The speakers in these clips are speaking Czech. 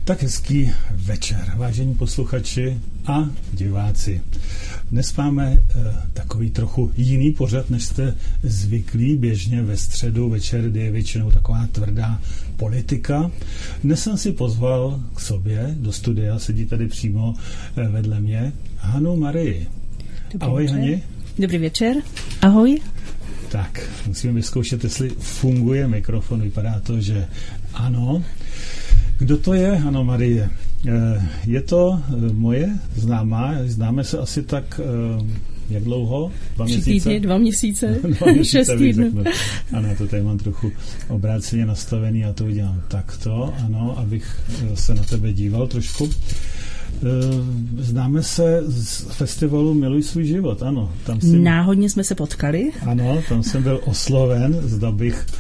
Tak hezký večer, vážení posluchači a diváci. Dnes máme takový trochu jiný pořad, než jste zvyklí běžně ve středu večer, kdy je většinou taková tvrdá politika. Dnes jsem si pozval k sobě do studia, sedí tady přímo vedle mě, Hanu Marii. Ahoj, Hani. Dobrý večer. Ahoj. Tak, musíme vyzkoušet, jestli funguje mikrofon. Vypadá to, že ano. Kdo to je, Hano Marie? Je to moje známá, známe se asi tak, jak dlouho? 2 měsíce? 2 měsíce, 6 týdnů. Ano, to tady mám trochu obráceně nastavený, já to udělám takto, ano, abych se na tebe díval trošku. Známe se z festivalu Miluj svůj život, ano. Náhodně jsme se potkali. Ano, tam jsem byl osloven, zda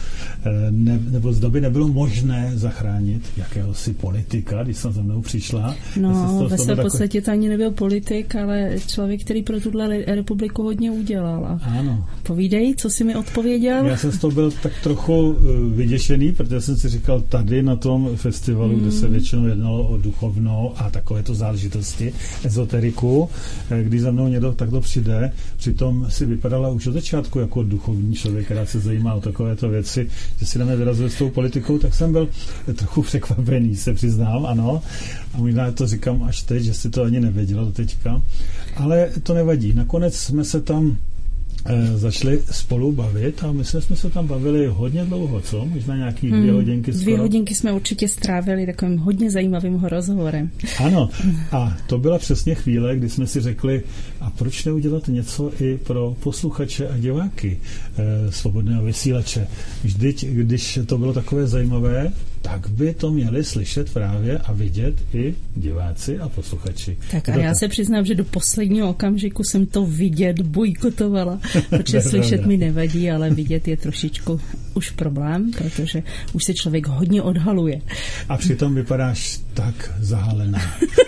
by nebylo možné zachránit jakéhosi politika, když jsem za mnou přišla. No, ve své podstatě to ani nebyl politik, ale člověk, který pro tuhle republiku hodně udělal. Ano. Povídej, co jsi mi odpověděl? Já jsem z toho byl tak trochu vyděšený, protože jsem si říkal, tady na tom festivalu, kde se většinou jednalo o duchovno a takovéto záležitosti, ezoteriku, když za mnou někdo takto přijde, přitom si vypadala už od začátku jako duchovní člověk, která se zajímá o takovéto věci, že si na mě vyrazil s tou politikou, tak jsem byl trochu překvapený, se přiznám, ano. A možná to říkám až teď, že si to ani nevěděla do teďka. Ale to nevadí. Nakonec jsme se tam začali spolu bavit a myslím, jsme se tam bavili hodně dlouho, co? Možná nějaký 2 hodinky skoro. 2 hodinky jsme určitě strávili takovým hodně zajímavým rozhovorem. Ano, a to byla přesně chvíle, kdy jsme si řekli, a proč neudělat něco i pro posluchače a diváky Svobodného vysílače. Vždyť, když to bylo takové zajímavé, tak by to měli slyšet právě a vidět i diváci a posluchači. Tak a já se přiznám, že do posledního okamžiku jsem to vidět bojkotovala, protože slyšet mi nevadí, ale vidět je trošičku už problém, protože už se člověk hodně odhaluje. A přitom vypadáš tak zahalená.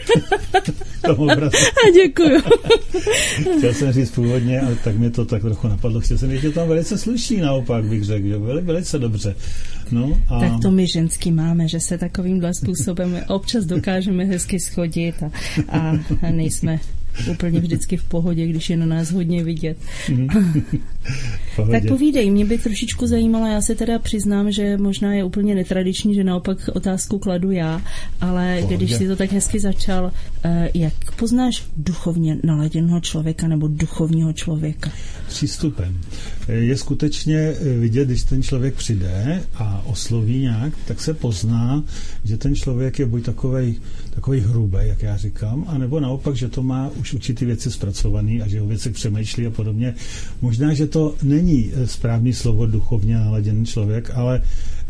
A děkuju. Chtěl jsem říct původně, ale tak mě to tak trochu napadlo. Chtěl jsem říct, že tam velice sluší, naopak bych řekl, že velice dobře. No, a... Tak to my ženský máme, že se takovýmhle způsobem občas dokážeme hezky schodit a nejsme úplně vždycky v pohodě, když je na nás hodně vidět. Tak povídej, mě by trošičku zajímalo, já se teda přiznám, že možná je úplně netradiční, že naopak otázku kladu já, ale když jsi to tak hezky začal, jak poznáš duchovně naladěného člověka nebo duchovního člověka? Přístupem. Je skutečně vidět, když ten člověk přijde a osloví nějak, tak se pozná, že ten člověk je buď takovej hrubý, jak já říkám, anebo naopak, že to má už určitý věci zpracovaný a že o věcech přemýšlí a podobně. Možná, že to není správný slovo duchovně naladěný člověk, ale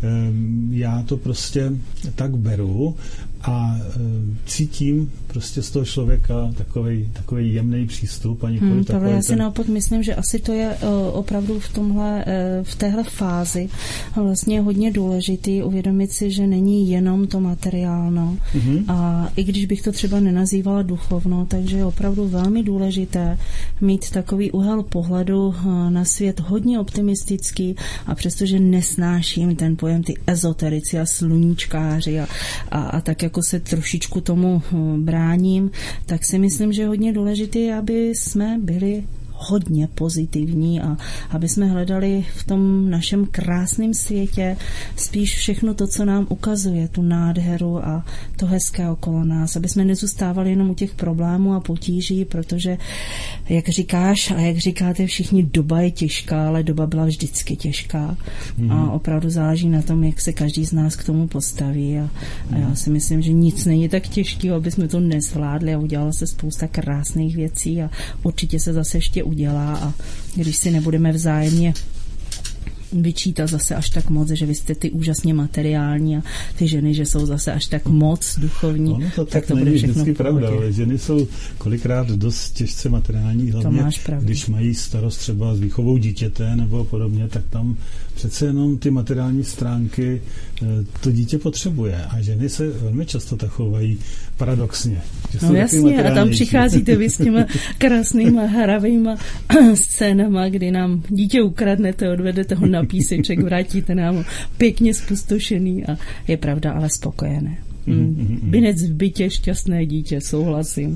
já to prostě tak beru a cítím prostě z toho člověka takovej jemný přístup. Já si naopak myslím, že asi to je opravdu v téhle fázi vlastně hodně důležitý uvědomit si, že není jenom to materiálno. A i když bych to třeba nenazývala duchovno, takže je opravdu velmi důležité mít takový úhel pohledu na svět hodně optimistický a přestože nesnáším ten pojem ty ezoterici a sluníčkáři a tak jako se trošičku tomu bráním, tak si myslím, že je hodně důležité, aby jsme byli hodně pozitivní a aby jsme hledali v tom našem krásném světě spíš všechno to, co nám ukazuje, tu nádheru a to hezké okolo nás, aby jsme nezůstávali jenom u těch problémů a potíží, protože, jak říkáš a jak říkáte všichni, doba je těžká, ale doba byla vždycky těžká a opravdu záleží na tom, jak se každý z nás k tomu postaví a já si myslím, že nic není tak těžkého, aby jsme to nezvládli a udělala se spousta krásných věcí a určitě se zase ještě udělá a když si nebudeme vzájemně vyčítat zase až tak moc, že vy jste ty úžasně materiální a ty ženy, že jsou zase až tak moc duchovní. Ono to tak není vždycky pravda, ale ženy jsou kolikrát dost těžce materiální, hlavně když mají starost třeba s výchovou dítěte nebo podobně, tak tam přece jenom ty materiální stránky to dítě potřebuje a ženy se velmi často tak chovají paradoxně. No jasně, a tam přicházíte vy s těma krásnýma hravýma scénama, kdy nám dítě ukradnete, odvedete ho na píseček, vrátíte nám pěkně spustošený a je pravda, ale spokojené. Binec v bytě, šťastné dítě, souhlasím.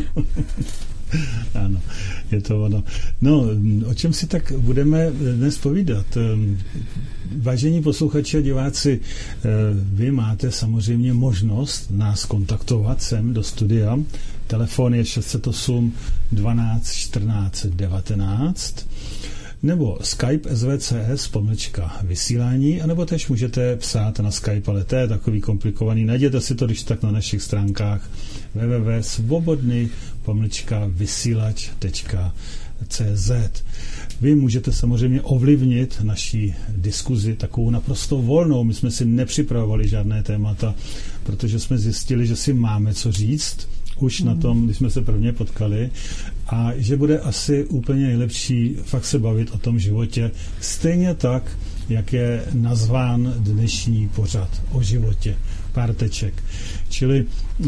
Ano, je to ono. No, o čem si tak budeme dnes povídat? Vážení posluchači a diváci, vy máte samozřejmě možnost nás kontaktovat sem do studia. Telefon je 608 12 14 19 nebo Skype svcs.vysílání, anebo tež můžete psát na Skype, ale to je takový komplikovaný. Najděte si to, když tak na našich stránkách www.svobodnyvysílač.cz. Vy můžete samozřejmě ovlivnit naší diskuzi takovou naprosto volnou. My jsme si nepřipravovali žádné témata, protože jsme zjistili, že si máme co říct už na tom, když jsme se prvně potkali, a že bude asi úplně nejlepší fakt se bavit o tom životě, stejně tak, jak je nazván dnešní pořad o životě, pár teček. Čili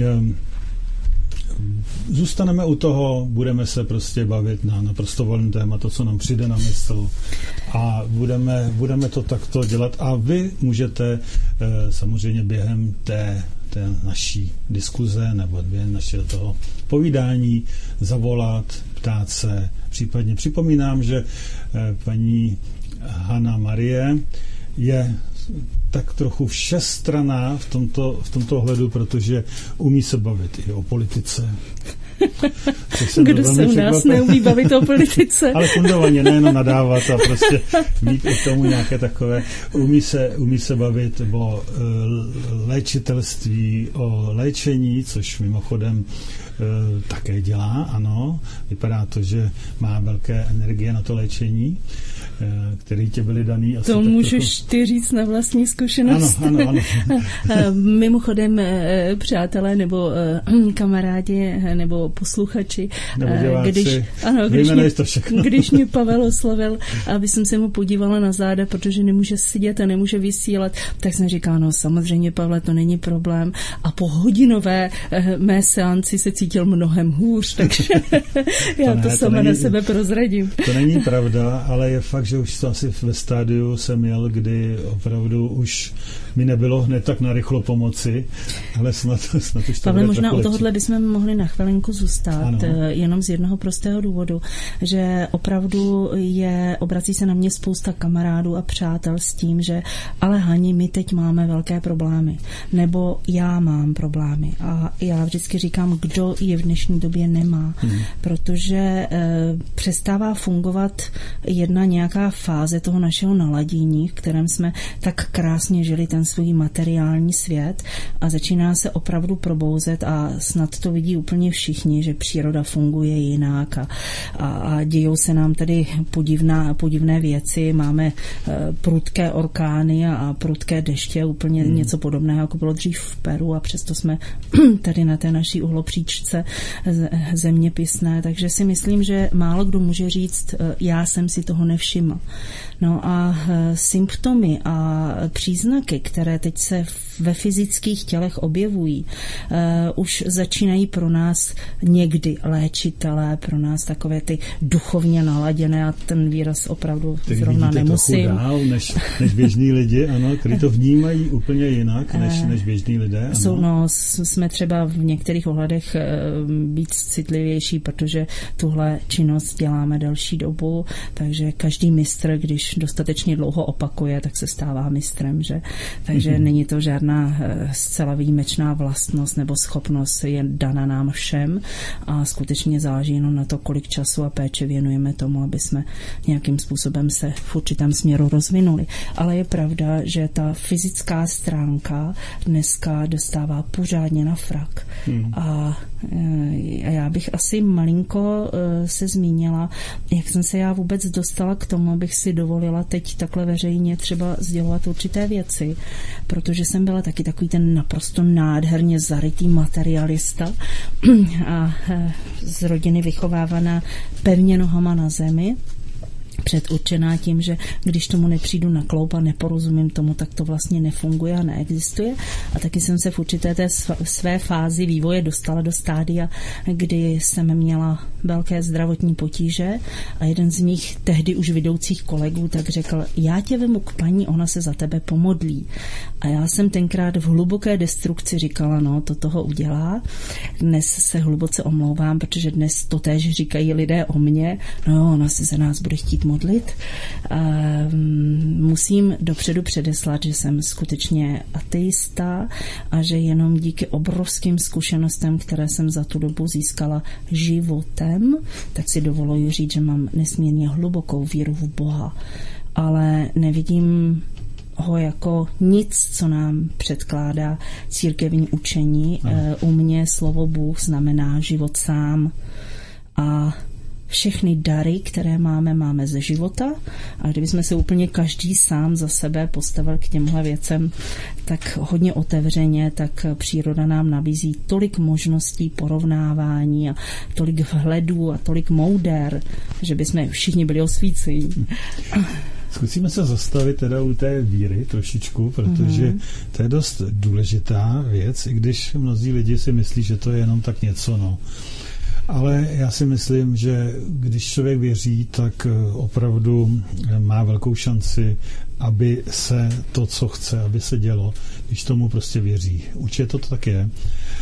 zůstaneme u toho, budeme se prostě bavit na naprosto volném tématu, co nám přijde na mysl, a budeme to takto dělat, a vy můžete samozřejmě během té naší diskuze nebo během našeho toho povídání zavolat, ptát se, případně připomínám, že paní Hana Marie je tak trochu všestranná v tomto ohledu, protože umí se bavit i o politice. Kdo se u nás neumí bavit o politice? Ale fundovaně, nejenom nadávat a prostě mít i k tomu nějaké takové. Umí se bavit o léčitelství, o léčení, což mimochodem také dělá, ano. Vypadá to, že má velké energie na to léčení, které tě byly daný. Asi to můžeš ty říct na vlastní zkušenost. Ano. Mimochodem, přátelé nebo kamarádi nebo posluchači, nebo diváci, když mě Pavel oslovil, aby jsem se mu podívala na záda, protože nemůže sedět a nemůže vysílat, tak jsem říkala, no samozřejmě, Pavle, to není problém. A po hodinové mé seanci se cítil mnohem hůř, takže já to sama na sebe prozradím. To není pravda, ale je fakt, že už to asi ve stádiu jsem jel, kdy opravdu už mi nebylo hned tak narychlo pomoci, ale snad už to Pavle, možná u tohohle bychom mohli na chvilinku zůstat, jenom z jednoho prostého důvodu, že opravdu obrací se na mě spousta kamarádů a přátel s tím, že ale Hani, my teď máme velké problémy, nebo já mám problémy, a já vždycky říkám, kdo je v dnešní době nemá, protože přestává fungovat jedna nějaká fáze toho našeho naladění, v kterém jsme tak krásně žili ten svůj materiální svět, a začíná se opravdu probouzet, a snad to vidí úplně všichni, že příroda funguje jinak a dějou se nám tady podivné věci. Máme prudké orkány a prudké deště, úplně něco podobného, jako bylo dřív v Peru, a přesto jsme tady na té naší uhlopříčce zeměpisné, takže si myslím, že málo kdo může říct, já jsem si toho nevšiml. No a symptomy a příznaky, které teď se ve fyzických tělech objevují, už začínají pro nás někdy léčitelé, pro nás takové ty duchovně naladěné, a ten výraz opravdu tak zrovna nemusím. Tak dál než běžní lidi, ano, kteří to vnímají úplně jinak než běžní lidé. Ano. Jsme třeba v některých ohledech být citlivější, protože tuhle činnost děláme delší dobu, takže každý mistr, když dostatečně dlouho opakuje, tak se stává mistrem, že? Takže není to žádná zcela výjimečná vlastnost nebo schopnost, je dana nám všem, a skutečně záleží jenom na to, kolik času a péče věnujeme tomu, aby jsme nějakým způsobem se v určitém směru rozvinuli. Ale je pravda, že ta fyzická stránka dneska dostává pořádně na frak. A já bych asi malinko se zmínila, jak jsem se já vůbec dostala k tomu, abych si dovolila teď takhle veřejně třeba sdělovat určité věci, protože jsem byla taky takový ten naprosto nádherně zarytý materialista a z rodiny vychovávaná pevně nohama na zemi. předurčená tím, že když tomu nepřijdu na kloup a neporozumím tomu, tak to vlastně nefunguje a neexistuje. A taky jsem se v určité té své fázi vývoje dostala do stádia, kdy jsem měla velké zdravotní potíže a jeden z mých tehdy už vedoucích kolegů tak řekl, já tě vemu k paní, ona se za tebe pomodlí. A já jsem tenkrát v hluboké destrukci říkala, no, to toho udělá. Dnes se hluboce omlouvám, protože dnes to též říkají lidé o mně, no, ona se za nás bude chtít modlit. Musím dopředu předeslat, že jsem skutečně ateista a že jenom díky obrovským zkušenostem, které jsem za tu dobu získala životem, tak si dovoluji říct, že mám nesmírně hlubokou víru v Boha, ale nevidím ho jako nic, co nám předkládá církevní učení. U mě slovo Bůh znamená život sám a všechny dary, které máme ze života a kdybychom se úplně každý sám za sebe postavil k těmhle věcem tak hodně otevřeně, tak příroda nám nabízí tolik možností porovnávání a tolik vhledů a tolik mouder, že bychom všichni byli osvícení. Zkusíme se zastavit teda u té víry trošičku, protože to je dost důležitá věc, i když mnozí lidi si myslí, že to je jenom tak něco, no. Ale já si myslím, že když člověk věří, tak opravdu má velkou šanci, aby se to, co chce, aby se dělo, když tomu prostě věří. Určitě to tak je.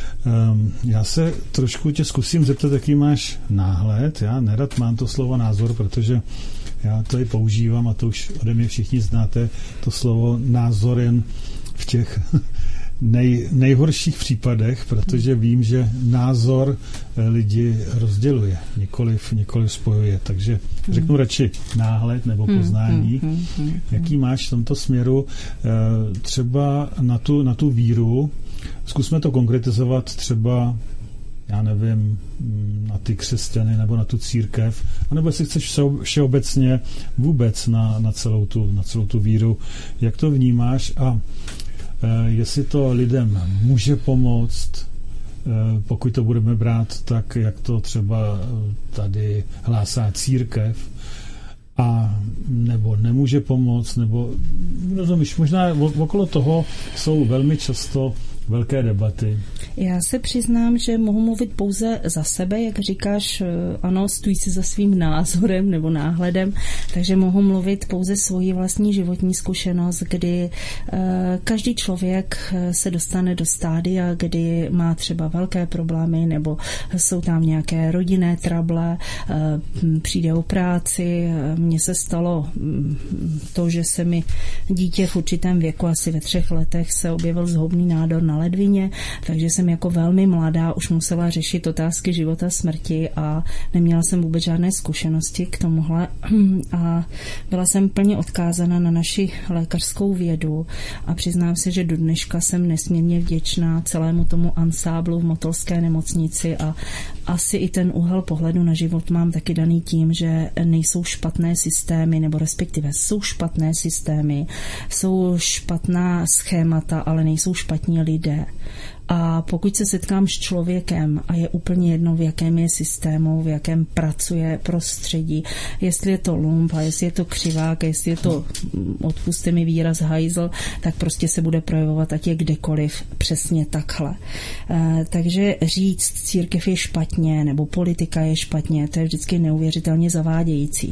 Já se trošku tě zkusím zeptat, jaký máš náhled. Já nerad mám to slovo názor, protože já to i používám a to už ode mě všichni znáte, to slovo názor jen v těch nejhorších případech, protože vím, že názor lidi rozděluje, nikoliv spojuje. Takže řeknu radši náhled nebo poznání. Jaký máš v tomto směru třeba na tu víru? Zkusme to konkretizovat třeba, já nevím, na ty křesťany nebo na tu církev, anebo jestli chceš všeobecně vůbec na celou tu víru. Jak to vnímáš a jestli to lidem může pomoct, pokud to budeme brát tak, jak to třeba tady hlásá církev, a nebo nemůže pomoct, nebo rozumíš, možná okolo toho jsou velmi často velké debaty. Já se přiznám, že mohu mluvit pouze za sebe, jak říkáš, ano, stojí si za svým názorem nebo náhledem, takže mohu mluvit pouze svoji vlastní životní zkušenost, kdy každý člověk se dostane do stádia, kdy má třeba velké problémy nebo jsou tam nějaké rodinné trable, přijde o práci. Mně se stalo to, že se mi dítě v určitém věku, asi ve 3 letech, se objevil zhoubný nádor na ledvině, takže jsem jako velmi mladá už musela řešit otázky života, smrti a neměla jsem vůbec žádné zkušenosti k tomuhle a byla jsem plně odkázána na naši lékařskou vědu a přiznám se, že do dneška jsem nesmírně vděčná celému tomu ansáblu v Motolské nemocnici a asi i ten úhel pohledu na život mám taky daný tím, že nejsou špatné systémy, nebo respektive jsou špatné systémy, jsou špatná schémata, ale nejsou špatní lidé. A pokud se setkám s člověkem a je úplně jedno, v jakém je systému, v jakém pracuje prostředí, jestli je to lump a jestli je to křivák, jestli je to, odpuste mi výraz, hajzl, tak prostě se bude projevovat, ať je kdekoliv, přesně takhle. Takže říct, církev je špatně, nebo politika je špatně, to je vždycky neuvěřitelně zavádějící.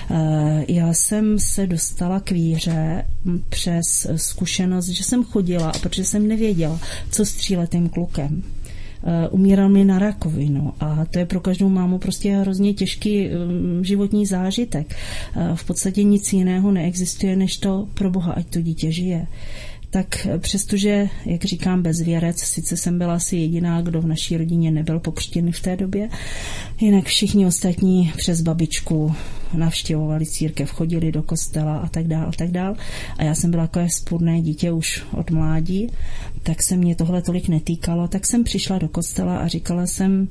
Já jsem se dostala k víře přes zkušenost, že jsem chodila, a protože jsem nevěděla, co s 3letým klukem. Umíral mi na rakovinu a to je pro každou mámu prostě hrozně těžký životní zážitek. V podstatě nic jiného neexistuje, než to pro Boha, ať to dítě žije. Tak přestože, jak říkám, bezvěrec, sice jsem byla asi jediná, kdo v naší rodině nebyl pokřtěný v té době, jinak všichni ostatní přes babičku navštěvovali církev, chodili do kostela a tak dál a tak dál. A já jsem byla takové vzpurné dítě už od mládí, tak se mě tohle tolik netýkalo, tak jsem přišla do kostela a říkala jsem,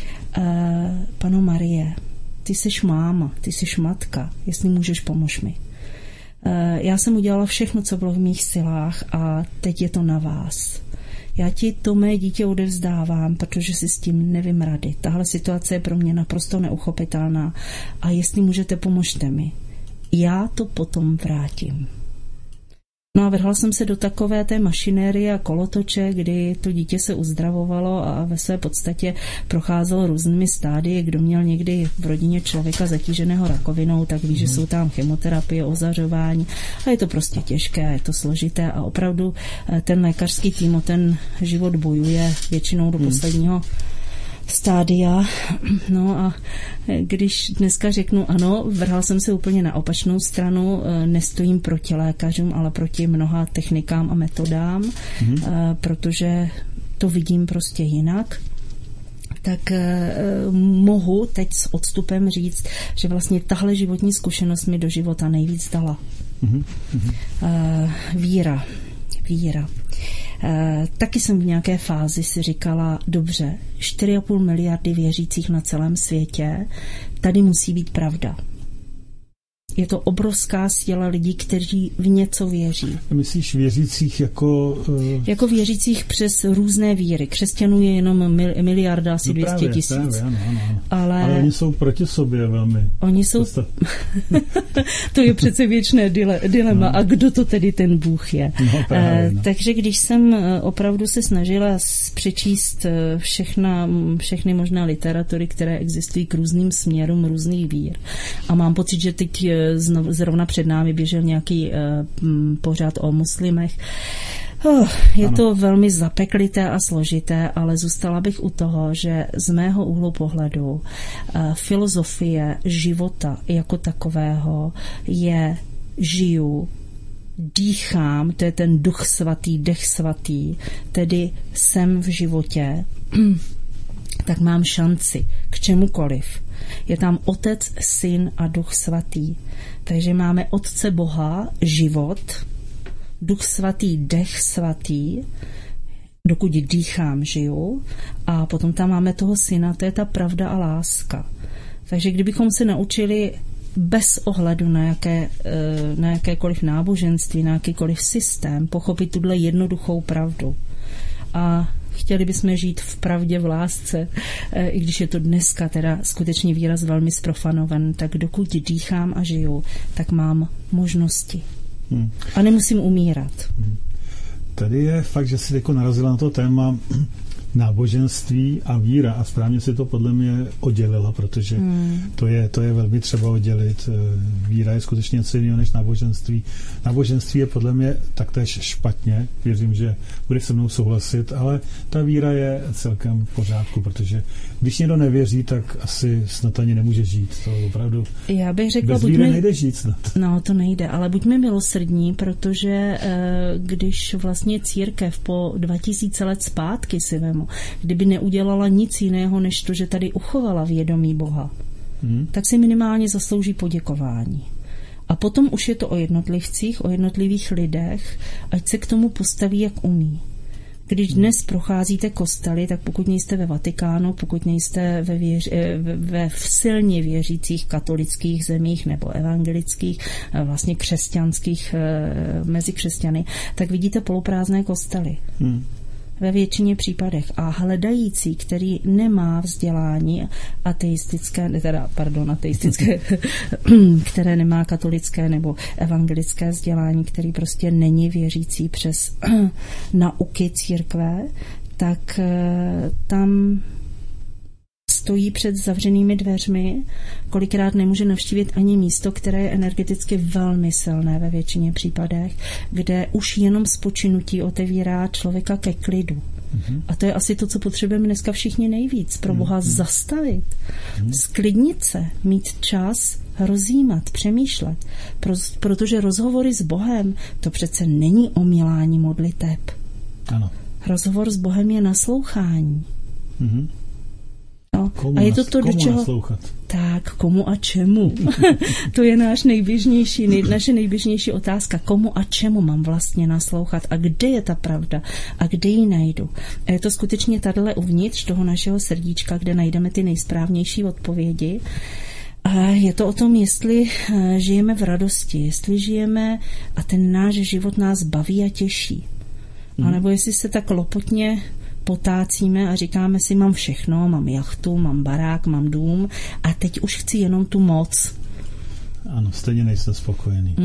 Pano Marie, ty jsi máma, ty jsi matka, jestli můžeš, pomož mi. Já jsem udělala všechno, co bylo v mých silách a teď je to na vás. Já ti to mé dítě odevzdávám, protože si s tím nevím rady. Tahle situace je pro mě naprosto neuchopitelná a jestli můžete, pomožte mi. já to potom vrátím. No a vrhla jsem se do takové té mašinérie a kolotoče, kdy to dítě se uzdravovalo a ve své podstatě procházelo různými stádii. Kdo měl někdy v rodině člověka zatíženého rakovinou, tak ví, že jsou tam chemoterapie, ozařování a je to prostě těžké, je to složité a opravdu ten lékařský tým o ten život bojuje většinou do posledního stádia. No a když dneska řeknu ano, vrhal jsem se úplně na opačnou stranu, nestojím proti lékařům, ale proti mnoha technikám a metodám, protože to vidím prostě jinak, tak mohu teď s odstupem říct, že vlastně tahle životní zkušenost mi do života nejvíc dala. Víra. Taky jsem v nějaké fázi si říkala, dobře, 4,5 miliardy věřících na celém světě, tady musí být pravda. Je to obrovská síla lidí, kteří v něco věří. Myslíš věřících jako... Jako věřících přes různé víry. Křesťanů je jenom miliarda, asi 200 000. Ano. Ale oni jsou proti sobě velmi. Oni jsou... To je přece věčné dilema. No. A kdo to tedy ten Bůh je? No, právě, no. Takže když jsem opravdu se snažila přečíst všechny možné literatury, které existují k různým směrům různých vír. A mám pocit, že teď zrovna před námi běžel nějaký pořad o muslimech. Je to velmi zapeklité a složité, ale zůstala bych u toho, že z mého úhlu pohledu filozofie života jako takového je žiju, dýchám, to je ten duch svatý, dech svatý, tedy jsem v životě, tak mám šanci k čemukoliv. Je tam Otec, Syn a Duch svatý. Takže máme Otce Boha, život, Duch svatý, dech svatý, dokud dýchám, žiju, a potom tam máme toho Syna, to je ta pravda a láska. Takže kdybychom se naučili bez ohledu na jakékoliv náboženství, na jakýkoliv systém, pochopit tuhle jednoduchou pravdu a chtěli bychom žít v pravdě, v lásce, i když je to dneska teda skutečně výraz velmi zprofanovan, tak dokud dýchám a žiju, tak mám možnosti. A nemusím umírat. Tady je fakt, že jsi jako narazila na to téma náboženství a víra a správně si to podle mě oddělila, protože to je velmi třeba oddělit. Víra je skutečně něco jiného než náboženství. Náboženství je podle mě taktéž špatně, věřím, že budeš se mnou souhlasit, ale ta víra je celkem v pořádku, protože když někdo nevěří, tak asi snad ani nemůže žít. To opravdu já bych řekla, bez víry nejde žít snad. No, to nejde, ale buďme milosrdní, protože když vlastně církev po 2000 let zpátky si vemu, kdyby neudělala nic jiného, než to, že tady uchovala vědomí Boha, tak si minimálně zaslouží poděkování. A potom už je to o jednotlivcích, o jednotlivých lidech, ať se k tomu postaví, jak umí. Když dnes procházíte kostely, tak pokud nejste ve Vatikánu, pokud nejste ve silně věřících katolických zemích nebo evangelických, vlastně křesťanských mezi křesťany, tak vidíte poloprázdné kostely. Ve většině případech. A hledající, který nemá vzdělání ateistické, které nemá katolické nebo evangelické vzdělání, který prostě není věřící přes nauky církve, tak tam stojí před zavřenými dveřmi, kolikrát nemůže navštívit ani místo, které je energeticky velmi silné ve většině případech, kde už jenom spočinutí otevírá člověka ke klidu. A to je asi to, co potřebujeme dneska všichni nejvíc. Pro Boha zastavit, sklidnit se, mít čas, rozjímat, přemýšlet. Protože rozhovory s Bohem, to přece není omílání modliteb. Ano. Rozhovor s Bohem je naslouchání. No, komu a je to do čeho? Naslouchat? Tak, komu a čemu? To je naše nejběžnější otázka. Komu a čemu mám vlastně naslouchat? A kde je ta pravda? A kde ji najdu? A je to skutečně tadyhle uvnitř toho našeho srdíčka, kde najdeme ty nejsprávnější odpovědi. A je to o tom, jestli žijeme v radosti, jestli žijeme a ten náš život nás baví a těší. A nebo jestli se tak lopotně potácíme a říkáme si, mám všechno, mám jachtu, mám barák, mám dům a teď už chci jenom tu moc. Ano, stejně nejste spokojený.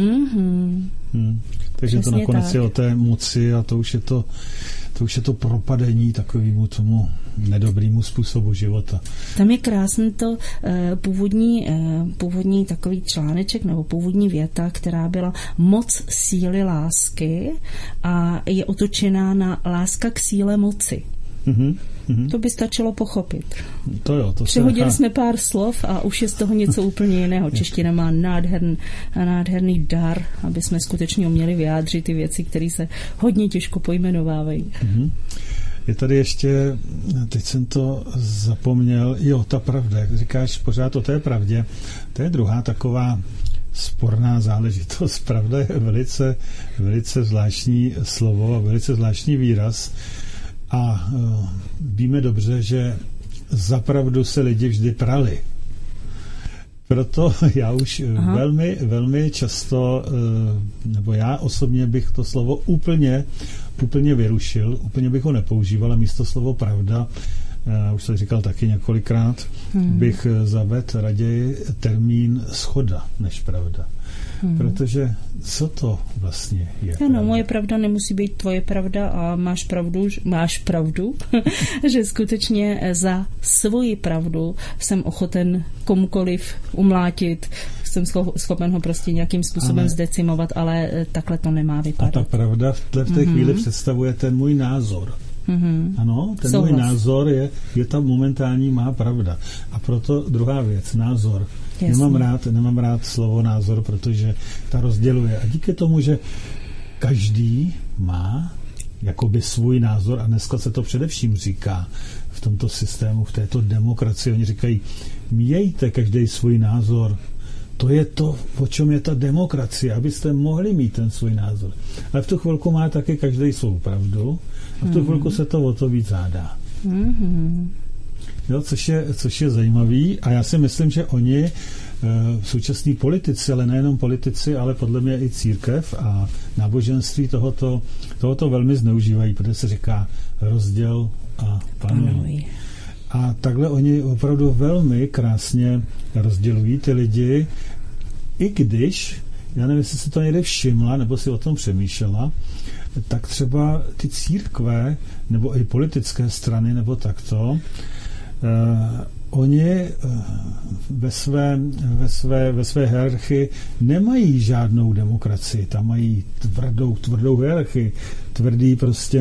Takže přesně to nakonec tak. je o té moci a to už je to propadení takovému tomu nedobrému způsobu života. Tam je krásný to původní takový článeček nebo původní věta, která byla moc síly lásky a je otočená na láska k síle moci. To by stačilo pochopit. To jo, to Přehodili jsme pár slov a už je z toho něco úplně jiného. Čeština má nádherný dar, aby jsme skutečně uměli vyjádřit ty věci, které se hodně těžko pojmenovávají. Je tady ještě, teď jsem to zapomněl, ta pravda, jak říkáš pořád o té pravdě, to je druhá taková sporná záležitost. Pravda je velice, velice zvláštní slovo a velice zvláštní výraz. A víme dobře, že zapravdu se lidi vždy prali. Proto já už velmi, velmi často, nebo já osobně bych to slovo úplně vyrušil, úplně bych ho nepoužíval a místo slovo pravda, už jsem říkal taky několikrát, bych zavedl raději termín shoda než pravda. Protože co to vlastně je? Ano, moje pravda nemusí být tvoje pravda a máš pravdu, že skutečně za svoji pravdu jsem ochoten komukoliv umlátit, jsem schopen ho prostě nějakým způsobem zdecimovat, ale takhle to nemá vypadat. A ta pravda v té chvíli představuje ten můj názor. Ano, ten můj názor je ta momentální má pravda. A proto druhá věc, názor. Nemám rád slovo názor, protože ta rozděluje. A díky tomu, že každý má jakoby svůj názor, a dneska se to především říká v tomto systému, v této demokracii, oni říkají, mějte každý svůj názor. To je to, o čem je ta demokracie, abyste mohli mít ten svůj názor. Ale v tu chvilku má taky každý svou pravdu a v tu chvilku se to o to víc zádá. Jo, což je zajímavý a já si myslím, že oni současní politici, ale nejenom politici, ale podle mě i církev a náboženství tohoto velmi zneužívají, protože se říká rozděl a panuj. A takhle oni opravdu velmi krásně rozdělují ty lidi, i když, já nevím, jestli si to někde všimla, nebo si o tom přemýšlela, tak třeba ty církve, nebo i politické strany, nebo takto, oni ve své hierarchii nemají žádnou demokracii, tam mají tvrdou hierarchii, tvrdý prostě,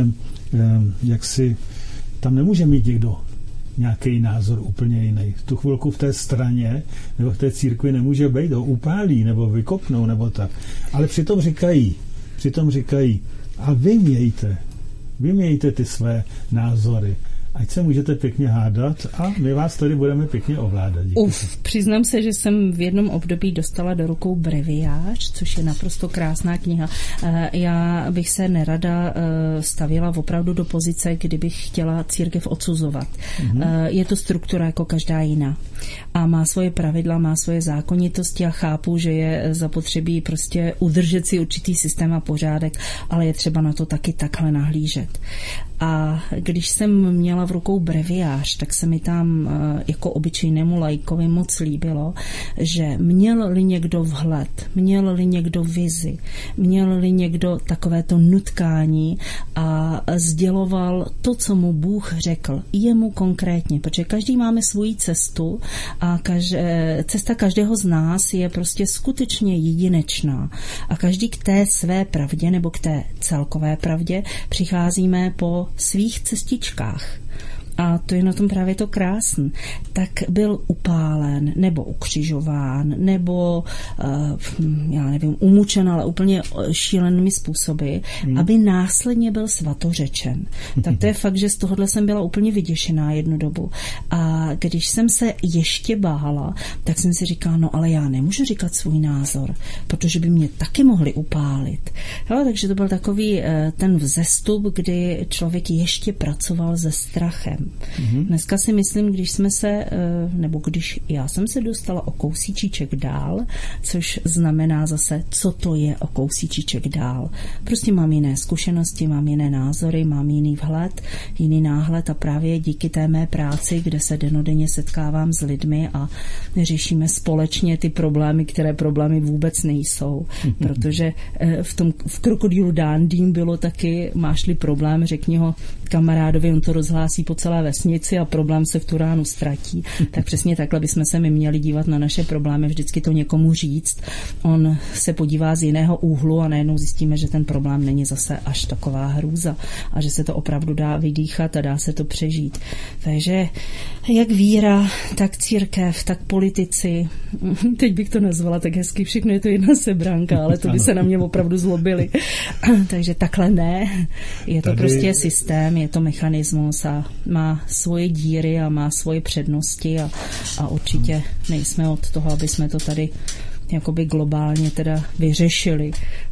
tam nemůže mít někdo nějaký názor úplně jiný. V tu chvilku v té straně nebo v té církvi nemůže být, ho upálí nebo vykopnou nebo tak. Ale přitom říkají, a vy mějte ty své názory. Ať se můžete pěkně hádat a my vás tady budeme pěkně ovládat. Přiznám se, že jsem v jednom období dostala do rukou breviář, což je naprosto krásná kniha. Já bych se nerada stavila opravdu do pozice, kdybych chtěla církev odsuzovat. Je to struktura jako každá jiná. A má svoje pravidla, má svoje zákonitosti a chápu, že je zapotřebí prostě udržet si určitý systém a pořádek, ale je třeba na to taky takhle nahlížet. A když jsem měla v rukou breviář, tak se mi tam jako obyčejnému laikovi moc líbilo, že měl-li někdo vhled, měl-li někdo vizi, měl-li někdo takovéto nutkání a sděloval to, co mu Bůh řekl, jemu konkrétně, protože každý máme svoji cestu a cesta každého z nás je prostě skutečně jedinečná a každý k té své pravdě nebo k té celkové pravdě přicházíme po svých cestičkách. A to je na tom právě to krásné. Tak byl upálen, nebo ukřižován, nebo já nevím, umučen, ale úplně šílenými způsoby, aby následně byl svatořečen. Tak to je fakt, že z tohohle jsem byla úplně vyděšená jednu dobu. A když jsem se ještě bála, tak jsem si říkala, no ale já nemůžu říkat svůj názor, protože by mě taky mohli upálit. Jo, takže to byl takový ten vzestup, kdy člověk ještě pracoval se strachem. Dneska si myslím, když já jsem se dostala o kousíčíček dál, což znamená zase, co to je o kousíčíček dál. Prostě mám jiné zkušenosti, mám jiné názory, mám jiný vhled, jiný náhled a právě díky té mé práci, kde se dennodenně setkávám s lidmi a řešíme společně ty problémy, které problémy vůbec nejsou. Protože v Krokodýlu Dandým bylo taky, máš-li problém, řekni ho kamarádovi, on to rozhlásí po celé vesnici a problém se v tu ránu ztratí. Tak přesně takhle bychom se my měli dívat na naše problémy, vždycky to někomu říct. On se podívá z jiného úhlu a najednou zjistíme, že ten problém není zase až taková hrůza a že se to opravdu dá vydýchat a dá se to přežít. Takže jak víra, tak církev, tak politici, teď bych to nazvala tak hezky, všechno je to jedna sebranka, ale to by se na mě opravdu zlobili. Takže takhle ne. Je to prostě systém, je to mechanismus a má svoje díry a má svoje přednosti a určitě nejsme od toho, aby jsme to tady jakoby globálně teda vyřešili.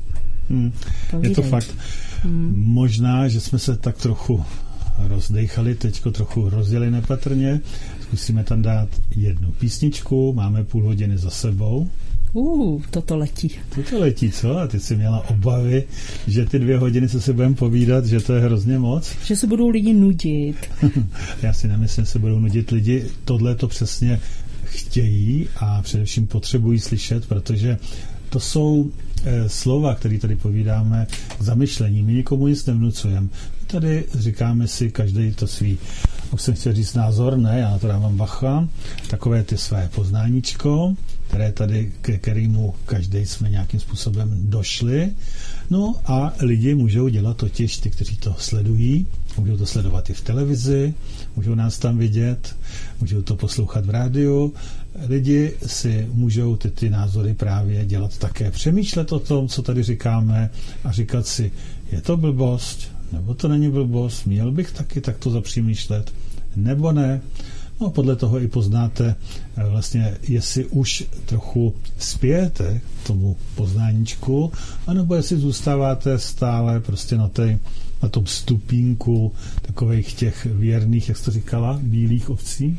Je to fakt. Možná, že jsme se tak trochu rozdejchali, teďko trochu rozjeli nepatrně. Zkusíme tam dát jednu písničku, máme půl hodiny za sebou. Toto letí. Toto letí, co? A ty jsi měla obavy, že ty 2 hodiny, co se budeme povídat, že to je hrozně moc? Že se budou lidi nudit. Já si nemyslím, že se budou nudit lidi. Tohle to přesně chtějí a především potřebují slyšet, protože to jsou slova, které tady povídáme k zamyšlení. My nikomu nic nevnucujeme. Tady říkáme si každý to svý, už jsem chtěl říct názor, ne, já na to dávám bacha, takové ty své poznáníčko, které tady, ke kterému každý jsme nějakým způsobem došli. No a lidi můžou dělat totiž, ty, kteří to sledují, můžou to sledovat i v televizi, můžou nás tam vidět, můžou to poslouchat v rádiu. Lidi si můžou ty názory právě dělat také, přemýšlet o tom, co tady říkáme a říkat si, je to blbost, nebo to není blbost, měl bych taky takto zapřemýšlet, nebo ne. No podle toho i poznáte vlastně, jestli už trochu spějete tomu poznáníčku, anebo jestli zůstáváte stále prostě na tom stupínku takových těch věrných, jak jsi to říkala, bílých ovcí?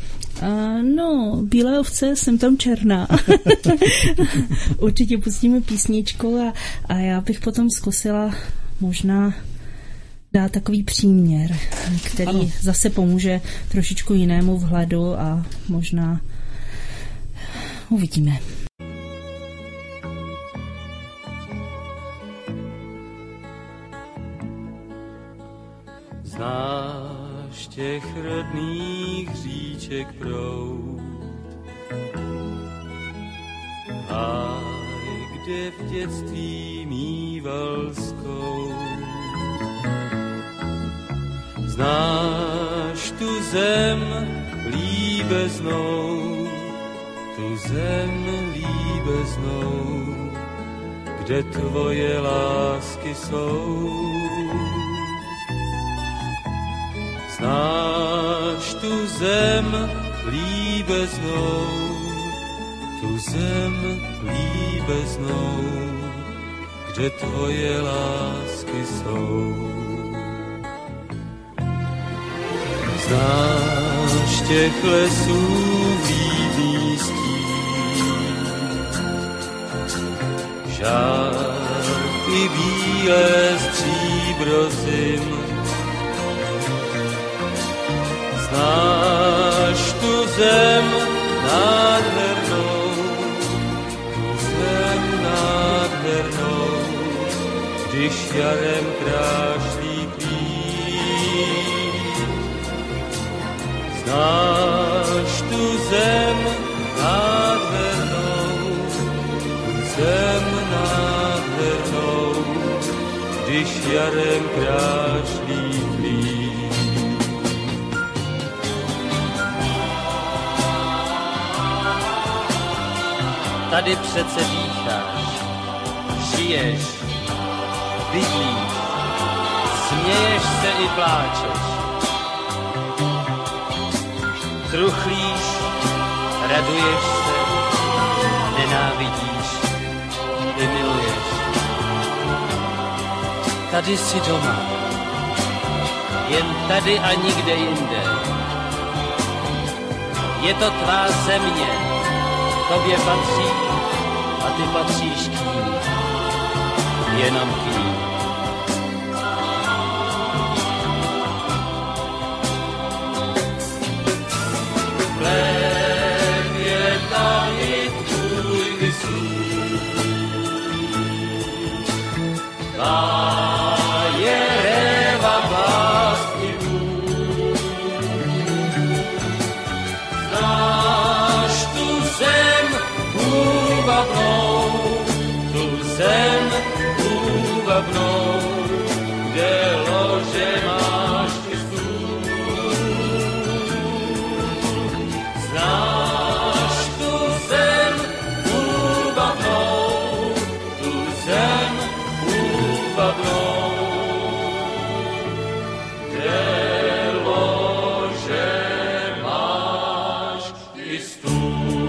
Bílé ovce, jsem tam černá. Určitě pustíme písničku a já bych potom zkusila možná dát takový příměr, který zase pomůže trošičku jinému vhledu a možná uvidíme. Znáš těch rodných říček proud a kde v dětství mýval zkout. Znáš tu zem líbeznou, kde tvoje lásky jsou. Znáš tu zem líbeznou, kde tvoje lásky jsou. Znáš těch lesů vlídný stín, žárky bílé stříbro zim. Znáš tu zem nádhernou, když jarem krášlí klín. Znáš tu zem nádhernou, když jarem krášlí klín. Tady přece dýcháš, žiješ, bydlíš, směješ se i pláčeš. Truchlíš, raduješ se, nenávidíš i miluješ. Tady jsi doma, jen tady a nikde jinde. je to tvá země, tobě patří a ty patříš k ní, jenom k ní. Chléb je tady tvůj vysluh, ta je réva básnivů. Znáš tu zem úvavnou, kde lože máš ty stůl. Znáš tu zem úvavnou, kde lože máš ty stůl.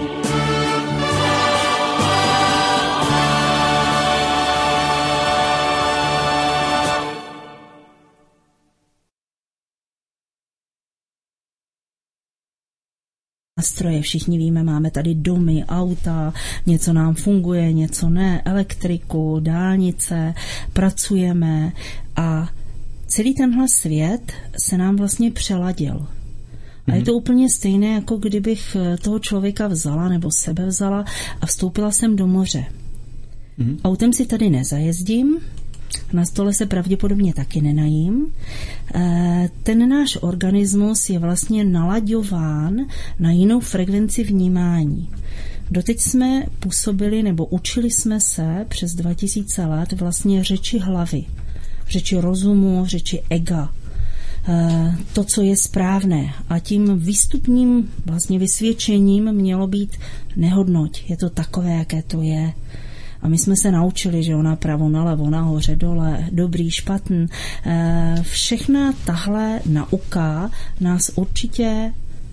Nástroje, všichni víme, máme tady domy, auta, něco nám funguje, něco ne, elektriku, dálnice, pracujeme a celý tenhle svět se nám vlastně přeladil. A je to úplně stejné, jako kdybych toho člověka vzala nebo sebe vzala a vstoupila jsem do moře. Autem si tady nezajezdím, na stole se pravděpodobně taky nenajím. Ten náš organismus je vlastně nalaďován na jinou frekvenci vnímání. Doteď jsme působili nebo učili jsme se přes 2000 let vlastně řeči hlavy, řeči rozumu, řeči ega. To, co je správné. A tím výstupním vlastně vysvědčením mělo být nehodnoť. Je to takové, jaké to je. A my jsme se naučili, že ona pravo, nalevo, nahoře, dole, dobrý, špatný. Všechna tahle nauka nás určitě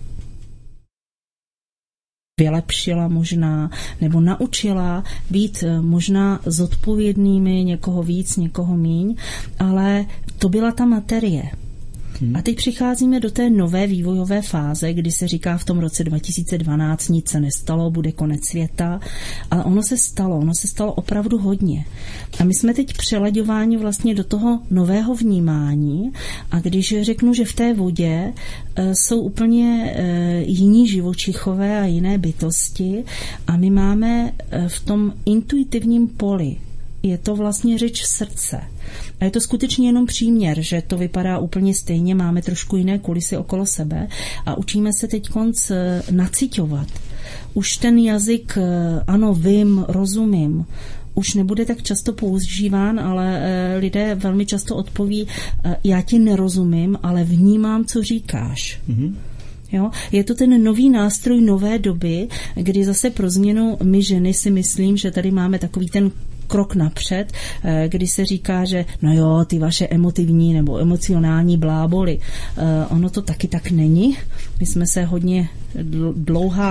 vylepšila možná, nebo naučila být možná zodpovědnými, někoho víc, někoho míň, ale to byla ta materie. A teď přicházíme do té nové vývojové fáze, kdy se říká v tom roce 2012 nic se nestalo, bude konec světa, ale ono se stalo opravdu hodně. A my jsme teď přelaďováni vlastně do toho nového vnímání a když řeknu, že v té vodě jsou úplně jiní živočichové a jiné bytosti a my máme v tom intuitivním poli, je to vlastně řeč srdce. A je to skutečně jenom příměr, že to vypadá úplně stejně, máme trošku jiné kulisy okolo sebe a učíme se teď naciťovat. Už ten jazyk, ano, vím, rozumím, už nebude tak často používán, ale lidé velmi často odpoví, já ti nerozumím, ale vnímám, co říkáš. Jo? Je to ten nový nástroj nové doby, kdy zase pro změnu my ženy si myslím, že tady máme takový ten krok napřed, kdy se říká, že no jo, ty vaše emotivní nebo emocionální bláboli. Ono to taky tak není. My jsme se hodně dlouhá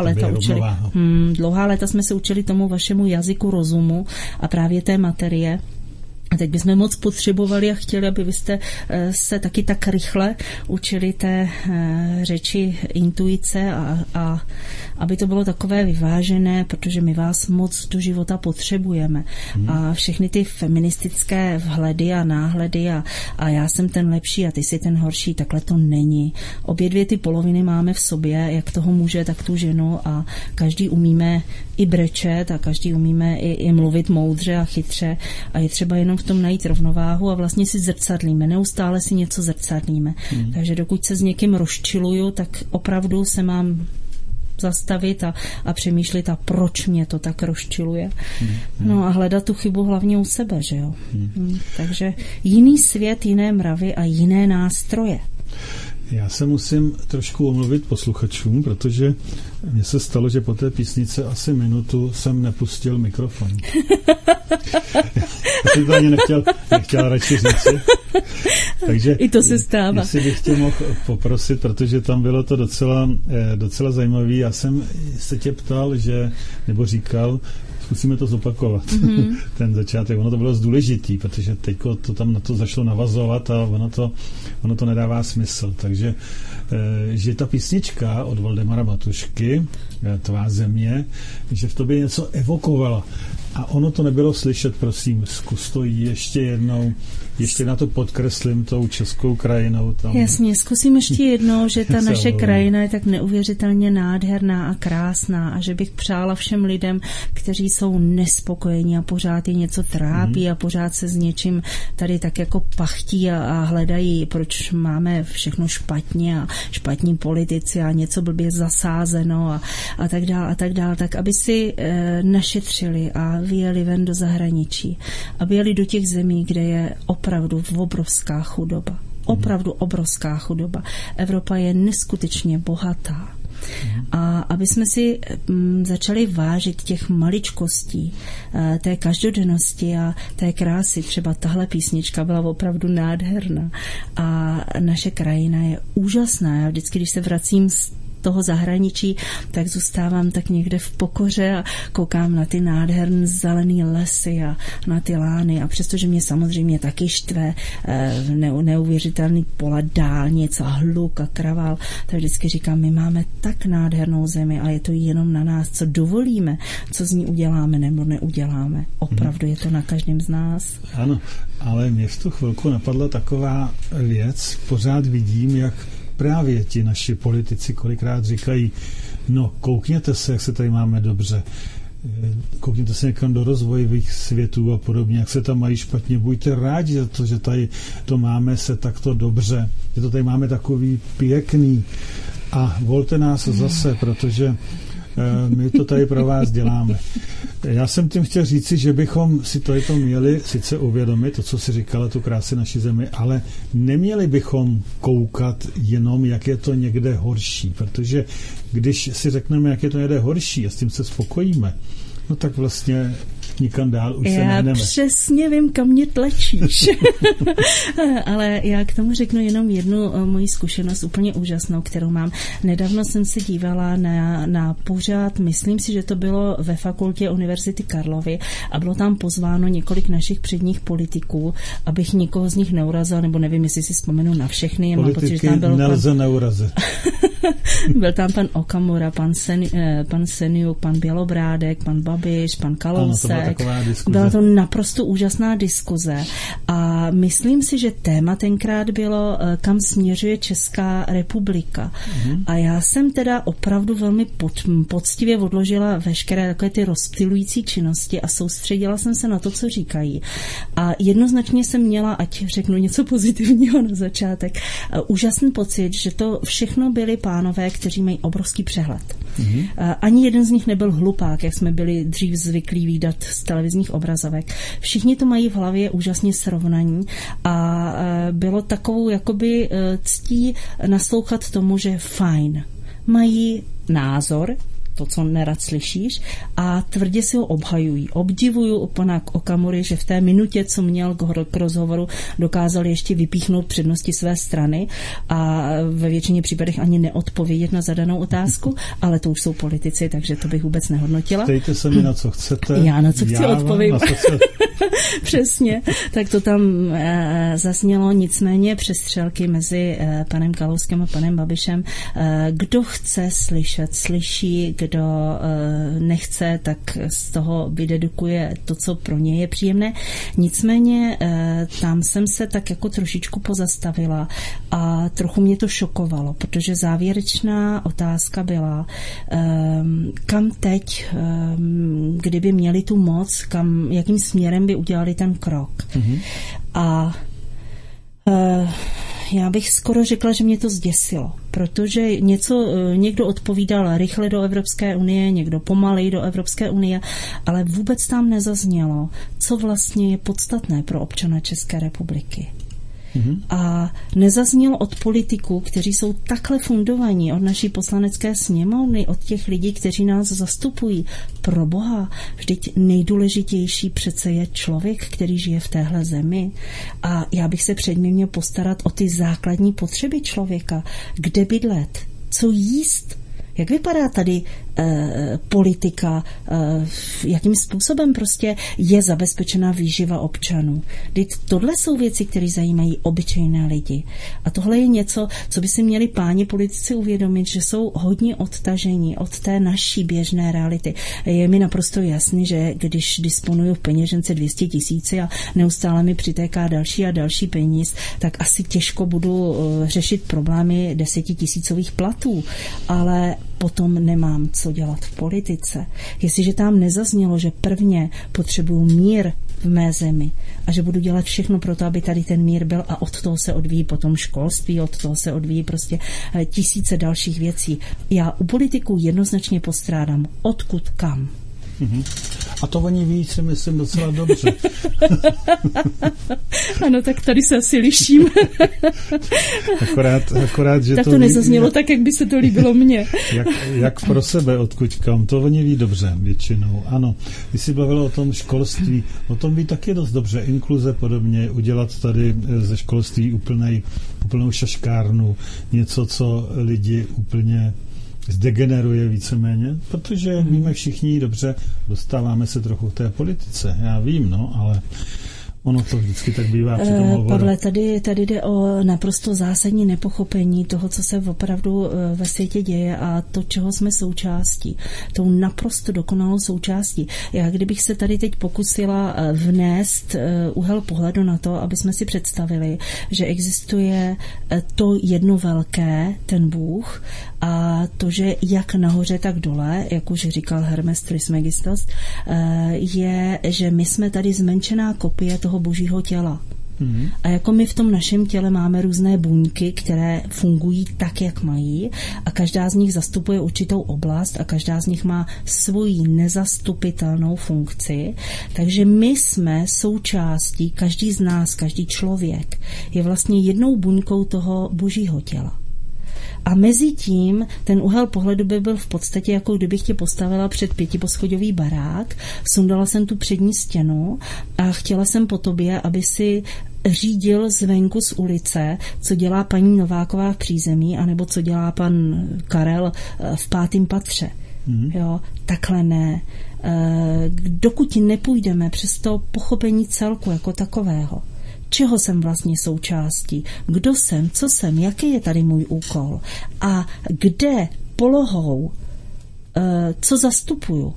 léta jsme se učili tomu vašemu jazyku rozumu a právě té materie. A teď bychom moc potřebovali a chtěli, aby vy jste se taky tak rychle učili té řeči intuice a aby to bylo takové vyvážené, protože my vás moc do života potřebujeme. A všechny ty feministické vhledy a náhledy a já jsem ten lepší a ty jsi ten horší, takhle to není. Obě dvě ty poloviny máme v sobě, jak toho muže, tak tu ženu a každý umíme i brečet a každý umíme i mluvit moudře a chytře a je třeba jenom v tom najít rovnováhu a vlastně si zrcadlíme, neustále si něco zrcadlíme. Takže dokud se s někým rozčiluju, tak opravdu se mám zastavit a přemýšlet, a proč mě to tak rozčiluje. No a hledat tu chybu hlavně u sebe, že jo. Takže jiný svět, jiné mravy a jiné nástroje. Já se musím trošku omluvit posluchačům, protože mně se stalo, že po té písnice asi minutu jsem nepustil mikrofon. Já jsem to ani nechtěl radši říct. Takže i to se stává. Jestli bych tě mohl poprosit, protože tam bylo to docela zajímavé. Já jsem se tě ptal, nebo říkal, zkusíme to zopakovat, ten začátek. Ono to bylo důležitý, protože teď to tam na to začalo navazovat a ono to nedává smysl. Takže, že ta písnička od Valdemara Matušky, Tvá země, že v tobě něco evokovala. A ono to nebylo slyšet, prosím, zkus to ještě jednou, ještě na to podkreslím tou českou krajinou. Tam. Jasně, zkusím ještě jednou, že ta naše krajina je tak neuvěřitelně nádherná a krásná a že bych přála všem lidem, kteří jsou nespokojení a pořád je něco trápí a pořád se s něčím tady tak jako pachtí a hledají, proč máme všechno špatně a špatní politici a něco blbě zasázeno a tak dál, tak aby si našetřili a vyjeli ven do zahraničí, aby jeli do těch zemí, kde je opravdu obrovská chudoba. Opravdu obrovská chudoba. Evropa je neskutečně bohatá. A aby jsme si začali vážit těch maličkostí, té každodennosti a té krásy, třeba tahle písnička byla opravdu nádherná a naše krajina je úžasná. Já vždycky, když se vracím z toho zahraničí, tak zůstávám tak někde v pokoře a koukám na ty nádherné zelený lesy a na ty lány a přestože mě samozřejmě taky štve neuvěřitelný pola dálnic a hluk a kravál, tak vždycky říkám, my máme tak nádhernou zemi a je to jenom na nás, co dovolíme, co z ní uděláme nebo neuděláme. Opravdu je to na každém z nás. Ano, ale mě v tu chvilku napadla taková věc, pořád vidím, jak právě ti naši politici kolikrát říkají, no koukněte se, jak se tady máme dobře, koukněte se někam do rozvojových světů a podobně, jak se tam mají špatně, buďte rádi za to, že tady to máme se takto dobře, že to tady máme takový pěkný a volte nás zase, protože my to tady pro vás děláme. Já jsem tím chtěl říci, že bychom si to měli sice uvědomit, to, co si říkala, tu krásu naší zemi, ale neměli bychom koukat jenom, jak je to někde horší, protože když si řekneme, jak je to někde horší a s tím se spokojíme, no tak vlastně nikam dál už se nehneme. Já přesně vím, kam mě tlačíš. Ale já k tomu řeknu jenom jednu moji zkušenost úplně úžasnou, kterou mám. Nedávno jsem se dívala na pořad, myslím si, že to bylo ve fakultě Univerzity Karlovy a bylo tam pozváno několik našich předních politiků, abych nikoho z nich neurazil, nebo nevím, jestli si vzpomenu na všechny. Politiky nelze neurazit. Byl tam pan Okamura, pan Seniuk, pan Bělobrádek, pan Babiš, pan Kalousek. Byla to naprosto úžasná diskuze a myslím si, že téma tenkrát bylo, kam směřuje Česká republika. A já jsem teda opravdu velmi poctivě odložila veškeré takové ty rozptylující činnosti a soustředila jsem se na to, co říkají. A jednoznačně jsem měla, ať řeknu něco pozitivního na začátek, úžasný pocit, že to všechno byli pánové, kteří mají obrovský přehled. Ani jeden z nich nebyl hlupák, jak jsme byli dřív zvyklí vídat z televizních obrazovek. Všichni to mají v hlavě úžasně srovnaní a bylo takovou jakoby ctí naslouchat tomu, že fajn. Mají názor, to, co nerad slyšíš, a tvrdě si ho obhajují. Obdivuju pana Okamury, že v té minutě, co měl k rozhovoru, dokázal ještě vypíchnout přednosti své strany a ve většině případech ani neodpovědět na zadanou otázku, ale to už jsou politici, takže to bych vůbec nehodnotila. Ptejte se mi, na co chcete. Já na co chci odpovím. Přesně. Tak to tam zaznělo, nicméně přestřelky mezi panem Kalouskem a panem Babišem. Kdo chce slyšet, slyší, kdo nechce, tak z toho vydedukuje to, co pro ně je příjemné. Nicméně tam jsem se tak jako trošičku pozastavila a trochu mě to šokovalo, protože závěrečná otázka byla, kam teď, kdyby měli tu moc, jakým směrem by udělali ten krok. A já bych skoro řekla, že mě to zděsilo, protože někdo odpovídal rychle do Evropské unie, někdo pomaleji do Evropské unie, ale vůbec tam nezaznělo, co vlastně je podstatné pro občana České republiky. A nezaznělo od politiků, kteří jsou takhle fundovaní, od naší poslanecké sněmovny, od těch lidí, kteří nás zastupují. Pro Boha, vždyť nejdůležitější přece je člověk, který žije v téhle zemi. A já bych se předně měl postarat o ty základní potřeby člověka. Kde bydlet? Co jíst? Jak vypadá tady politika, jakým způsobem prostě je zabezpečená výživa občanů. Tohle jsou věci, které zajímají obyčejné lidi. A tohle je něco, co by si měli páni politici uvědomit, že jsou hodně odtažení od té naší běžné reality. Je mi naprosto jasný, že když disponuju v peněžence 200 000 a neustále mi přitéká další a další peníz, tak asi těžko budu řešit problémy 10 000 platů, ale potom nemám co dělat v politice. Jestliže tam nezaznělo, že prvně potřebuju mír v mé zemi a že budu dělat všechno pro to, aby tady ten mír byl a od toho se odvíjí potom školství, od toho se odvíjí prostě tisíce dalších věcí. Já u politiků jednoznačně postrádám odkud kam. A to oni ví, si myslím, docela dobře. Ano, tak tady se asi liším. akorát, že tak to nezaznělo tak, jak by se to líbilo mně. jak pro sebe, odkud kam, to oni ví dobře většinou. Ano, když jsi bavila o tom školství, o tom ví taky dost dobře, inkluze podobně, udělat tady ze školství úplnou šaškárnu, něco, co lidi úplně zdegeneruje víceméně, protože víme všichni dobře, dostáváme se trochu k té politice. Já vím, ale ono to vždycky tak bývá při tom hovoru. Pavle, tady jde o naprosto zásadní nepochopení toho, co se opravdu ve světě děje a to, čeho jsme součástí. Tou naprosto dokonalou součástí. Já kdybych se tady teď pokusila vnést úhel pohledu na to, aby jsme si představili, že existuje to jedno velké, ten Bůh, a to, že jak nahoře, tak dole, jak už říkal Hermes Trismegistos, je, že my jsme tady zmenšená kopie toho božího těla. A jako my v tom našem těle máme různé buňky, které fungují tak, jak mají a každá z nich zastupuje určitou oblast a každá z nich má svoji nezastupitelnou funkci. Takže my jsme součástí, každý z nás, každý člověk je vlastně jednou buňkou toho božího těla. A mezi tím ten úhel pohledu by byl v podstatě, jako kdybych tě postavila před 5poschodový barák, sundala jsem tu přední stěnu a chtěla jsem po tobě, aby si řídil zvenku z ulice, co dělá paní Nováková v přízemí, anebo co dělá pan Karel v 5. patře. Jo, takhle ne. Dokud nepůjdeme přes to pochopení celku jako takového, čeho jsem vlastně součástí, kdo jsem, co jsem, jaký je tady můj úkol a kde polohou, co zastupuju.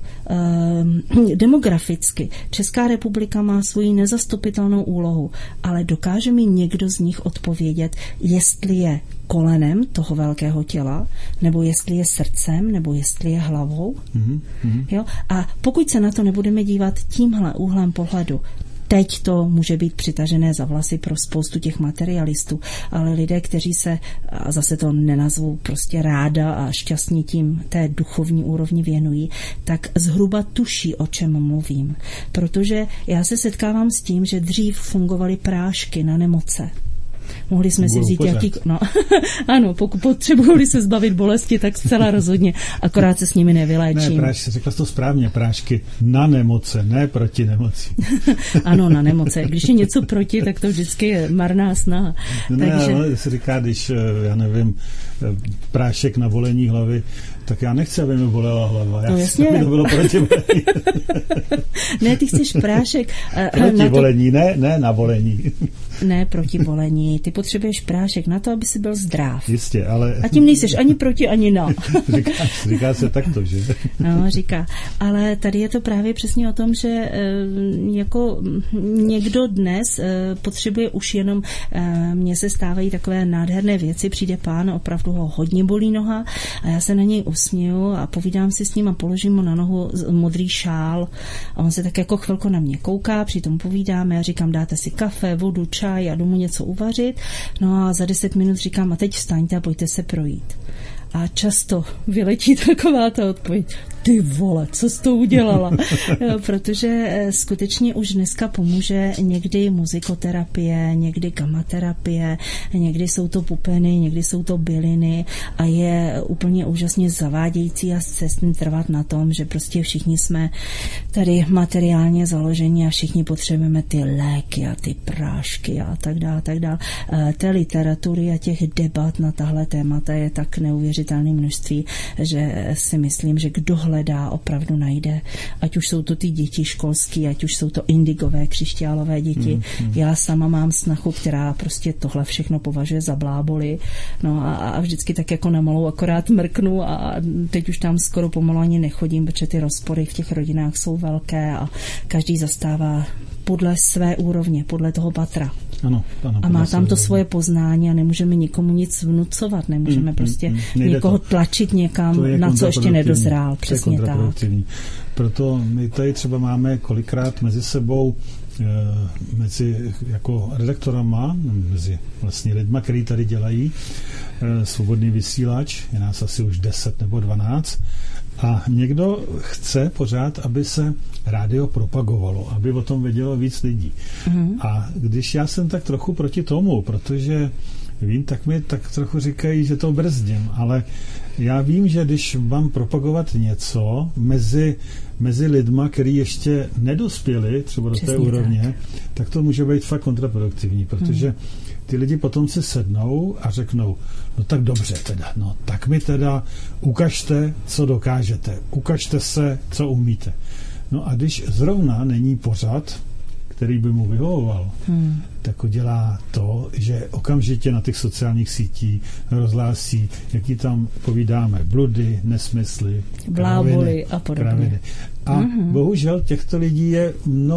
Demograficky Česká republika má svoji nezastupitelnou úlohu, ale dokáže mi někdo z nich odpovědět, jestli je kolenem toho velkého těla, nebo jestli je srdcem, nebo jestli je hlavou. Jo? A pokud se na to nebudeme dívat tímhle úhlem pohledu, teď to může být přitažené za vlasy pro spoustu těch materialistů, ale lidé, kteří se, a zase to nenazvu prostě ráda a šťastně tím té duchovní úrovni věnují, tak zhruba tuší, o čem mluvím. Protože já se setkávám s tím, že dřív fungovaly prášky na nemoce. Mohli jsme si vzít ano, pokud potřebovali se zbavit bolesti, tak zcela rozhodně, akorát se s nimi nevyléčím. Ne, řekla jsi to správně, prášky na nemoce, ne proti nemoci. Ano, na nemoce. Když je něco proti, tak to vždycky je marná snaha. Takže se říká, když, já nevím, prášek na volení hlavy, tak já nechci, aby mi bolela hlava. Já chci, aby to bylo proti volení. Ne, ty chceš prášek. Proti volení, ne na volení. Ne proti volení. Ty potřebuješ prášek na to, aby si byl zdrav. Jistě, ale... A tím nejseš ani proti, ani na. Říká se takto, že? No, říká. Ale tady je to právě přesně o tom, že jako někdo dnes potřebuje už jenom, mně se stávají takové nádherné věci, přijde pán, opravdu ho hodně bolí noha a já se na něj usměju a povídám si s ním a položím mu na nohu modrý šál a on se tak jako chvilku na mě kouká, přitom povídáme a říkám, dáte si kafe, vodu, čaj a jdu mu něco uvařit. No a za 10 minut říkám, a teď vstaňte a pojďte se projít. A často vyletí taková ta odpověď. ty vole, co jsi to udělala? Protože skutečně už dneska pomůže někdy muzikoterapie, někdy gamaterapie, někdy jsou to pupeny, někdy jsou to byliny a je úplně úžasně zavádějící a cestný trvat na tom, že prostě všichni jsme tady materiálně založení a všichni potřebujeme ty léky a ty prášky a tak dále, tak dále. Té literatury a těch debat na tahle témata je tak neuvěřitelné množství, že si myslím, že kdo hledá, opravdu najde. Ať už jsou to ty děti školský, ať už jsou to indigové, křišťálové děti. Já sama mám snachu, která prostě tohle všechno považuje za bláboli. No a vždycky tak jako na malou akorát mrknu a teď už tam skoro pomalu ani nechodím, protože ty rozpory v těch rodinách jsou velké a každý zastává podle své úrovně, podle toho patra. Ano, a má tam to svoje poznání a nemůžeme nikomu nic vnucovat, nemůžeme prostě někoho tlačit někam, na co ještě nedozrál. Přesně tak. Proto my tady třeba máme kolikrát mezi sebou mezi jako redaktorama, mezi vlastně lidma, který tady dělají svobodný vysílač, je nás asi už 10 nebo 12, a někdo chce pořád, aby se rádio propagovalo, aby o tom vědělo víc lidí. A když já jsem tak trochu proti tomu, protože vím, tak mi tak trochu říkají, že to brzdím, ale já vím, že když mám propagovat něco mezi lidma, který ještě nedospěli třeba do té úrovně, tak to může být fakt kontraproduktivní, protože ty lidi potom si sednou a řeknou, no tak dobře teda, no tak mi teda ukažte, co dokážete, ukažte se, co umíte. No a když zrovna není pořad, který by mu vyhovoval, tak udělá to, že okamžitě na těch sociálních sítích rozhlásí, jaký tam povídáme, bludy, nesmysly, bláboli a podobně. A bohužel těchto lidí je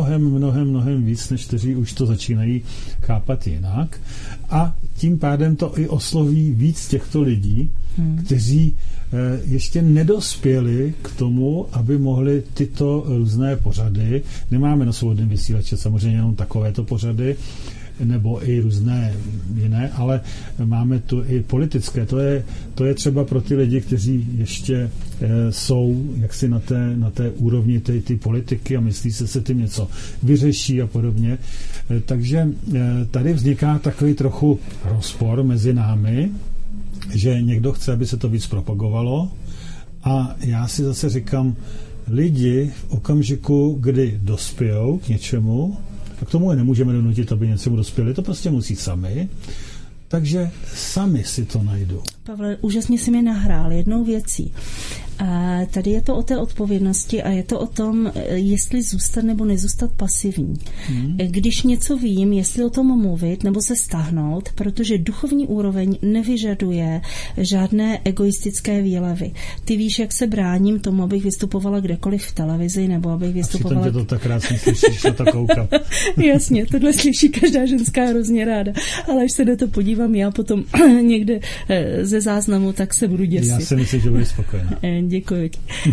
mnohem víc, než kteří už to začínají chápat jinak. A tím pádem to i osloví víc těchto lidí, kteří ještě nedospěli k tomu, aby mohli tyto různé pořady, nemáme na svobodném vysílači samozřejmě jenom takovéto pořady, nebo i různé jiné, ale máme tu i politické. To je třeba pro ty lidi, kteří ještě jsou jaksi na té úrovni ty politiky a myslí se tím něco vyřeší a podobně. Takže tady vzniká takový trochu rozpor mezi námi, že někdo chce, aby se to víc propagovalo, a já si zase říkám, lidi v okamžiku, kdy dospějou k něčemu, a k tomu je nemůžeme donutit, aby něčemu dospěli, to prostě musí sami, takže sami si to najdou. Pavle, úžasně si mi nahrál jednou věcí. A tady je to o té odpovědnosti a je to o tom, jestli zůstat nebo nezůstat pasivní. Když něco vím, jestli o tom mluvit nebo se stáhnout, protože duchovní úroveň nevyžaduje žádné egoistické výlevy. Ty víš, jak se bráním tomu, abych vystupovala kdekoliv v televizi nebo abych vystupovala... A přitom tě to tak krásně slyšíš, na to koukám. Jasně, tohle slyší každá ženská hrozně ráda, ale až se na to podívám já potom někde ze záznamu, tak se budu děsit. Já si myslím, že budu spokojená. Děkuji.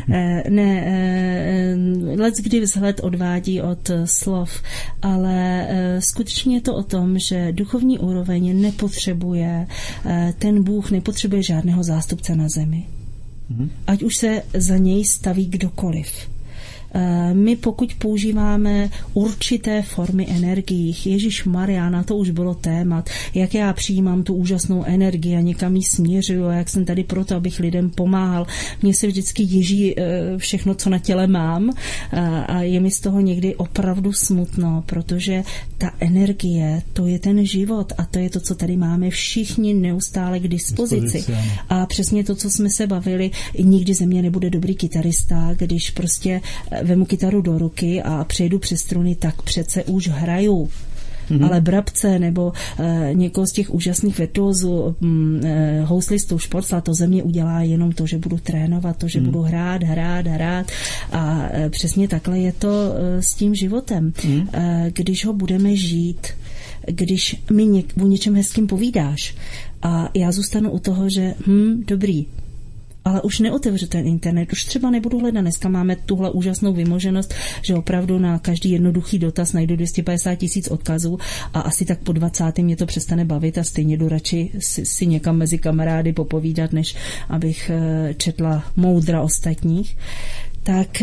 Leckdy vzhled odvádí od slov, ale skutečně je to o tom, že duchovní úroveň nepotřebuje, ten Bůh nepotřebuje žádného zástupce na zemi. Ať už se za něj staví kdokoliv. My pokud používáme určité formy energií, Ježišmarja, na to už bylo témat, jak já přijímám tu úžasnou energii a někam ji směřuju a jak jsem tady proto, abych lidem pomáhal. Mně se vždycky ježí všechno, co na těle mám, a je mi z toho někdy opravdu smutno, protože ta energie, to je ten život a to je to, co tady máme všichni neustále k dispozici. A přesně to, co jsme se bavili, nikdy ze mě nebude dobrý kytarista, když prostě vemu kytaru do ruky a přejdu přes struny, tak přece už hraju. Ale Brabce nebo někoho z těch úžasných virtuózů, houslistů, športla, to ze mě udělá jenom to, že budu trénovat, to, že budu hrát a přesně takhle je to s tím životem. Když ho budeme žít, když mi o něčem hezkým povídáš a já zůstanu u toho, že dobrý, ale už neotevřu ten internet, už třeba nebudu hledat. Dneska máme tuhle úžasnou vymoženost, že opravdu na každý jednoduchý dotaz najdu 250 000 odkazů a asi tak po 20. mě to přestane bavit a stejně jdu radši si někam mezi kamarády popovídat, než abych četla moudra ostatních. tak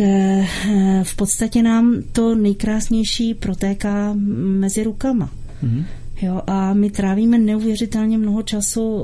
v podstatě nám to nejkrásnější protéká mezi rukama. Jo, a my trávíme neuvěřitelně mnoho času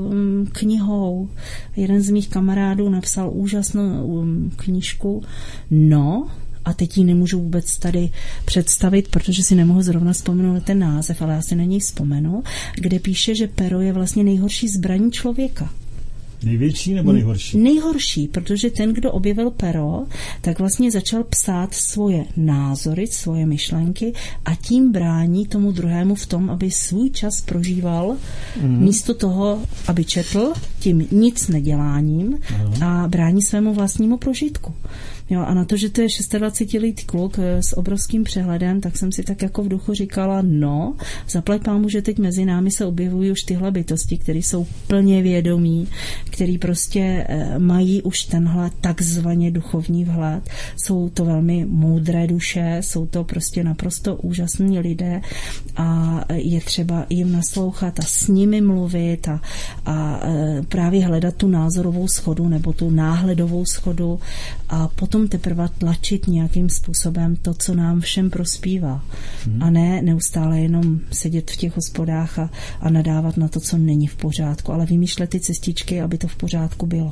knihou. Jeden z mých kamarádů napsal úžasnou knížku. No, a teď ji nemůžu vůbec tady představit, protože si nemohu zrovna vzpomenout ten název, ale já si na něj vzpomenu, kde píše, že pero je vlastně nejhorší zbraní člověka. Největší nebo nejhorší? Nejhorší, protože ten, kdo objevil pero, tak vlastně začal psát svoje názory, svoje myšlenky a tím brání tomu druhému v tom, aby svůj čas prožíval místo toho, aby četl, tím nic neděláním a brání svému vlastnímu prožitku. Jo, a na to, že to je 26letý kluk s obrovským přehledem, tak jsem si tak jako v duchu říkala, no, zaplať pámu, že teď mezi námi se objevují už tyhle bytosti, které jsou plně vědomí, který prostě mají už tenhle takzvaně duchovní vhled. Jsou to velmi moudré duše, jsou to prostě naprosto úžasní lidé a je třeba jim naslouchat a s nimi mluvit a právě hledat tu názorovou shodu nebo tu náhledovou shodu a potom teprve tlačit nějakým způsobem to, co nám všem prospívá. A ne neustále jenom sedět v těch hospodách a nadávat na to, co není v pořádku, ale vymýšlet ty cestičky, aby to v pořádku bylo.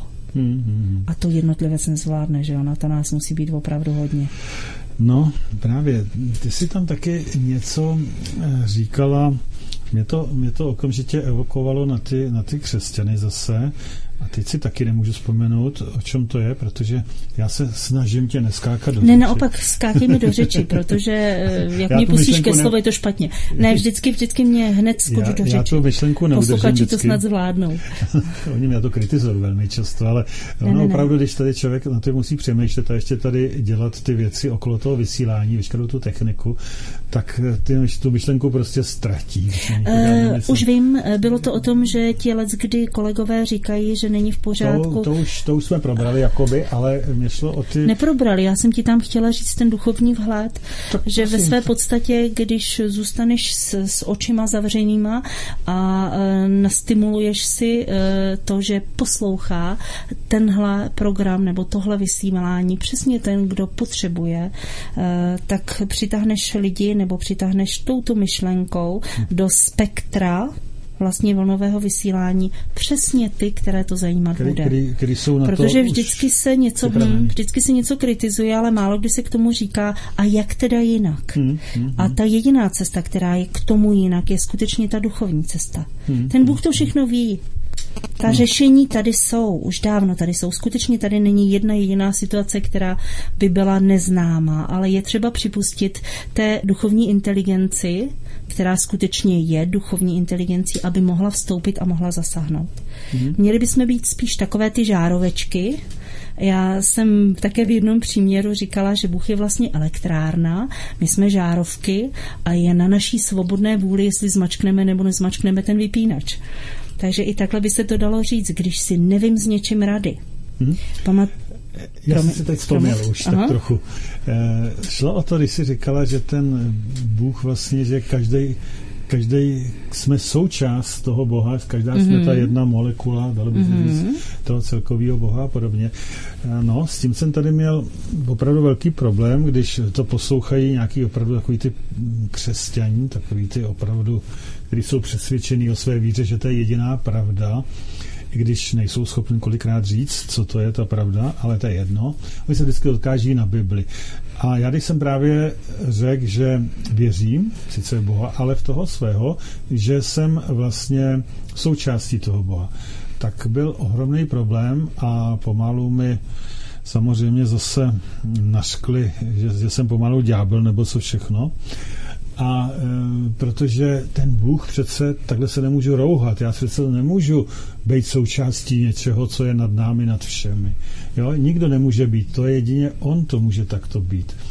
A to jednotlivec nezvládne, že ona ta nás musí být opravdu hodně. No, právě. Ty jsi tam taky něco říkala, mě to okamžitě evokovalo na ty křesťany zase. A teď si taky nemůžu vzpomenout, o čem to je, protože já se snažím tě neskákat do řeči. Ne, naopak skákej mi do řeči, protože jak mě pustíš ke slovu, je to špatně. Ne, vždycky mě hned skočí do řeči. Já tu myšlenku neudržím vždycky. Posluchači to snad zvládnou. Oni mě to kritizují velmi často, ale ono opravdu, když tady člověk na to musí přemýšlet a ještě tady dělat ty věci okolo toho vysílání, veškerou tu techniku, tak tu myšlenku prostě ztratí. Už vím, bylo to o tom, že ti leckdy kolegové říkají, že není v pořádku. To už jsme probrali jakoby, ale mě šlo o ty... Neprobrali, já jsem ti tam chtěla říct ten duchovní vhled, že ve své podstatě, když zůstaneš s očima zavřenýma a nastimuluješ si to, že poslouchá tenhle program nebo tohle vysílání, přesně ten, kdo potřebuje, tak přitáhneš lidi nebo přitáhneš touto myšlenkou do spektra vlastně vlnového vysílání přesně ty, které to zajímat bude. Který jsou na protože to vždycky se něco kritizuje, ale málo kdy se k tomu říká, a jak teda jinak. A ta jediná cesta, která je k tomu jinak, je skutečně ta duchovní cesta. Ten Bůh to všechno ví. Ta řešení tady jsou, už dávno tady jsou. Skutečně tady není jedna jediná situace, která by byla neznámá, ale je třeba připustit té duchovní inteligenci, která skutečně je duchovní inteligencí, aby mohla vstoupit a mohla zasáhnout. Měli bychom být spíš takové ty žárovečky. Já jsem také v jednom příměru říkala, že Bůh je vlastně elektrárna, my jsme žárovky a je na naší svobodné vůli, jestli zmačkneme nebo nezmačkneme ten vypínač. Takže i takhle by se to dalo říct, když si nevím s něčím rady. Já jsem si teď vzpomněl už tak trochu. Šlo o to, když jsi říkala, že ten Bůh vlastně, že každý jsme součást toho Boha, každá jsme ta jedna molekula, dalo by se říct, toho celkového Boha a podobně. No, s tím jsem tady měl opravdu velký problém, když to poslouchají nějaký opravdu takový ty křesťaní, takový ty opravdu, kteří jsou přesvědčení o své víře, že to je jediná pravda, i když nejsou schopni kolikrát říct, co to je ta pravda, ale to je jedno. Oni se vždycky odkáží na Bibli. A já když jsem právě řekl, že věřím, sice v Boha, ale v toho svého, že jsem vlastně součástí toho Boha, tak byl ohromný problém a pomalu mi samozřejmě zase naškli, že jsem pomalu ďábel nebo co všechno. A protože ten Bůh přece, takhle se nemůžu rouhat, já přece nemůžu být součástí něčeho, co je nad námi, nad všemi. Jo? Nikdo nemůže být, to je jedině on to může takto být.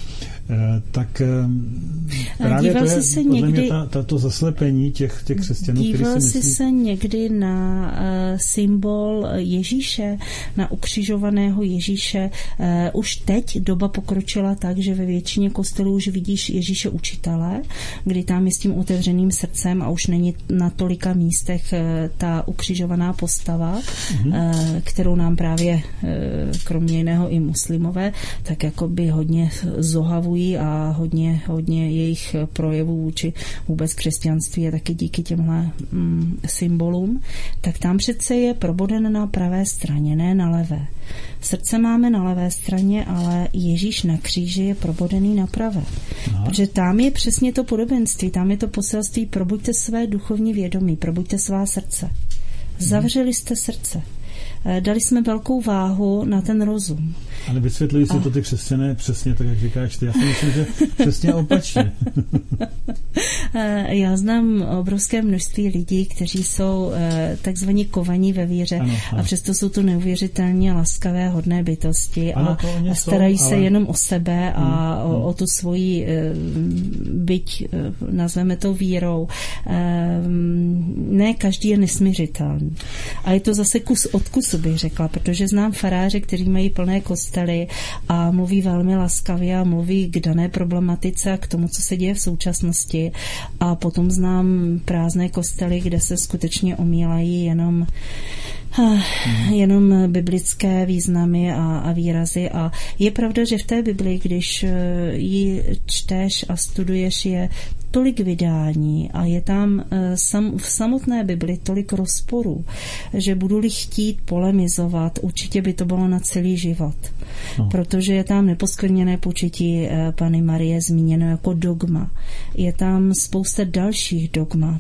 tak právě to je podle mě to zaslepení těch křesťanů, kteří si myslí... Díval jsi se někdy na symbol Ježíše, na ukřižovaného Ježíše? Už teď doba pokročila tak, že ve většině kostelů už vidíš Ježíše učitele, kdy tam je s tím otevřeným srdcem a už není na tolika místech ta ukřižovaná postava, kterou nám právě kromě jiného i muslimové tak jako by hodně zohavují a hodně jejich projevů vůči vůbec křesťanství je taky díky těmhle symbolům, tak tam přece je proboden na pravé straně, ne na levé. Srdce máme na levé straně, ale Ježíš na kříži je probodený na pravé. Protože tam je přesně to podobenství, tam je to poselství: probuďte své duchovní vědomí, probuďte svá srdce. Zavřeli jste srdce. Dali jsme velkou váhu na ten rozum. Ale vysvětlují si to ty křesťané přesně tak, jak říkáš ty. Já si myslím, že přesně opačně. Já znám obrovské množství lidí, kteří jsou takzvaní kovaní ve víře, ano. A přesto jsou to neuvěřitelně laskavé, hodné bytosti a starají se jenom o sebe a o tu svoji byť, nazveme to vírou. Ne každý je nesmiřitelný. A je to zase kus od kusu, bych řekla, protože znám faráře, kteří mají plné kostely a mluví velmi laskavě a mluví k dané problematice a k tomu, co se děje v současnosti. A potom znám prázdné kostely, kde se skutečně omílají jenom biblické významy a výrazy. A je pravda, že v té Bibli, když ji čteš a studuješ, je tolik vydání a je tam v samotné Bibli tolik rozporů, že budu-li chtít polemizovat, určitě by to bylo na celý život. Protože je tam neposkvrněné početí Panny Marie zmíněno jako dogma. Je tam spousta dalších dogmat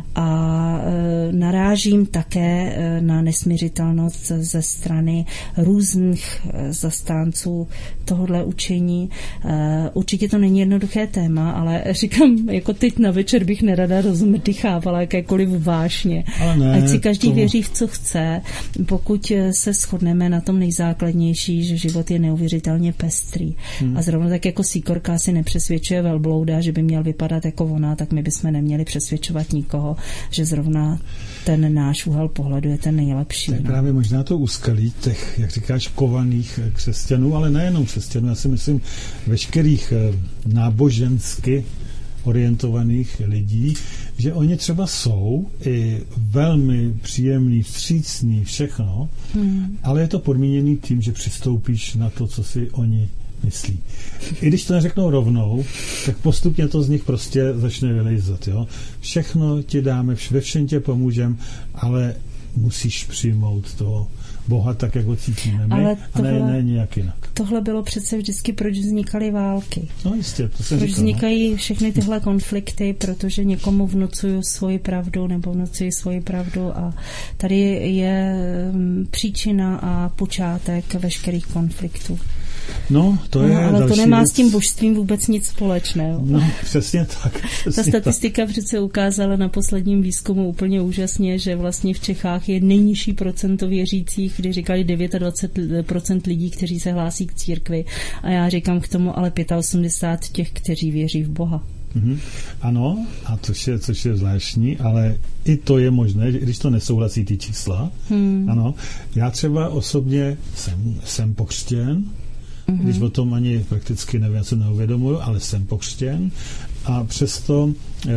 a narážím také na nesmiřitelnost ze strany různých zastánců tohodle učení. Určitě to není jednoduché téma, ale říkám, jako teď na večer bych nerada rozmrdychávala jakékoliv vášně. Ať si každý věří v co chce, pokud se shodneme na tom nejzákladnější, že život je neuvěřitelně pestrý. A zrovna tak jako síkorka si nepřesvědčuje velblouda, že by měl vypadat jako ona, tak my bychom neměli přesvědčovat nikoho, že zrovna ten náš úhel pohledu je ten nejlepší. To je právě možná to úskalí těch, jak říkáš, kovaných křesťanů, ale nejenom křesťanů. Já si myslím veškerých nábožensky orientovaných lidí, že oni třeba jsou i velmi příjemný, vstřícný, všechno, ale je to podmíněný tím, že přistoupíš na to, co si oni myslí. I když to neřeknou rovnou, tak postupně to z nich prostě začne vylejzat. Jo? Všechno ti dáme, ve všem tě pomůžeme, ale musíš přijmout toho Boha tak, jak ho cítíme my, a ne nějak jinak. Tohle bylo přece vždycky, proč vznikaly války. No jistě, to jsem proč vznikají všechny tyhle konflikty, protože někomu vnucuju svoji pravdu nebo vnucuji svoji pravdu a tady je příčina a počátek veškerých konfliktů. No, to je ale další to nemá věc. S tím božstvím vůbec nic společného. No, přesně tak. Ta statistika přece ukázala na posledním výzkumu úplně úžasně, že vlastně v Čechách je nejnižší procento věřících, kdy říkali 29% lidí, kteří se hlásí k církvi. A já říkám k tomu ale 85% těch, kteří věří v Boha. Ano, a což je zvláštní, ale i to je možné, že když to nesouhlasí ty čísla. Ano, já třeba osobně jsem pokřtěn, když o tom ani prakticky nevím, co neuvědomuju, ale jsem pokřtěn a přesto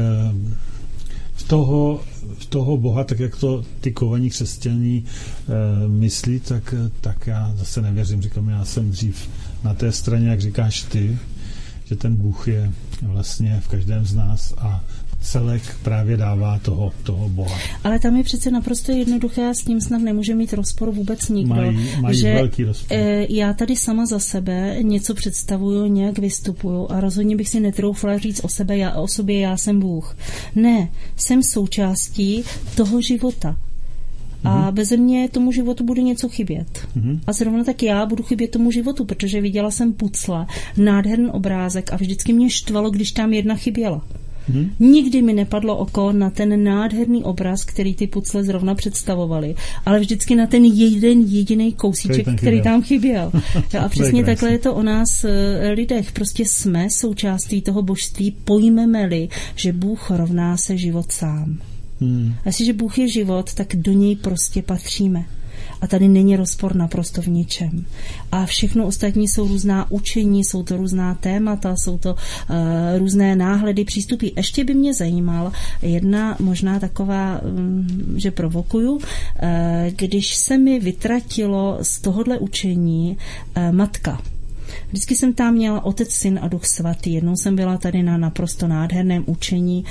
v toho Boha, tak jak to ty kovaní křesťaní myslí, tak já zase nevěřím. Říkám, já jsem dřív na té straně, jak říkáš ty, že ten Bůh je vlastně v každém z nás a celek právě dává toho Boha. Ale tam je přece naprosto jednoduché a s tím snad nemůže mít rozpor vůbec nikdo. Mají že velký rozpor. Já tady sama za sebe něco představuju, nějak vystupuju a rozhodně bych si netroufla říct o sobě já jsem Bůh. Ne, jsem součástí toho života. A beze mě tomu životu bude něco chybět. A zrovna tak já budu chybět tomu životu, protože viděla jsem pucle, nádherný obrázek a vždycky mě štvalo, když tam jedna chyběla. Nikdy mi nepadlo oko na ten nádherný obraz, který ty pucle zrovna představovaly, ale vždycky na ten jeden jediný kousíček, který tam chyběl. A přesně takhle je to o nás lidech. Prostě jsme součástí toho božství, pojmeme-li, že Bůh rovná se život sám. A jestliže Bůh je život, tak do něj prostě patříme. A tady není rozpor naprosto v ničem. A všechno ostatní jsou různá učení, jsou to různá témata, jsou to různé náhledy, přístupy. Ještě by mě zajímal jedna možná taková, že provokuju, když se mi vytratilo z tohohle učení matka. Vždycky jsem tam měla Otec, Syn a Duch Svatý. Jednou jsem byla tady na naprosto nádherném učení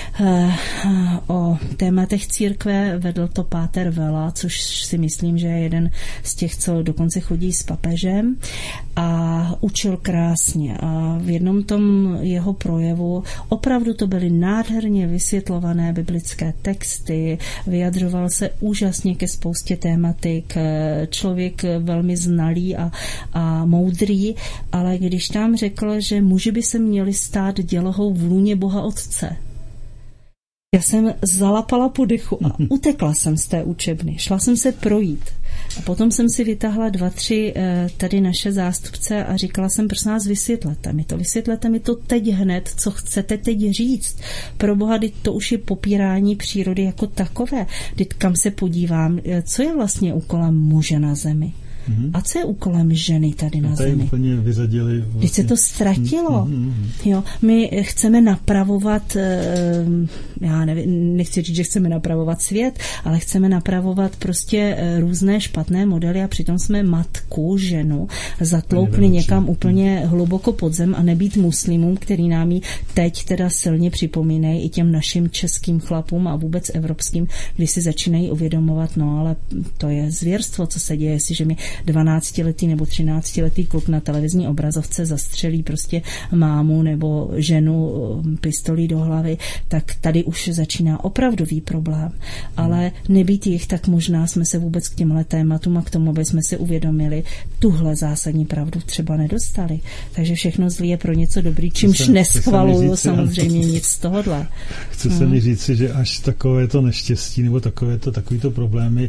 o tématech církve. Vedl to páter Vela, což si myslím, že je jeden z těch, co dokonce chodí s papežem. A učil krásně. A v jednom tom jeho projevu opravdu to byly nádherně vysvětlované biblické texty. Vyjadřoval se úžasně ke spoustě tématik. Člověk velmi znalý a moudrý, ale když tam řekl, že muži by se měli stát dělohou v lůně Boha Otce, já jsem zalapala po dechu a utekla jsem z té učebny. Šla jsem se projít. A potom jsem si vytáhla 2-3 tady naše zástupce a říkala jsem, prosím vás, vysvětlete mi to teď hned, co chcete teď říct. Pro Boha, to už je popírání přírody jako takové. Teď kam se podívám, co je vlastně úkolem muže na zemi? A co je úkolem ženy tady na zemi? Úplně vyřadili. Vlastně. Když se to ztratilo. Jo, my chceme napravovat, já nevím, nechci říct, že chceme napravovat svět, ale chceme napravovat prostě různé špatné modely a přitom jsme matku, ženu, zatloupli někam úplně hluboko pod zem a nebýt muslimům, který nám ji teď teda silně připomínají i těm našim českým chlapům a vůbec evropským, když si začínají uvědomovat, no ale to je zvěrstvo, co se děje, jestliže mi 12letý nebo 13letý kluk na televizní obrazovce zastřelí prostě mámu nebo ženu pistolí do hlavy, tak tady už začíná opravdový problém. Ale nebýt jich, tak možná jsme se vůbec k těmhle tématům a k tomu, aby jsme si uvědomili, tuhle zásadní pravdu třeba nedostali. Takže všechno zlý je pro něco dobrý, čímž neschvaluju samozřejmě nic z tohohle. Chce se mi říci, že až takovéto neštěstí nebo takovýto problémy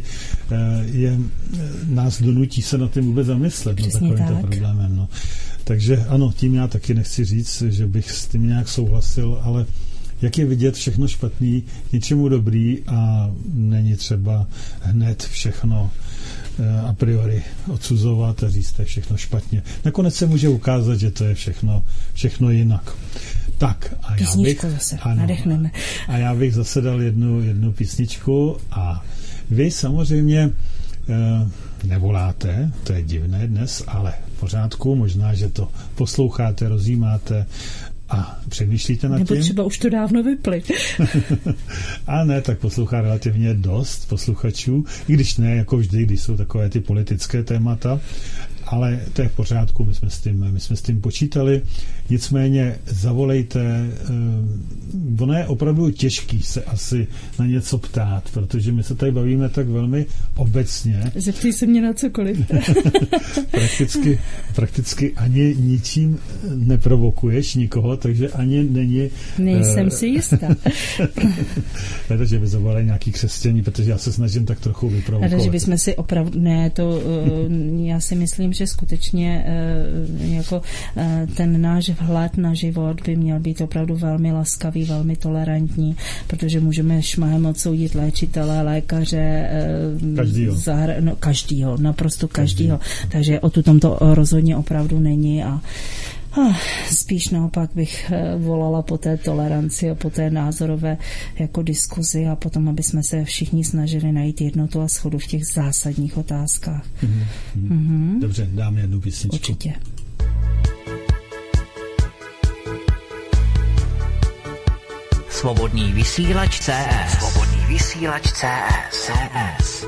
nás donutí se na tím vůbec zamyslet, no, takovýmto problémem. No. Takže ano, tím já taky nechci říct, že bych s tím nějak souhlasil, ale jak je vidět všechno špatný, něčemu dobrý a není třeba hned všechno a priori odsuzovat a říct, to je všechno špatně. Nakonec se může ukázat, že to je všechno jinak. Tak, a já bych zase dal jednu písničku a vy samozřejmě nevoláte, to je divné dnes, ale v pořádku, možná, že to posloucháte, rozjímáte a přemýšlíte nad tím. Nebo třeba už to dávno vypli. A ne, tak poslouchá relativně dost posluchačů, i když ne, jako vždy, když jsou takové ty politické témata, ale to je v pořádku, my jsme s tím počítali. Nicméně zavolejte, ono je opravdu těžký se asi na něco ptát, protože my se tady bavíme tak velmi obecně. Zeptej se mě na cokoliv. prakticky ani ničím neprovokuješ nikoho, takže ani není... Nejsem si jistá. Takže by zavolali nějaký křesťaní, protože já se snažím tak trochu vyprovokovat. Takže bychom si opravdu... Ne, to já si myslím, že skutečně jako ten náš vhled na život by měl být opravdu velmi laskavý, velmi tolerantní, protože můžeme šmahem odsoudit léčitele, lékaře, každýho, naprosto každýho. Takže o tom to rozhodně opravdu není a spíš naopak bych volala po té toleranci a po té názorové jako diskuzi a potom, aby jsme se všichni snažili najít jednotu a shodu v těch zásadních otázkách. Dobře, dáme jednu písničku. Určitě. Svobodný vysílač CS. Svobodný vysílač CS.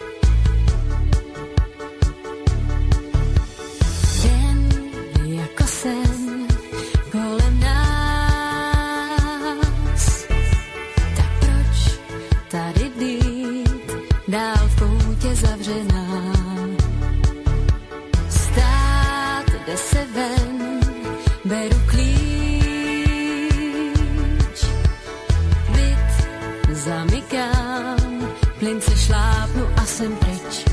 Dál v koutě zavřená. Stát jde se ven, beru klíč zamykám, plynce šlápnu a jsem pryč.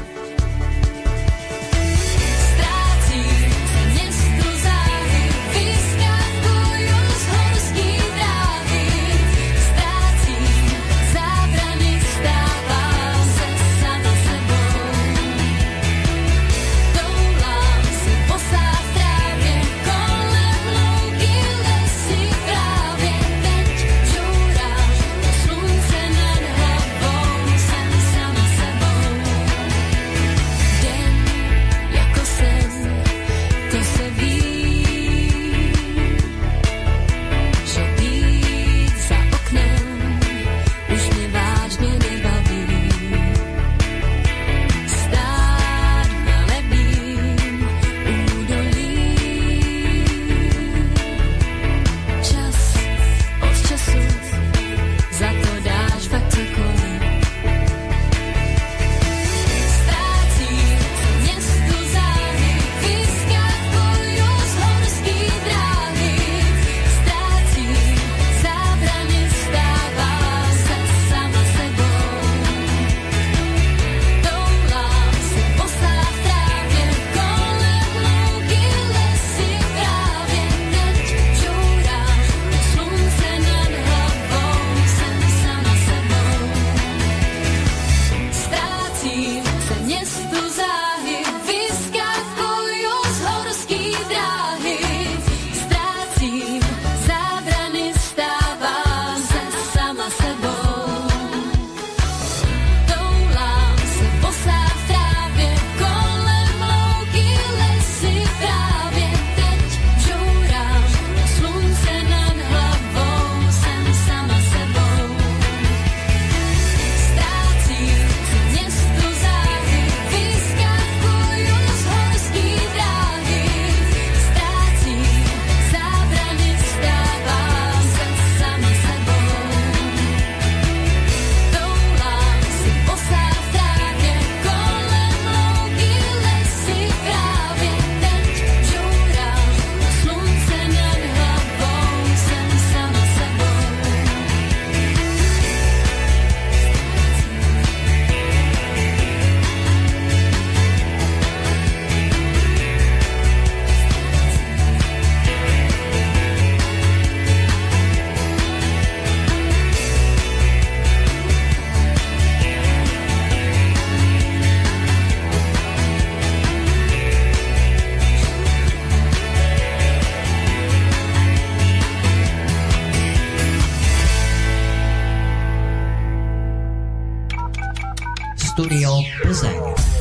Studio Plzeň.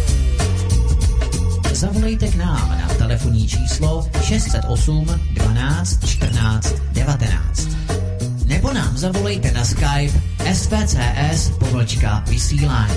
Zavolejte k nám na telefonní číslo 608 12 14 19. Nebo nám zavolejte na Skype svcs_vysílání.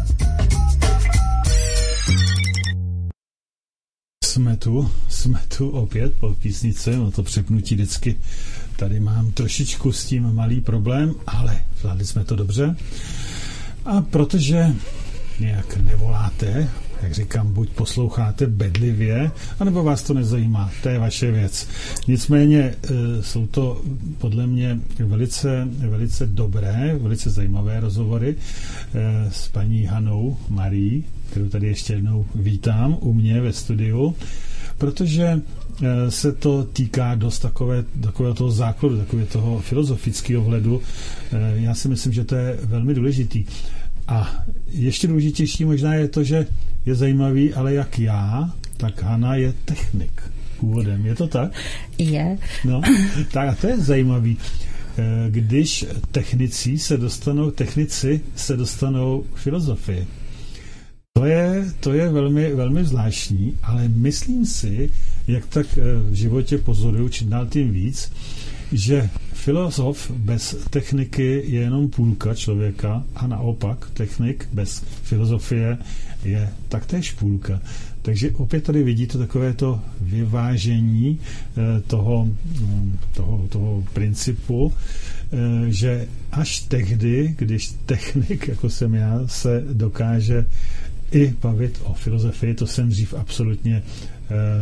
Jsme tu opět po písnice, no to přepnutí vždycky tady mám trošičku s tím malý problém, ale zvládli jsme to dobře. A protože nějak nevoláte, jak říkám, buď posloucháte bedlivě, anebo vás to nezajímá, to je vaše věc. Nicméně jsou to podle mě velice dobré, velice zajímavé rozhovory s paní Hanou Marí, kterou tady ještě jednou vítám u mě ve studiu, protože se to týká dost takového toho základu, takového toho filozofického vhledu. Já si myslím, že to je velmi důležitý. A ještě důležitější možná je to, že je zajímavý, ale jak já, tak Hana je technik původem. Je to tak? Je. No, tak a to je zajímavý. Když technici se dostanou k filozofii. To je velmi, velmi zvláštní, ale myslím si, jak tak v životě pozoruju čím dál tím víc, že filozof bez techniky je jenom půlka člověka a naopak technik bez filozofie je taktéž půlka. Takže opět tady vidíte takové to vyvážení toho principu, že až tehdy, když technik, jako jsem já, se dokáže i bavit o filozofii, to jsem dřív absolutně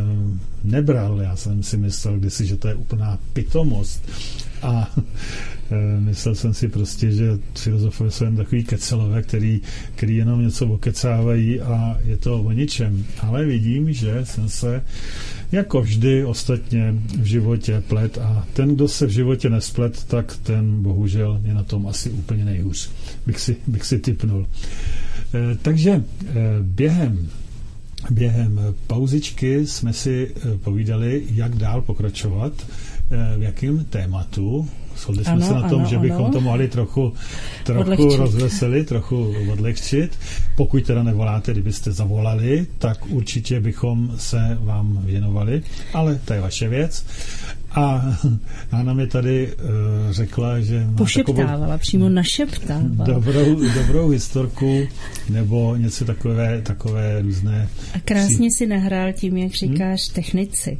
nebral. Já jsem si myslel kdysi, že to je úplná pitomost. A Myslel jsem si prostě, že filozofové jsou jen takový kecelové, který jenom něco okecávají a je to o ničem. Ale vidím, že jsem se jako vždy ostatně v životě plet a ten, kdo se v životě nesplet, tak ten bohužel je na tom asi úplně nejhůř. Bych si tipnul. Takže během pauzičky jsme si povídali, jak dál pokračovat, v jakém tématu. Shodli jsme se na tom, že bychom to mohli trochu rozveselit, trochu odlehčit. Pokud teda nevoláte, kdybyste zavolali, tak určitě bychom se vám věnovali, ale to je vaše věc. A Hana mi tady řekla, že má pošeptávala, přímo našeptávala. Dobrou historku nebo něco takové různé. A krásně si nahrál tím, jak říkáš, technici.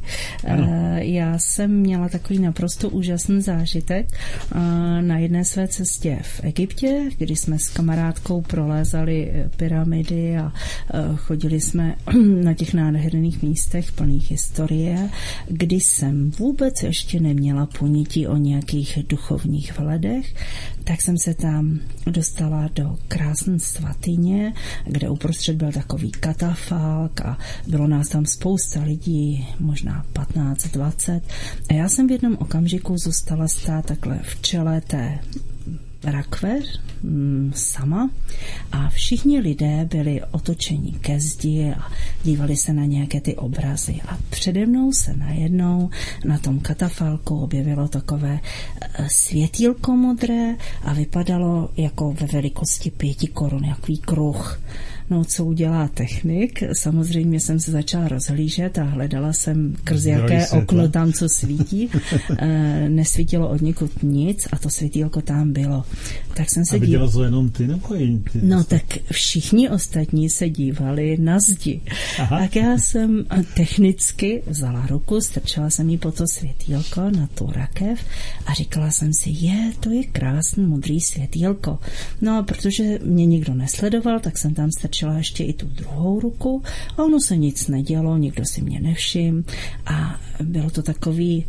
Já jsem měla takový naprosto úžasný zážitek na jedné své cestě v Egyptě, kdy jsme s kamarádkou prolézali pyramidy a chodili jsme na těch nádherných místech plných historie, kdy jsem vůbec ještě neměla ponětí o nějakých duchovních vhledech, tak jsem se tam dostala do krásné svatyně, kde uprostřed byl takový katafalk a bylo nás tam spousta lidí, možná 15-20. A já jsem v jednom okamžiku zůstala stát takhle v čele té rakve sama a všichni lidé byli otočeni ke zdi a dívali se na nějaké ty obrazy a přede mnou se najednou na tom katafalku objevilo takové světýlko modré a vypadalo jako ve velikosti 5 korun, jaký kruh. No, co udělá technik? Samozřejmě jsem se začala rozhlížet a hledala jsem krz jaké okno tam, co svítí. Nesvítilo od nikud nic a to světýlko tam bylo. Tak jsem se viděla to jenom ty nebo jen ty? No, tak všichni ostatní se dívali na zdi. Aha. Tak já jsem technicky vzala ruku, strčila jsem jí po to světýlko na tu rakev a říkala jsem si, to je krásný modrý světýlko. No a protože mě nikdo nesledoval, tak jsem tam strčila ještě i tu druhou ruku a ono se nic nedělo, nikdo si mě nevšiml a bylo to takový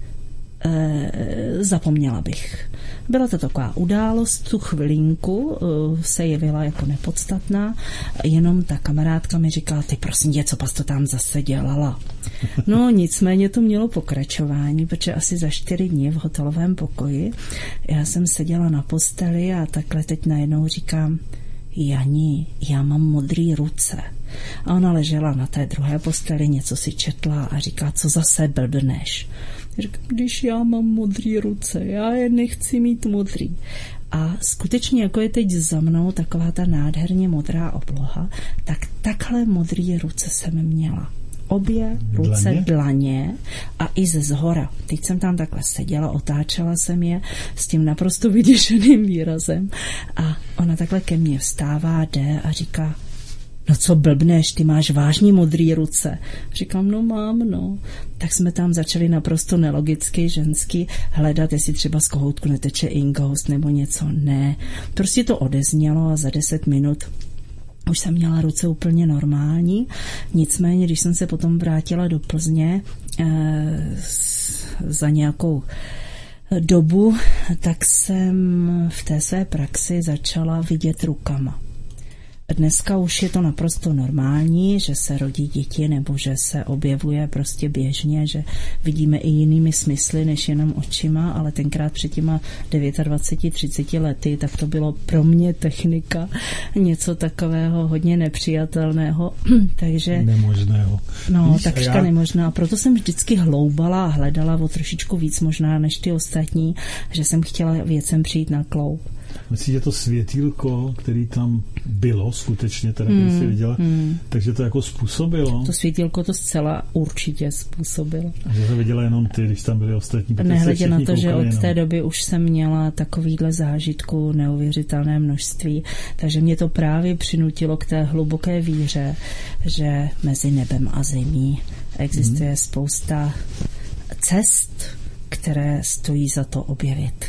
zapomněla bych. Byla to taková událost, tu chvilinku se jevila jako nepodstatná, jenom ta kamarádka mi říkala, ty prosím tě, co pas to tam zase dělala. No nicméně to mělo pokračování, protože asi za 4 dny v hotelovém pokoji já jsem seděla na posteli a takhle teď najednou říkám, Jani, já mám modrý ruce. A ona ležela na té druhé posteli, něco si četla a říká, co zase blbneš. Říkám, když já mám modrý ruce, já je nechci mít modrý. A skutečně, jako je teď za mnou taková ta nádherně modrá obloha, tak takhle modrý ruce jsem měla. Obě ruce dlaně a i ze zhora. Teď jsem tam takhle seděla, otáčela jsem je s tím naprosto vyděšeným výrazem a ona takhle ke mně vstává, jde a říká, no co blbneš, ty máš vážně modrý ruce. Říkám, no mám, no. Tak jsme tam začali naprosto nelogicky žensky hledat, jestli třeba z kohoutku neteče ingoust nebo něco. Ne. Prostě to odeznělo a za 10 minut už jsem měla ruce úplně normální. Nicméně, když jsem se potom vrátila do Plzně za nějakou dobu, tak jsem v té své praxi začala vidět rukama. Dneska už je to naprosto normální, že se rodí děti nebo že se objevuje prostě běžně, že vidíme i jinými smysly než jenom očima, ale tenkrát před těma 29-30 lety, tak to bylo pro mě technika něco takového hodně nepřijatelného, takže... Nemožného. No, takřka nemožná. Proto jsem vždycky hloubala a hledala o trošičku víc možná než ty ostatní, že jsem chtěla věcem přijít na kloub. Myslíš, že to světýlko, který tam bylo skutečně, teda když jsi viděla, takže to jako způsobilo? To světýlko to zcela určitě způsobilo. A že to viděla jenom ty, když tam byli ostatní? Nehledě na to, že od té doby už jsem měla takovýhle zážitku neuvěřitelné množství, takže mě to právě přinutilo k té hluboké víře, že mezi nebem a zemí existuje spousta cest, které stojí za to objevit.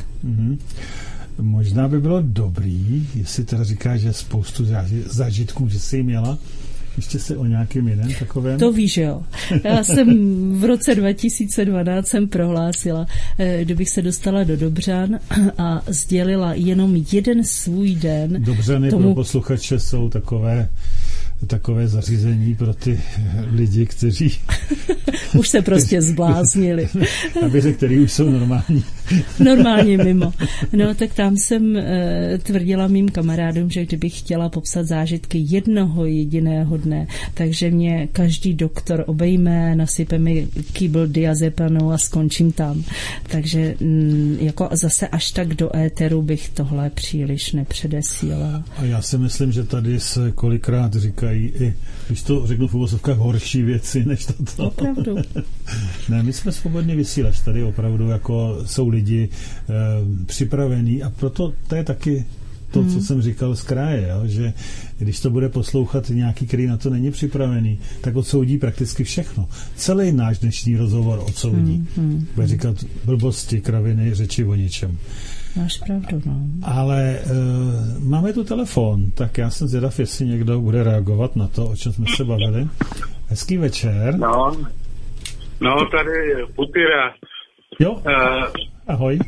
Možná by bylo dobrý, jestli teda říkáš, že spoustu zážitků, že jsi měla, Ještě se o nějakým jiném takovém? To víš, jo. Já jsem v roce 2012 jsem prohlásila, kdybych se dostala do Dobřan a sdělila jenom jeden svůj den. Dobřany pro posluchače jsou takové zařízení pro ty lidi, kteří už se prostě zbláznili. Aby řekl, který už jsou normální. Normálně mimo. No, tak tam jsem tvrdila mým kamarádům, že kdybych chtěla popsat zážitky jednoho jediného dne, takže mě každý doktor obejme, nasype mi kýbl diazepanu a skončím tam. Takže jako zase až tak do éteru bych tohle příliš nepředesílala. A já si myslím, že tady se kolikrát říkají i, když to řeknu v uvozovkách, horší věci než toto. Opravdu. Ne, my jsme svobodný vysílač, tady opravdu jako jsou lidi připravení a proto to je taky to, co jsem říkal z kraje, jo, že když to bude poslouchat nějaký, který na to není připravený, tak odsoudí prakticky všechno. Celý náš dnešní rozhovor odsoudí. Bude říkat blbosti, kraviny, řeči o ničem. Máš pravdu, no. Ale máme tu telefon, tak já jsem zvědav, jestli někdo bude reagovat na to, o čem jsme se bavili. Hezký večer. No tady Putyra. Jo, ahoj.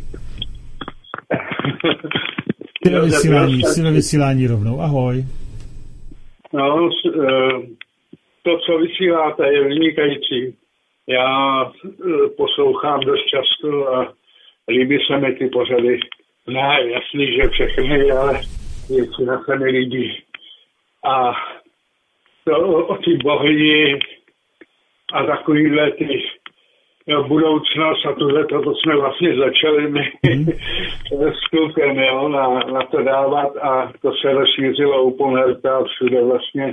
Jsi ve vysílání rovnou, ahoj. No, to, co vysíláte, je vynikající. Já poslouchám dost často a líbí se mi ty pořady. Ne, jasný, že všechny, ale většina se mi líbí. A to o ty bohyni a takovýhle ty budoucnost a to jsme vlastně začali my s klukem, jo, na to dávat a to se rozšířilo úplně všude vlastně.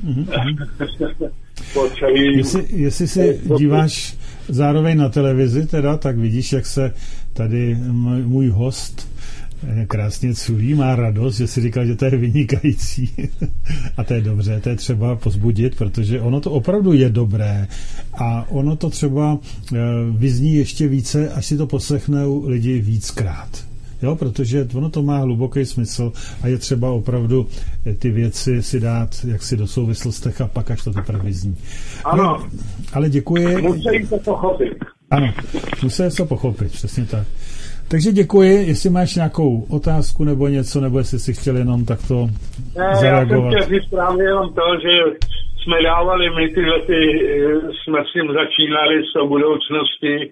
Jestli se díváš zároveň na televizi teda, tak vidíš, jak se tady můj host krásně culí, má radost, že si říkal, že to je vynikající. A to je dobře, to je třeba pozbudit, protože ono to opravdu je dobré a ono to třeba vyzní ještě více, až si to poslechnou lidi víckrát. Jo, protože ono to má hluboký smysl a je třeba opravdu ty věci si dát jaksi do souvislostech a pak až to teprve vyzní. Ano. Ale děkuji. Musí to pochopit. Ano, musí to pochopit, přesně tak. Takže děkuji, jestli máš nějakou otázku nebo něco, nebo jestli jsi chtěl jenom takto zareagovat. Já jsem chtěl říct právě jenom to, že jsme dávali my jsme s tím začínali s tou budoucností,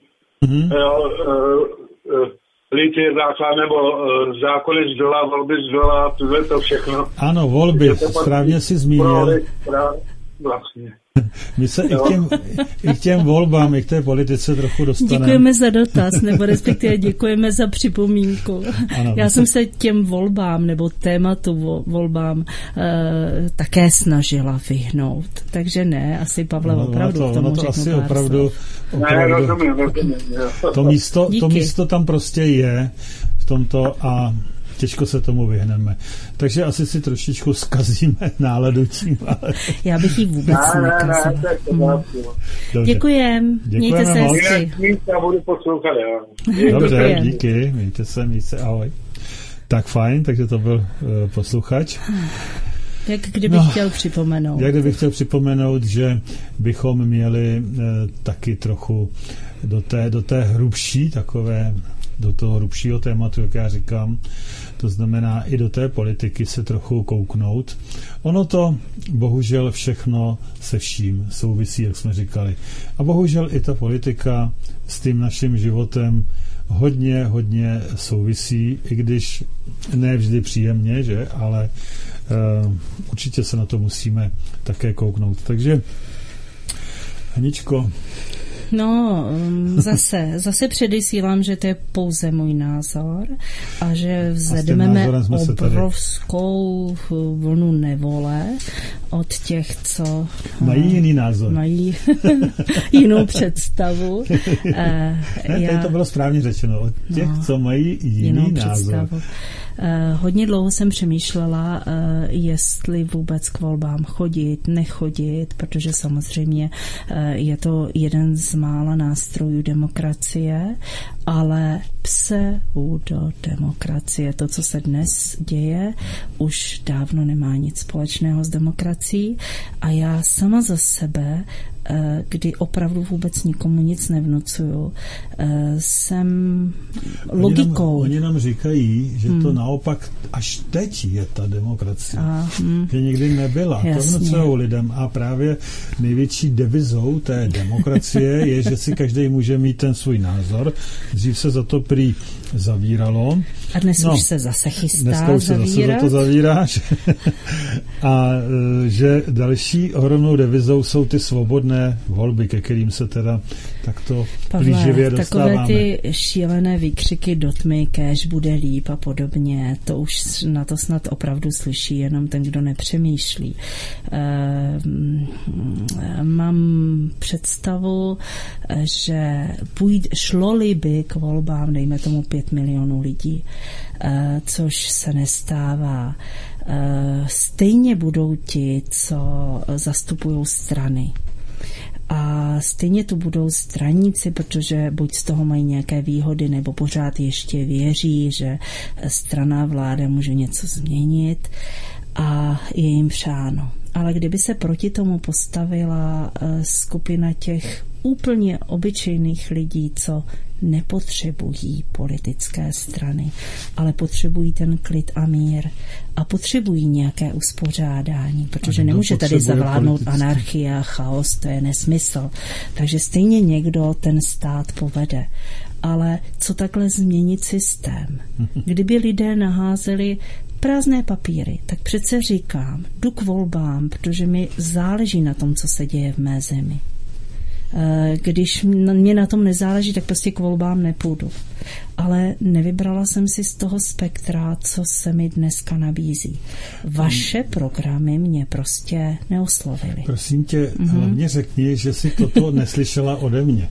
lid je základ, nebo zákony z dola, volby z dola, to všechno. Ano, volby, správně si zmínil. Vlastně. My se i k těm volbám, i k té politice trochu dostaneme. Děkujeme za dotaz, nebo respektive děkujeme za připomínku. Ano, já jsem se těm volbám, nebo tématu volbám také snažila vyhnout. Takže ne, asi Pavle opravdu k tomu řeknu asi pár opravdu. To místo tam prostě je v tomto a těžko se tomu vyhneme. Takže asi si trošičku zkazíme náladu tím, ale... Já bych ji vůbec nekazila. Děkujem. Mějte se hezky. Já budu poslouchat, Dobře, díky. Mějte se, ahoj. Tak fajn, takže to byl posluchač. Jak kdybych chtěl připomenout. Jak kdybych chtěl připomenout, že bychom měli taky trochu do té hrubší takové, do toho hrubšího tématu, jak já říkám, to znamená i do té politiky se trochu kouknout. Ono to bohužel všechno se vším souvisí, jak jsme říkali. A bohužel i ta politika s tím naším životem hodně souvisí, i když ne vždy příjemně, že? Ale určitě se na to musíme také kouknout. Takže Haničko. No, zase předesílám, že to je pouze můj názor a že vzedmeme obrovskou vlnu nevole od těch, co mají jiný názor. Mají jinou představu. To bylo správně řečeno. Od těch, co mají jiný názor. Hodně dlouho jsem přemýšlela, jestli vůbec k volbám chodit, nechodit, protože samozřejmě je to jeden z mála nástrojů demokracie, ale pseudodemokracie. To, co se dnes děje, už dávno nemá nic společného s demokracií a já sama za sebe, kdy opravdu vůbec nikomu nic nevnucuju, jsem logikou. Oni nám říkají, že to naopak až teď je ta demokracie. Že nikdy nebyla. Jasně. To vnucují lidem a právě největší devizou té demokracie je, že si každý může mít ten svůj názor. Dřív se za to prý zavíralo. A dnes už se zase chystá dneska už se zase za to zavíráš. A že další ohromnou devizou jsou ty svobodné volby, ke kterým se teda takto plíživě dostáváme. Takové ty šílené výkřiky do tmy, kéž bude líp a podobně, to už na to snad opravdu slyší jenom ten, kdo nepřemýšlí. Mám představu, že šlo-li by k volbám, dejme tomu 5 milionů lidí, což se nestává. Stejně budou ti, co zastupují strany. A stejně tu budou straníci, protože buď z toho mají nějaké výhody, nebo pořád ještě věří, že strana vláda může něco změnit a je jim přáno. Ale kdyby se proti tomu postavila skupina těch úplně obyčejných lidí, co nepotřebují politické strany, ale potřebují ten klid a mír a potřebují nějaké uspořádání, protože nemůže tady zavládnout anarchie a chaos, to je nesmysl. Takže stejně někdo ten stát povede. Ale co takhle změnit systém? Kdyby lidé naházeli prázdné papíry, tak přece říkám, jdu k volbám, protože mi záleží na tom, co se děje v mé zemi. Když mě na tom nezáleží, tak prostě k volbám nepůjdu. Ale nevybrala jsem si z toho spektra, co se mi dneska nabízí. Vaše programy mě prostě neoslovily. Prosím tě, hlavně řekni, že si toto neslyšela ode mě.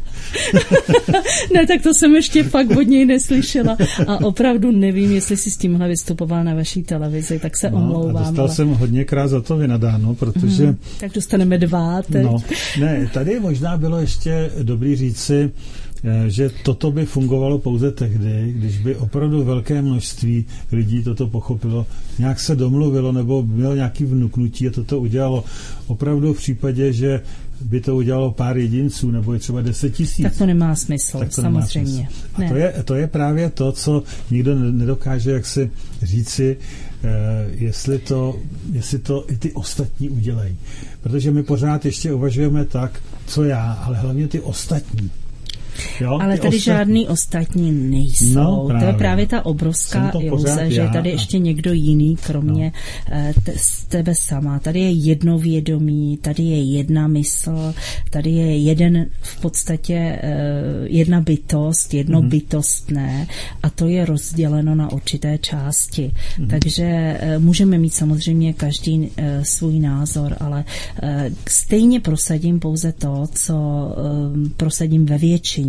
Ne, tak to jsem ještě fakt od něj neslyšela. A opravdu nevím, jestli si s tímhle vystupoval na vaší televizi, tak se omlouvám. A dostal jsem hodněkrát za to vynadáno, protože... Tak dostaneme 2 teď. No, ne, tady možná bylo ještě dobrý říci, že toto by fungovalo pouze tehdy, když by opravdu velké množství lidí toto pochopilo, nějak se domluvilo nebo mělo nějaký vnuknutí a toto udělalo. Opravdu v případě, že by to udělalo pár jedinců nebo je třeba 10 000. Tak to nemá smysl, tak to samozřejmě. Nemá smysl. A to je právě to, co nikdo nedokáže jaksi říci, jestli to i ty ostatní udělají. Protože my pořád ještě uvažujeme tak, co já, ale hlavně ty ostatní. Jo, ale tady žádný ostatní nejsou. No, to je právě ta obrovská iluze, že tady ještě někdo jiný, kromě tebe sama. Tady je jedno vědomí, tady je jedna mysl, tady je jeden v podstatě jedna bytost, jedno bytostné a to je rozděleno na určité části. Takže můžeme mít samozřejmě každý svůj názor, ale stejně prosadím pouze to, co prosadím ve většině.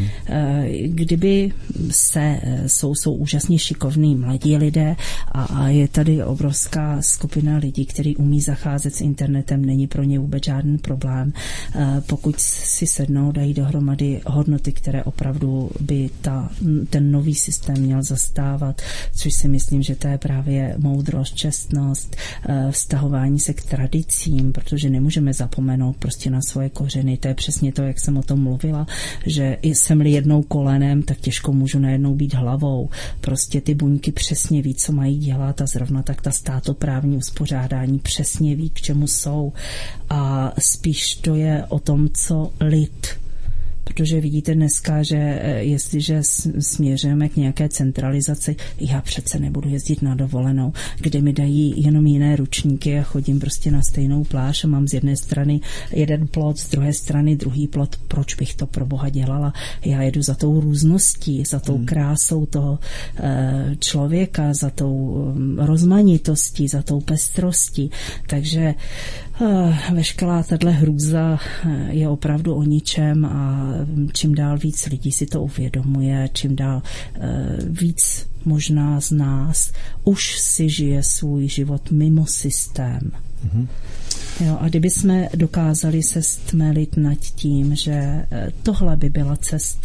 Kdyby jsou úžasně šikovní mladí lidé a je tady obrovská skupina lidí, kteří umí zacházet s internetem, není pro ně vůbec žádný problém. Pokud si sednou, dají dohromady hodnoty, které opravdu by ten nový systém měl zastávat, což si myslím, že to je právě moudrost, čestnost, vztahování se k tradicím, protože nemůžeme zapomenout prostě na svoje kořeny. To je přesně to, jak jsem o tom mluvila, že jsem-li jednou kolenem, tak těžko můžu najednou být hlavou. Prostě ty buňky přesně ví, co mají dělat a zrovna tak ta státoprávní uspořádání přesně ví, k čemu jsou. A spíš to je o tom, co lid. Protože vidíte dneska, že jestliže směřujeme k nějaké centralizaci, já přece nebudu jezdit na dovolenou, kde mi dají jenom jiné ručníky a chodím prostě na stejnou pláž a mám z jedné strany jeden plot, z druhé strany druhý plot. Proč bych to pro Boha dělala? Já jedu za tou růzností, za tou krásou toho člověka, za tou rozmanitostí, za tou pestrostí. Takže veškerá tato hrůza je opravdu o ničem a čím dál víc lidí si to uvědomuje, čím dál víc možná z nás už si žije svůj život mimo systém. Jo, a kdyby jsme dokázali se stmelit nad tím, že tohle by byla cesta,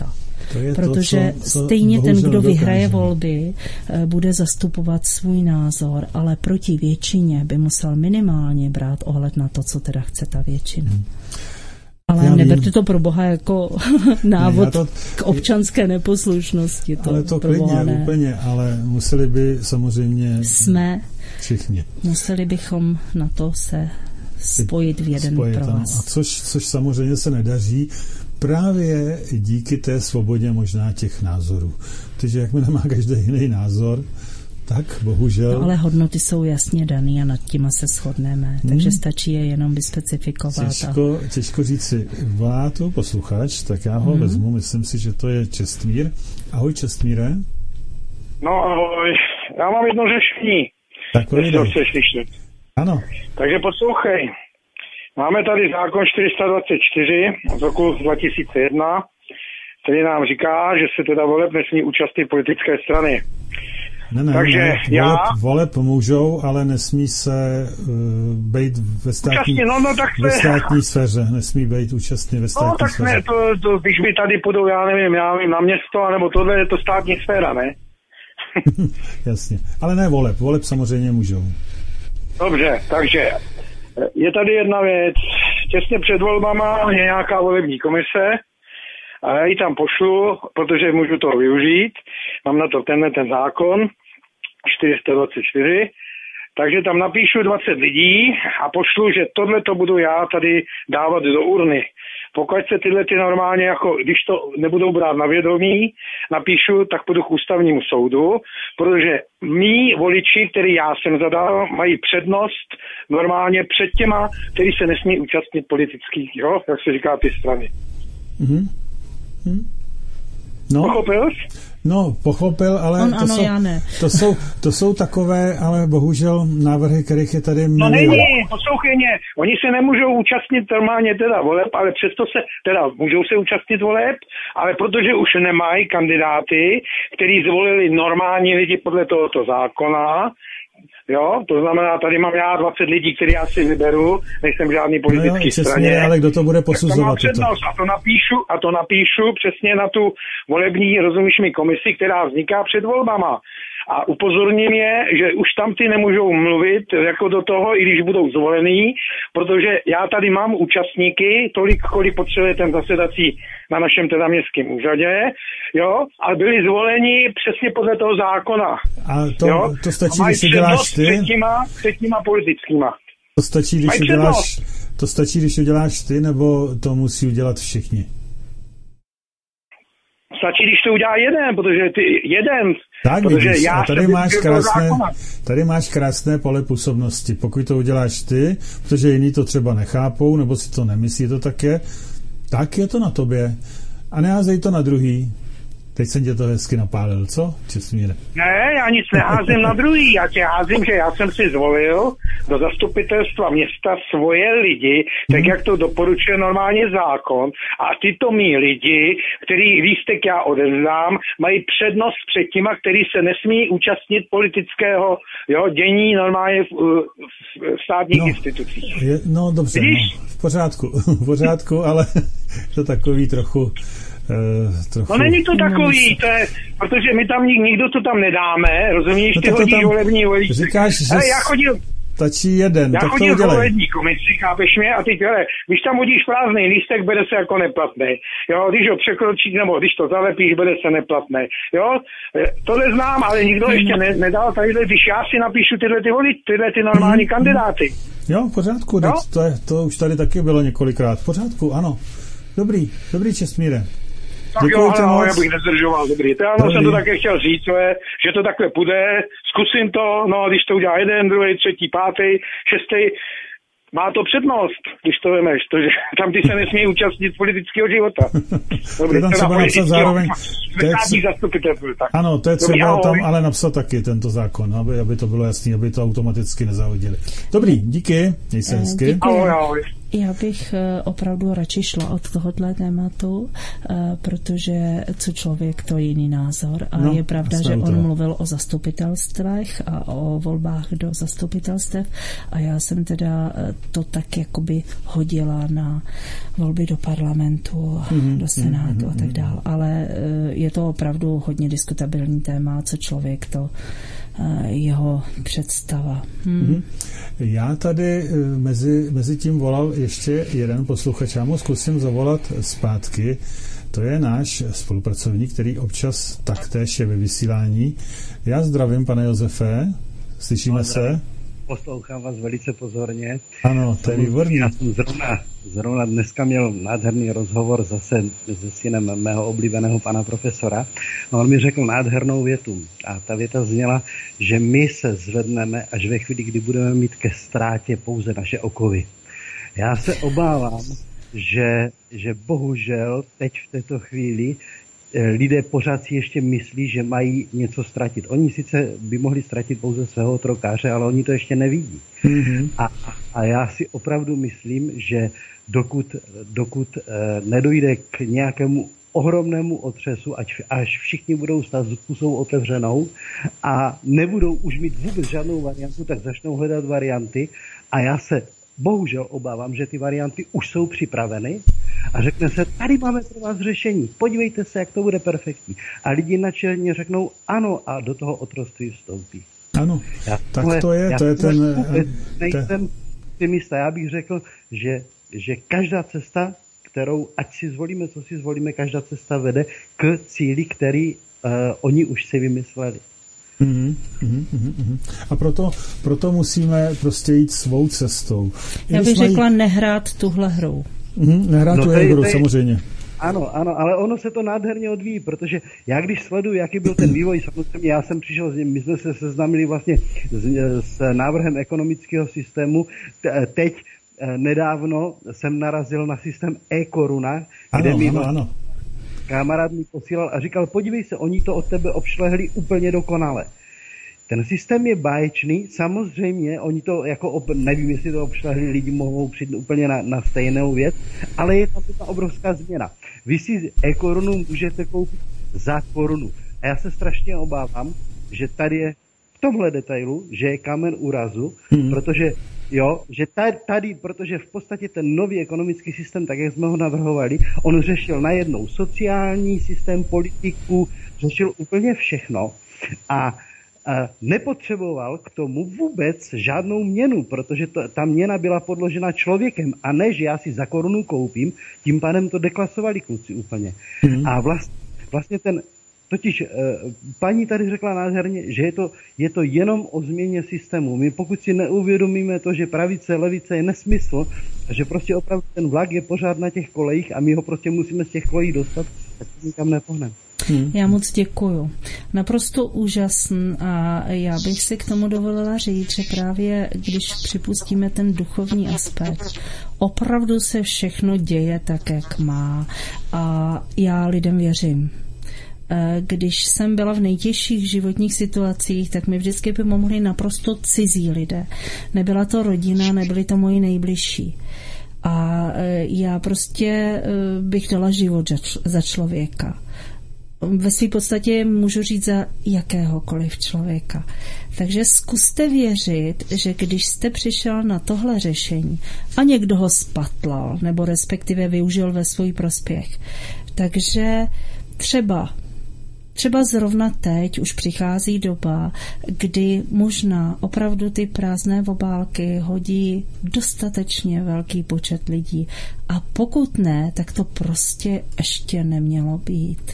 protože stejně ten, kdo vyhraje volby, bude zastupovat svůj názor, ale proti většině by musel minimálně brát ohled na to, co teda chce ta většina. Ale neberte to pro Boha jako návod k občanské neposlušnosti. Ale to klidně, úplně, ale museli by samozřejmě všichni. Museli bychom na to se spojit v jeden provaz. Což samozřejmě se nedaří právě díky té svobodě možná těch názorů. Takže jakmile má každý jiný názor, tak bohužel. No, ale hodnoty jsou jasně daný a nad těma se shodneme, takže stačí je jenom vyspecifikovat. Těžko říct si, volá tu posluchač, tak já ho vezmu, myslím si, že to je Čestmír. Ahoj Čestmíre. No ahoj, já mám jedno řešení. Tak ano. Takže poslouchej, máme tady zákon 424 z roku 2001, který nám říká, že se teda voleb nesmí účastnit politické strany. Takže voleb můžou, ale nesmí se být ve státní, ve státní sféře. Nesmí být účastný ve státní sféře. Ne, to, když mi tady půjdou, já nevím, na město, nebo tohle je to státní sféra, ne? Jasně. Ale ne voleb. Voleb samozřejmě můžou. Dobře, takže je tady jedna věc. Těsně před volbama je nějaká volební komise a já ji tam pošlu, protože můžu toho využít. Mám na to ten zákon 424, takže tam napíšu 20 lidí a pošlu, že tohle to budu já tady dávat do urny. Pokud se tyhle ty normálně, jako když to nebudou brát na vědomí, napíšu, tak půjdu k ústavnímu soudu, protože mí voliči, který já jsem zadal, mají přednost normálně před těma, který se nesmí účastnit politických, jo, jak se říká, ty strany. No. Pochopil? No, pochopil, ale to jsou takové, ale bohužel návrhy, kterých je tady milion. No není, poslouchej mě, oni se nemůžou účastnit normálně teda voleb, ale přesto se, teda můžou se účastnit voleb, ale protože už nemají kandidáty, který zvolili normální lidi podle tohoto zákona, jo, to znamená, tady mám já 20 lidí, který já si vyberu, nejsem žádný politický straně. Ale kdo to bude posuzovat? A to napíšu přesně na tu volební, rozumíš mi, komisi, která vzniká před volbama. A upozorním je, že už tam ty nemůžou mluvit jako do toho, i když budou zvolený, protože já tady mám účastníky, tolik, kolik potřebuje ten zasedací na našem teda městském úřadě, jo, a byli zvoleni přesně podle toho zákona. A to stačí, když to děláš ty? Před těma politickýma. To stačí, když to děláš ty, nebo to musí udělat všichni? Stačí, když to udělá jeden, protože tak vidíš, a tady máš krásné pole působnosti. Pokud to uděláš ty, protože jiní to třeba nechápou, nebo si to nemyslí, to tak je to na tobě. A neházej to na druhý. Teď jsem tě to hezky napálil, co, Čestmíre? Ne, já nic neházím na druhý. Já tě házím, že já jsem si zvolil do zastupitelstva města svoje lidi, tak jak to doporučuje normálně zákon. A tyto mý lidi, který lístek já odevzdám, mají přednost před těma, který se nesmí účastnit politického dění normálně v státních institucích. No dobře, v pořádku, ale to takový trochu... No není to takový, to je, protože my tam nikdo to tam nedáme, rozumíš, ty hodíš volební voliče. Říkáš, že stačí jeden, já tak to chodil udělej. volební komisi, chápeš mě, a ty když tam hodíš prázdný lístek, bere se jako neplatný, jo, když ho překročíš, nebo když to zalepíš, bere se neplatný, jo, tohle znám, ale nikdo ještě nedal tadyhle, když já si napíšu tyhle ty normální kandidáty. Jo, v pořádku, no? To už tady taky bylo několikrát, v pořádku, ano, dobrý Čestmíre. Tak jo, já bych nezdržoval, dobrý. Já jsem to také chtěl říct, že to takhle půjde, zkusím to, no když to udělá jeden, druhý, třetí, pátý, šestý, má to přednost, když to vemeš, že tam ty se nesmí účastnit politického života. Dobrý, tam třeba napsat zároveň... Ano, to je třeba tam ale napsat taky tento zákon, aby to bylo jasný, aby to automaticky nezahodili. Dobrý, díky, měj se hezky. Ahoj. Já bych opravdu radši šla od tohohle tématu, protože co člověk, to jiný názor. A je pravda, že on mluvil o zastupitelstvech a o volbách do zastupitelstev a já jsem teda to tak jakoby hodila na volby do parlamentu, do senátu a tak dále. Ale je to opravdu hodně diskutabilní téma, co člověk, to jeho představa. Já tady mezi tím volal ještě jeden posluchač. Já mu zkusím zavolat zpátky. To je náš spolupracovník, který občas taktéž je ve vysílání. Já zdravím, pane Josefe. Slyšíme se? Poslouchám vás velice pozorně. Ano, to je výborný. Já jsem zrovna dneska měl nádherný rozhovor zase se synem mého oblíbeného pana profesora. No, on mi řekl nádhernou větu. A ta věta zněla, že my se zvedneme až ve chvíli, kdy budeme mít ke ztrátě pouze naše okovy. Já se obávám, že bohužel teď v této chvíli lidé pořád si ještě myslí, že mají něco ztratit. Oni sice by mohli ztratit pouze svého otrokáře, ale oni to ještě nevidí. A já si opravdu myslím, že dokud nedojde k nějakému ohromnému otřesu, až všichni budou stát s pusou otevřenou a nebudou už mít vůbec žádnou variantu, tak začnou hledat varianty a já se bohužel obávám, že ty varianty už jsou připraveny a řekne se, tady máme pro vás řešení, podívejte se, jak to bude perfektní. A lidi načelně řeknou ano a do toho otroctví vstoupí. Ano, tak to je ten... Nejsem optimista, já bych řekl, že každá cesta, kterou, ať si zvolíme, co si zvolíme, každá cesta vede k cíli, který oni už si vymysleli. A proto musíme prostě jít svou cestou. Já bych řekla nehrát tuhle hru. Nehrát tuhle hru, samozřejmě. Ano, ale ono se to nádherně odvíjí, protože já když sleduju, jaký byl ten vývoj, samozřejmě já jsem přišel s ním, my jsme se seznámili vlastně s návrhem ekonomického systému, teď nedávno jsem narazil na systém e-koruna, kde ano. Kamarád mi posílal a říkal, podívej se, oni to od tebe obšlehli úplně dokonale. Ten systém je báječný, samozřejmě, oni to jako, nevím, jestli to obšlehli, lidi mohou přijít úplně na stejnou věc, ale je tam ta obrovská změna. Vy si e-korunu můžete koupit za korunu. A já se strašně obávám, že tady je v tomhle detailu, že je kámen úrazu, protože protože v podstatě ten nový ekonomický systém, tak jak jsme ho navrhovali, on řešil najednou sociální systém, politiku, řešil úplně všechno a nepotřeboval k tomu vůbec žádnou měnu, protože ta měna byla podložena člověkem a ne, že já si za korunu koupím, tím pádem to deklasovali kluci úplně. A vlastně totiž paní tady řekla nádherně, že je to jenom o změně systému. My pokud si neuvědomíme to, že pravice, levice je nesmysl, že prostě opravdu ten vlak je pořád na těch kolejích a my ho prostě musíme z těch kolejí dostat, tak nikam nepohneme. Já moc děkuju. Naprosto úžasný a já bych si k tomu dovolila říct, že právě když připustíme ten duchovní aspekt, opravdu se všechno děje tak, jak má a já lidem věřím. Když jsem byla v nejtěžších životních situacích, tak mi vždycky pomohli naprosto cizí lidé. Nebyla to rodina, nebyli to moji nejbližší. A já prostě bych dala život za člověka. Ve své podstatě můžu říct za jakéhokoliv člověka. Takže zkuste věřit, že když jste přišel na tohle řešení a někdo ho spatlal, nebo respektive využil ve svůj prospěch, takže třeba zrovna teď už přichází doba, kdy možná opravdu ty prázdné obálky hodí dostatečně velký počet lidí. A pokud ne, tak to prostě ještě nemělo být.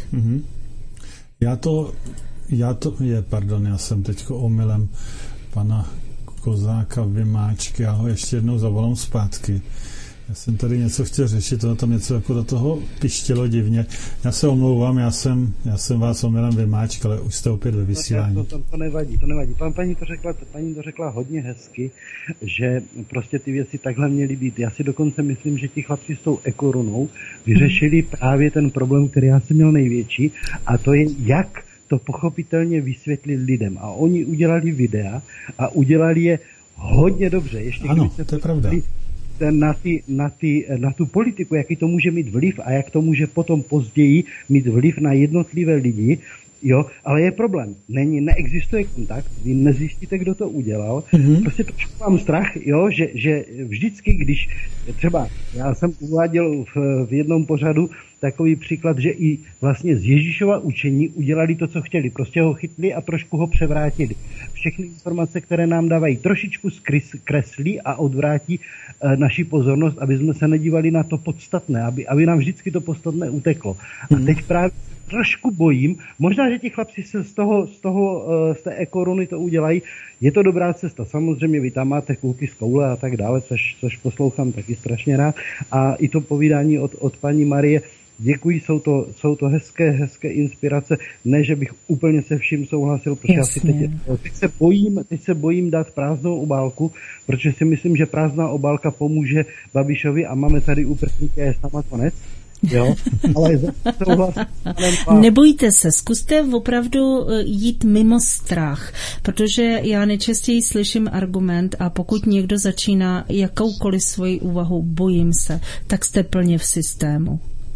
Já jsem teďko omylem pana Kozáka Vymáčky, já ho ještě jednou zavolám zpátky. Já jsem tady něco chtěl řešit, to tam něco jako do toho pištělo divně. Já se omlouvám, já jsem vás omylem Vymáčk, ale už jste opět ve vysílání. To nevadí. Paní to řekla hodně hezky, že prostě ty věci takhle měly být. Já si dokonce myslím, že ti chlapci s tou e-korunou vyřešili právě ten problém, který já jsem měl největší, a to je, jak to pochopitelně vysvětlit lidem. A oni udělali videa a udělali je hodně dobře. Ještě ano, to je pravda. na tu politiku, jaký to může mít vliv a jak to může potom později mít vliv na jednotlivé lidi. Jo, ale je problém. Neexistuje kontakt, vy nezjistíte, kdo to udělal. Prostě trošku mám strach, jo, že vždycky, když třeba, já jsem uváděl v jednom pořadu takový příklad, že i vlastně z Ježíšova učení udělali to, co chtěli. Prostě ho chytli a trošku ho převrátili. Všechny informace, které nám dávají, trošičku zkreslí a odvrátí naši pozornost, aby jsme se nedívali na to podstatné, aby nám vždycky to podstatné uteklo. A teď právě trošku bojím, možná, že ti chlapci se z té ekoruny to udělají, je to dobrá cesta, samozřejmě vy tam máte kluky z koule a tak dále, což poslouchám taky strašně rád a i to povídání od paní Marie, děkuji, jsou to hezké inspirace, ne, že bych úplně se vším souhlasil, protože asi teď se bojím dát prázdnou obálku, protože si myslím, že prázdná obálka pomůže Babišovi a máme tady uprchlíky a je sama konec. Jo, ale nebojte se, zkuste opravdu jít mimo strach, protože já nejčastěji slyším argument a pokud někdo začíná jakoukoliv svoji úvahu, bojím se, tak jste plně v systému.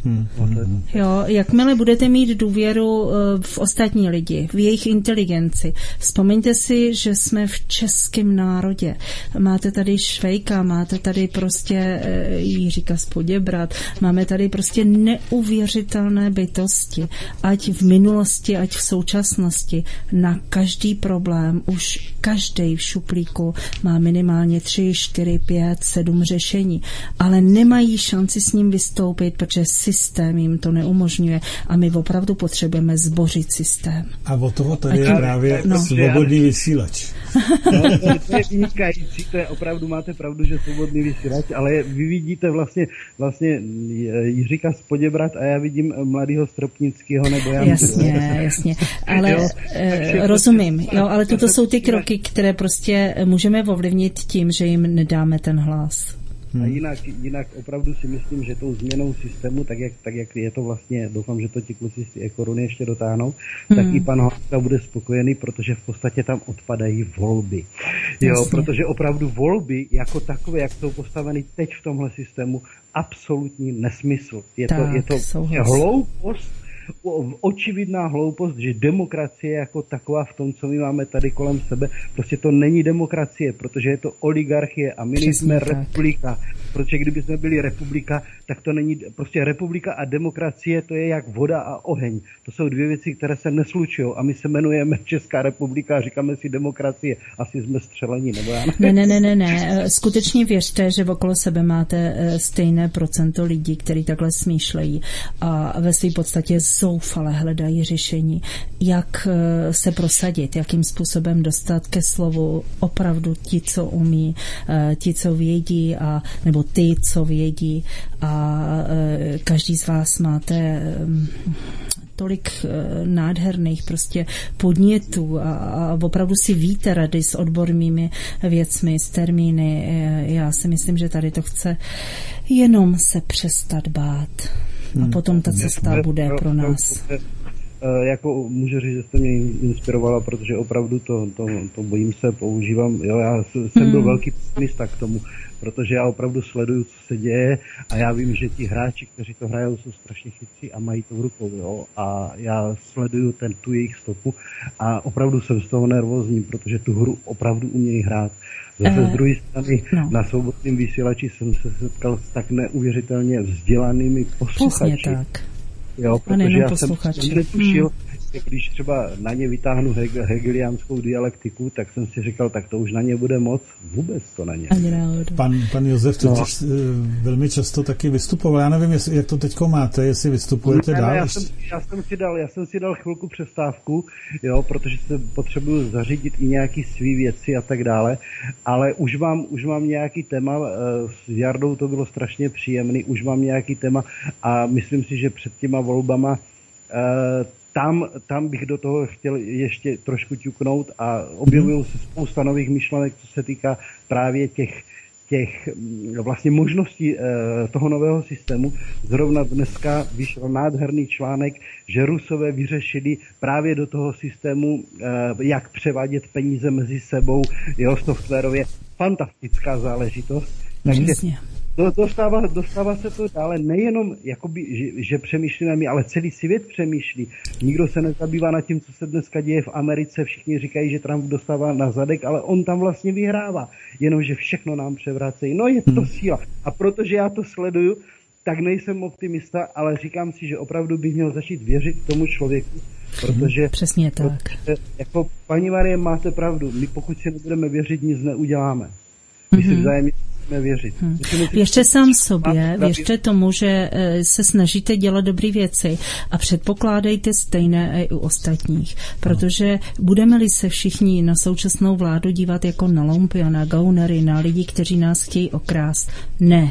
Jo, jakmile budete mít důvěru v ostatní lidi, v jejich inteligenci. Vzpomeňte si, že jsme v českém národě. Máte tady Švejka, máte tady prostě Jiříka z Poděbrad, máme tady prostě neuvěřitelné bytosti. Ať v minulosti, ať v současnosti. Na každý problém už každej v šuplíku má minimálně 3, 4, 5, 7 řešení. Ale nemají šanci s ním vystoupit, protože systém jim to neumožňuje a my opravdu potřebujeme zbořit systém. A od toho tady je právě svobodný vysílač. No, to je vynikající, to je opravdu, máte pravdu, že svobodný vysílač, ale vy vidíte vlastně Jiříka z Poděbrad a já vidím mladýho Stropnického nebo já. Jasně. Ale jo, rozumím, jo, ale toto jsou ty kroky, které prostě můžeme ovlivnit tím, že jim nedáme ten hlas. A jinak opravdu si myslím, že tou změnou systému, tak jak je to vlastně, doufám, že to ti kluci z té ekoruny ještě dotáhnou, tak i pan Hlaska bude spokojený, protože v podstatě tam odpadají volby. Jo, protože opravdu volby jako takové, jak jsou postaveny teď v tomhle systému, absolutní nesmysl. Je to hloupost, očividná hloupost, že demokracie jako taková v tom, co my máme tady kolem sebe, prostě to není demokracie, protože je to oligarchie a my nejsme republika. Protože kdyby jsme byli republika, tak to není, prostě republika a demokracie, to je jak voda a oheň. To jsou dvě věci, které se neslučují a my se jmenujeme Česká republika a říkáme si demokracie. Asi jsme střelení, nebo já Ne. Skutečně věřte, že okolo sebe máte stejné procento lidí, kteří takhle smýšlejí a ve své podstatě zoufale hledají řešení, jak se prosadit, jakým způsobem dostat ke slovu opravdu ti, co umí, ti, co vědí, nebo ty, co vědí a každý z vás máte tolik nádherných prostě podnětů a opravdu si víte rady s odbornými věcmi, s termíny. Já si myslím, že tady to chce jenom se přestat bát. A potom ta cesta bude pro nás. Jako můžu říct, že jste mě inspirovala, protože opravdu to bojím se, používám. Jo, já jsem byl velký pessimista k tomu, protože já opravdu sleduju, co se děje a já vím, že ti hráči, kteří to hrajou, jsou strašně chytří a mají to v rukou, jo. A já sleduju tu jejich stopu a opravdu jsem z toho nervózní, protože tu hru opravdu umějí hrát. Zase z druhé strany na svobodném vysílači jsem se setkal s tak neuvěřitelně vzdělanými posluchači. Přesně tak. Jo, protože já jsem netušil, když třeba na ně vytáhnu hegeliánskou dialektiku, tak jsem si říkal, tak to už na ně bude moc, vůbec to na ně. Pan Josef totiž velmi často taky vystupoval. Já nevím, jak to teďko máte, jestli vystupujete dál. Já jsem si dal chvilku přestávku, jo, protože se potřebuju zařídit i nějaký svý věci a tak dále, ale už mám nějaký téma, s Jardou to bylo strašně příjemný, už mám nějaký téma a myslím si, že před těma volbama tam bych do toho chtěl ještě trošku ťuknout a objevují se spousta nových myšlenek, co se týká právě těch vlastně možností toho nového systému. Zrovna dneska vyšel nádherný článek, že Rusové vyřešili právě do toho systému, jak převádět peníze mezi sebou, softwarově. Fantastická záležitost. Přesně. Dostává se to dále, nejenom jakoby, že přemýšlíme my, ale celý svět přemýšlí. Nikdo se nezabývá nad tím, co se dneska děje v Americe, všichni říkají, že Trump dostává na zadek, ale on tam vlastně vyhrává, jenomže všechno nám převracejí. No je to síla. A protože já to sleduju, tak nejsem optimista, ale říkám si, že opravdu bych měl začít věřit tomu člověku, protože... Přesně tak. Protože, jako paní Marie, máte pravdu, my pokud si nebudeme věřit, nic neuděláme. My si vzájemně věřit. Věřte sám sobě, věřte tomu, že se snažíte dělat dobré věci a předpokládejte stejné i u ostatních, protože budeme-li se všichni na současnou vládu dívat jako na lumpy a na gaunery, na lidi, kteří nás chtějí okrást. Ne.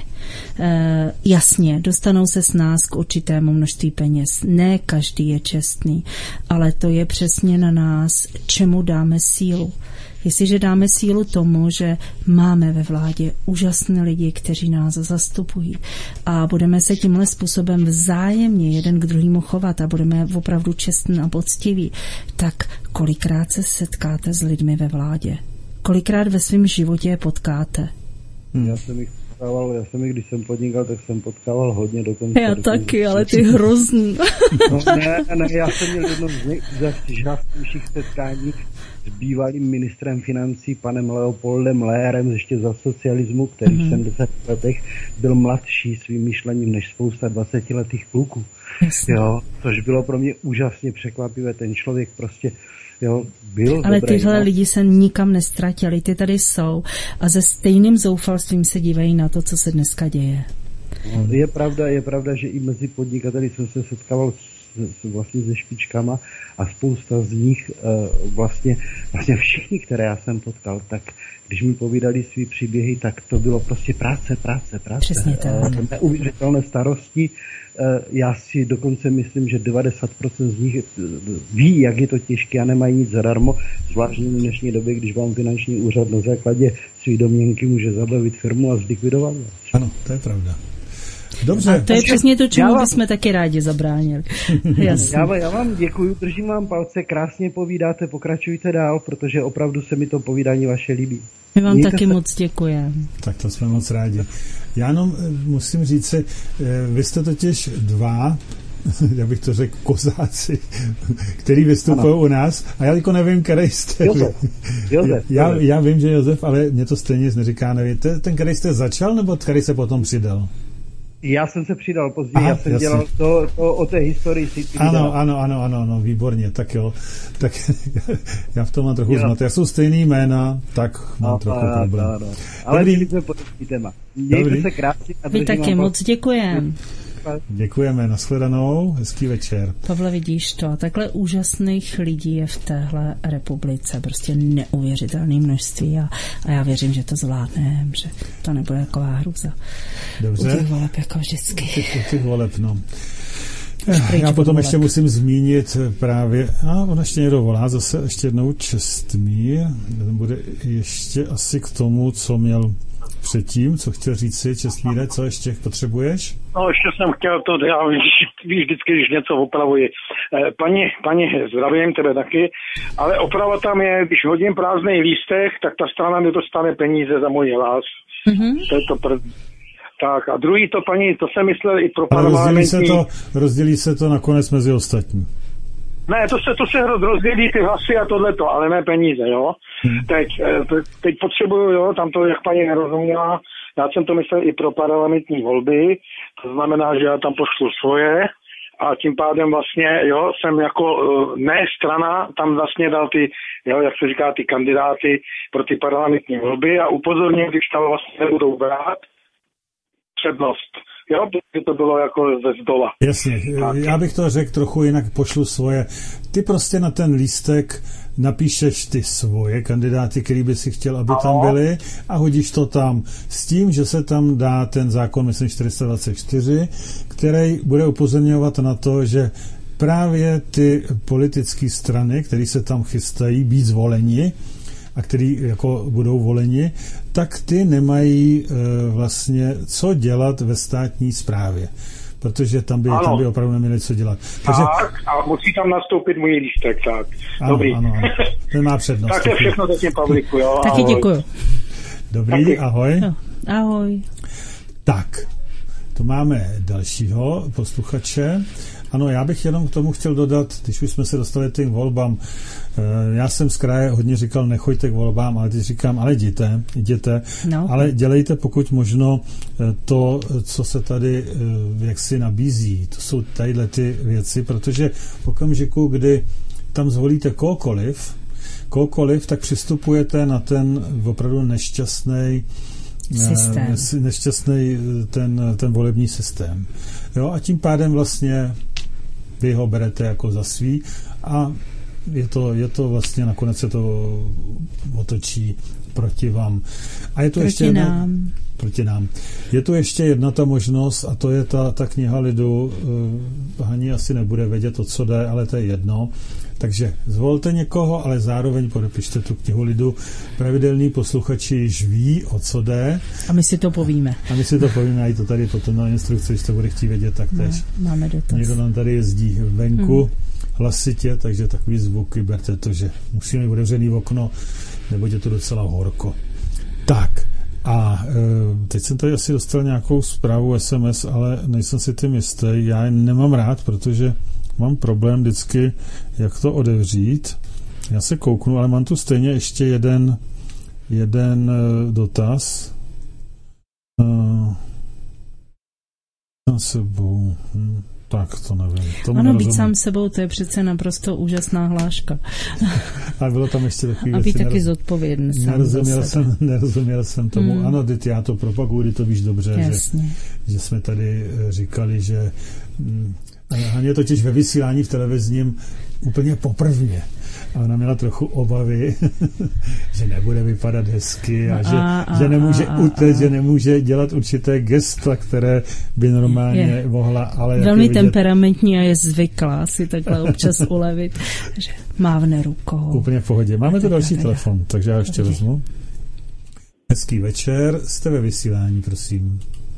Jasně, dostanou se s nás k určitému množství peněz. Ne každý je čestný, ale to je přesně na nás, čemu dáme sílu. Jestliže dáme sílu tomu, že máme ve vládě úžasné lidi, kteří nás zastupují a budeme se tímhle způsobem vzájemně jeden k druhému chovat a budeme opravdu čestní a poctiví, tak kolikrát se setkáte s lidmi ve vládě? Kolikrát ve svém životě je potkáte? Já jsem jich, když jsem podnikal, tak jsem potkával hodně dokonce. Já taky, ale ty hrozný. No, ne, já jsem měl jedno z nejúžasnějších setkání s bývalým ministrem financí, panem Leopoldem Lérem, ještě za socialismu, který v 70 letech byl mladší svým myšlením než spousta 20letých kluků. Jo, což bylo pro mě úžasně překvapivé. Ten člověk prostě byl ale dobrý, tyhle lidi se nikam nestratili, ty tady jsou a se stejným zoufalstvím se dívají na to, co se dneska děje. No, je pravda, že i mezi podnikateli jsem se setkával vlastně se špičkama a spousta z nich vlastně všichni, které já jsem potkal, tak když mi povídali svý příběhy, tak to bylo prostě práce. Přesně tak. Neuvěřitelné starosti. Já si dokonce myslím, že 90% z nich ví, jak je to těžké a nemají nic zadarmo, zvláště v dnešní době, když vám finanční úřad na základě svý domněnky může zabavit firmu a zlikvidovat. Ano, to je pravda. Dobře. A to je přesně to, čemu bychom taky rádi zabránili. Já vám děkuju, držím vám palce, krásně povídáte, pokračujte dál, protože opravdu se mi to povídání vaše líbí. My vám taky moc děkujeme. Tak to jsme moc rádi. Já jenom musím říct si, vy jste totiž dva, já bych to řekl, kozáci, který vystupují u nás a já jako nevím, který jste. Josef. Já vím, že Josef, ale mě to stejně nic neříká, nevíte. Ten, který jste začal, nebo který se potom přidal? Já jsem se přidal později, já jsem jasný. Dělal to o té historii. Ano, výborně, tak jo. Tak já v tom mám trochu zmatek. Já jsou stejný jména, tak mám trochu problém. Ale my jsme podobný téma. Mějte se krásně. Vy taky moc děkujeme. Děkujeme, nashledanou, hezký večer. Pavle, vidíš to, takhle úžasných lidí je v téhle republice, prostě neuvěřitelné množství a já věřím, že to zvládneme, že to nebude taková hrůza. Dobře. U těch voleb jako vždycky. U těch voleb, no. Já potom ještě musím zmínit právě, on ještě někdo volá, zase ještě jednou Čestmír, bude ještě asi k tomu, co měl předtím, co chtěl říct si, Čestmíre, co ještě potřebuješ? No, ještě jsem chtěl to, já víš vždycky, když něco opravuji. Paní, zdravím tebe taky, ale oprava tam je, když hodím prázdný lístek, tak ta strana mi dostane peníze za můj hlas. To je to první. Tak a druhý to, paní, to jsem myslel i pro parlamentní... Rozdělí se to nakonec mezi ostatní. Ne, to se rozdělí ty hlasy a tohleto, ale ne peníze, jo. Teď potřebuju, jo, tam to, jak paní nerozuměla, já jsem to myslel i pro parlamentní volby, to znamená, že já tam pošlu svoje a tím pádem vlastně, jo, jsem jako ne strana, tam vlastně dal ty, jo, jak se říká, ty kandidáty pro ty parlamentní volby a upozorním, když tam vlastně nebudou brát přednost. Jo, by to bylo jako ze zdola. Jasně, já bych to řekl trochu jinak, pošlu svoje. Ty prostě na ten lístek napíšeš ty svoje kandidáty, který by si chtěl, aby tam byli a hodíš to tam s tím, že se tam dá ten zákon, myslím 424, který bude upozorňovat na to, že právě ty politické strany, které se tam chystají být zvoleni, a který jako budou voleni, tak ty nemají vlastně co dělat ve státní správě. Protože tam by opravdu neměli co dělat. Takže... Tak, a musí tam nastoupit můj lístek, tak. Ano, dobrý. Ano. Ten má přednost. Tak je všechno zatím, Pavlíku, jo. Taky děkuju. Dobrý, taky. Ahoj. Ahoj. Tak, to máme dalšího posluchače. Ano, já bych jenom k tomu chtěl dodat, když už jsme se dostali k volbám, já jsem z kraje hodně říkal, nechoďte k volbám, ale teď říkám, ale jděte, no. Ale dělejte pokud možno to, co se tady jaksi nabízí. To jsou tadyhle ty věci, protože v okamžiku, kdy tam zvolíte kohokoliv, tak přistupujete na ten opravdu nešťastný ten volební systém. Jo, a tím pádem vlastně vy ho berete jako za svý a je to vlastně nakonec se to otočí proti vám. A je to proti nám. Je tu ještě jedna ta možnost a to je ta kniha lidu. Hani asi nebude vědět, o co jde, ale to je jedno. Takže zvolte někoho, ale zároveň podepište tu knihu lidu. Pravidelní posluchači již ví, o co jde. A my si to povíme. A i to tady potom na instrukci, když to bude chtít vědět, tak tež. Máme dotaz. Někdo nám tady jezdí venku hlasitě, takže takový zvuky, berte to, že musíme mít otevřený okno, nebo je to docela horko. Tak, a teď jsem tady asi dostal nějakou zprávu SMS, ale nejsem si tím jistý. Já je nemám rád, protože mám problém vždycky, jak to otevřít. Já se kouknu, ale mám tu stejně ještě jeden dotaz. Sám sebou. Tak to nevím. Ano, být sám sebou, to je přece naprosto úžasná hláška. A bylo tam ještě takový věci. A být taky zodpovědný sám nerozuměl jsem tomu. Ano, teď já to propaguji, to víš dobře, že jsme tady říkali, že Haně totiž ve vysílání v televizním úplně poprvně. A ona měla trochu obavy, že nebude vypadat hezky a že nemůže utéct, že nemůže dělat určité gesta, které by normálně mohla. Ale velmi temperamentní a je zvyklá si takhle občas ulevit, že mávne rukou. Úplně v pohodě. Máme tu další telefon, takže já ještě vezmu. Hezký večer, jste ve vysílání, prosím.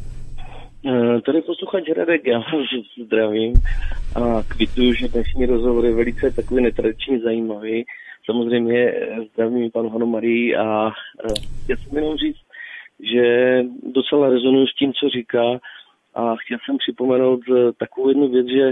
Tady posluchač Radek, já vás zdravím a kvituju, že dnešní rozhovor je velice takový netradiční, zajímavý. Samozřejmě zdravím panu Hanu Marii a chtěl jsem jenom říct, že docela rezonuju s tím, co říká a chtěl jsem připomenout takovou jednu věc, že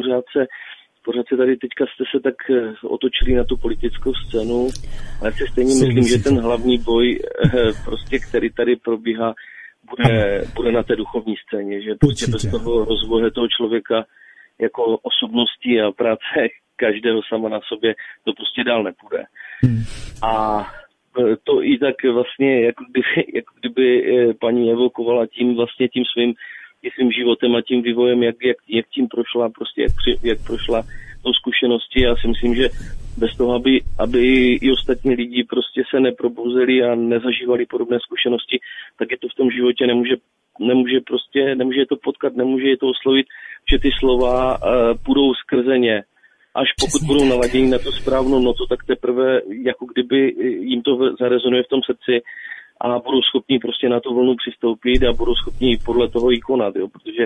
pořád se tady teďka jste se tak otočili na tu politickou scénu, ale si stejně myslím, že ten hlavní boj, prostě, který tady probíhá, bude na té duchovní scéně, že prostě bez toho rozvoje toho člověka jako osobnosti a práce každého sama na sobě to prostě dál nepůjde. A to i tak vlastně, jako kdyby paní evokovala tím svým životem a tím vývojem, jak tím prošla, prostě jak prošla tou zkušenosti. Já si myslím, že bez toho, aby i ostatní lidi prostě se neprobouzeli a nezažívali podobné zkušenosti, tak je to v tom životě nemůže to potkat, nemůže je to oslovit, že ty slova půjdou skrze ně. Až pokud budou naladěni na tu správnou notu, tak teprve jako kdyby jim to zarezonuje v tom srdci a budou schopni prostě na tu vlnu přistoupit a budou schopni podle toho i konat, jo, protože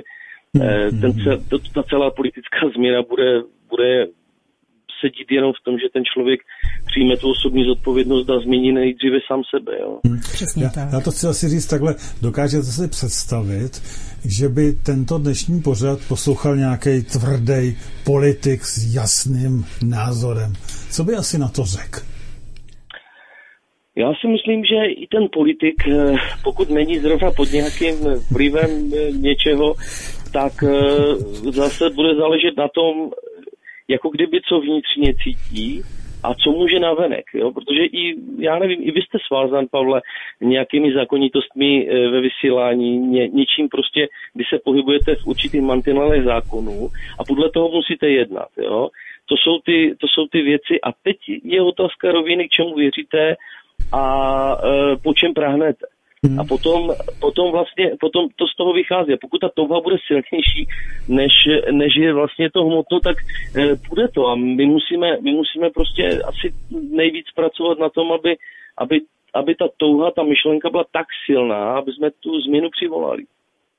ta celá politická změna bude sedít jenom v tom, že ten člověk přijme tu osobní zodpovědnost a změní nejdříve sám sebe. Jo. Přesně tak. Já to chci asi říct takhle, dokážete si představit, že by tento dnešní pořad poslouchal nějaký tvrdý politik s jasným názorem. Co by asi na to řekl? Já si myslím, že i ten politik, pokud není zrovna pod nějakým vlivem něčeho, tak zase bude záležet na tom, jako kdyby co vnitřně cítí a co může navenek, jo? Protože i vy jste svázán, Pavle, nějakými zákonitostmi ve vysílání, něčím prostě, kdy se pohybujete v určitých mantinelech zákonů a podle toho musíte jednat, jo? To jsou ty věci a teď je otázka roviny, k čemu věříte a po čem prahnete. A potom to z toho vychází. A pokud ta touha bude silnější, než je vlastně to hmotno, tak půjde to. A my musíme prostě asi nejvíc pracovat na tom, aby ta touha, ta myšlenka byla tak silná, aby jsme tu změnu přivolali.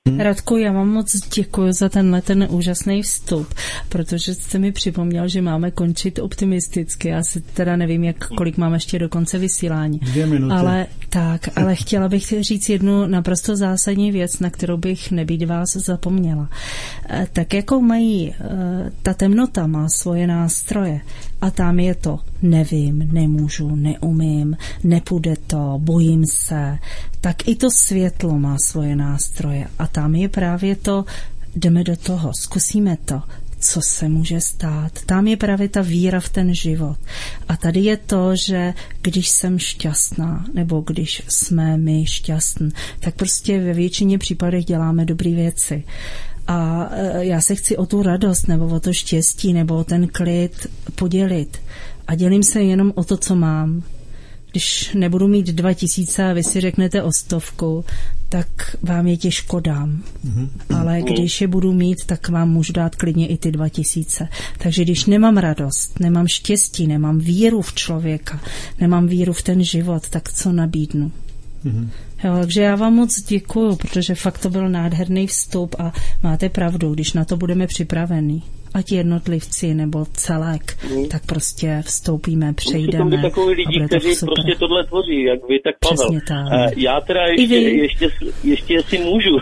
Radku, já vám moc děkuji za ten úžasný vstup, protože jste mi připomněl, že máme končit optimisticky. Já si teda nevím, kolik mám ještě do konce vysílání. 2 minuty. Ale chtěla bych říct jednu naprosto zásadní věc, na kterou bych nebýt vás zapomněla. Tak jako ta temnota má svoje nástroje a tam je to nevím, nemůžu, neumím, nepůjde to, bojím se, tak i to světlo má svoje nástroje a tam je právě to, jdeme do toho, zkusíme to, co se může stát. Tam je právě ta víra v ten život. A tady je to, že když jsem šťastná, nebo když jsme my šťastní, tak prostě ve většině případech děláme dobré věci. A já se chci o tu radost, nebo o to štěstí, nebo o ten klid podělit. A dělím se jenom o to, co mám. Když nebudu mít 2000 a vy si řeknete o 100, tak vám je těžko dám. Ale když je budu mít, tak vám můžu dát klidně i ty 2000. Takže když nemám radost, nemám štěstí, nemám víru v člověka, nemám víru v ten život, tak co nabídnu? Jo, takže já vám moc děkuju, protože fakt to byl nádherný vstup a máte pravdu, když na to budeme připravení, ať jednotlivci nebo celek, tak prostě vstoupíme, přejdeme. Musí to být takový lidi, kteří prostě tohle tvoří, jak vy, tak Pavel. Já teda ještě jestli můžu,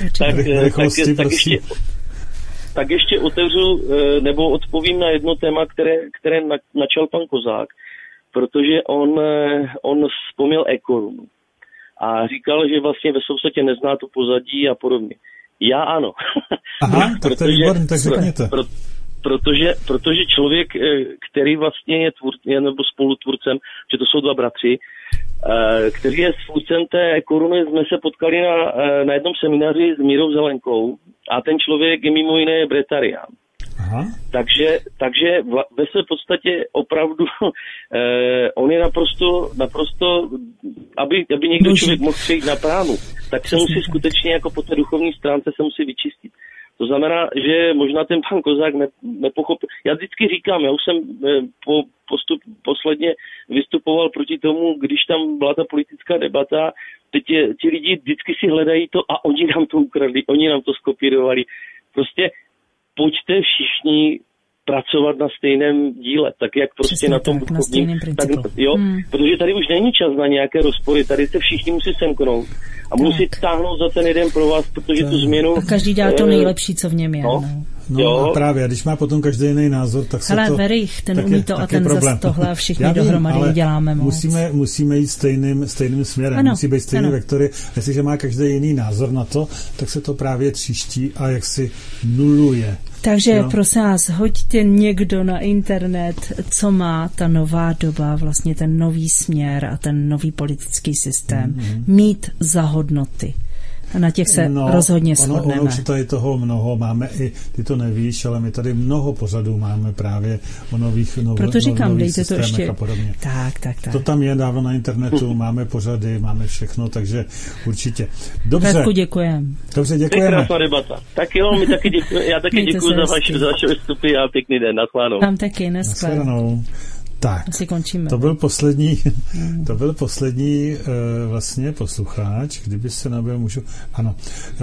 tak ještě otevřu nebo odpovím na jedno téma, které načal pan Kozák, protože on vzpomněl e-korunu. A říkal, že vlastně ve podstatě nezná to pozadí a podobně. Já ano. Aha, tak to je výborný, tak řekněte. Protože člověk, který vlastně je nebo spolutvůrcem, že to jsou 2 bratři, který je tvůrcem té koruny, jsme se potkali na jednom semináři s Mírou Zelenkou a ten člověk je mimo jiné bretarián. Aha. Takže ve své podstatě opravdu on je naprosto aby někdo člověk mohl přejít na pránu, tak se musí skutečně jako po té duchovní stránce se musí vyčistit. To znamená, že možná ten pan Kozák nepochopil. Já vždycky říkám, já už jsem posledně vystupoval proti tomu, když tam byla ta politická debata, teď ti lidi vždycky si hledají to a oni nám to ukradli, oni nám to skopírovali. Prostě pojďte všichni pracovat na stejném díle, tak jak prostě přesně na tom duchovním. Protože tady už není čas na nějaké rozpory, tady se všichni musí semknout a musí táhnout za ten jeden pro vás, protože tu změnu... A každý dá to nejlepší, co v něm je. No a právě, když má potom každý jiný názor, tak se to... Verich, ten umí to a ten zase tohle a všichni dohromady neděláme moc. Musíme jít stejným směrem, musí být stejný vektory. Jestliže má každý jiný názor na to, tak se to právě tříští a jaksi nuluje. Takže prosím vás, hoďte někdo na internet, co má ta nová doba, vlastně ten nový směr a ten nový politický systém mít za hodnoty. A na těch se rozhodně shodneme. Ono už tady toho mnoho máme, i ty to nevíš, ale my tady mnoho pořadů máme právě o nových Proto říkám, dejte to ještě. A podobně. Tak. To tam je dávno na internetu, máme pořady, máme všechno, takže určitě. Dobře. Radku, děkujeme. Dobře, děkujeme. To je krásná debata. Tak jo, my taky děkujeme. Já taky děkuji za vaše vstupy a pěkný den. Naschledanou. Tam taky, naschledanou. Tak, asi končíme. To byl poslední vlastně posluchač, kdyby se nabil můžu. Ano.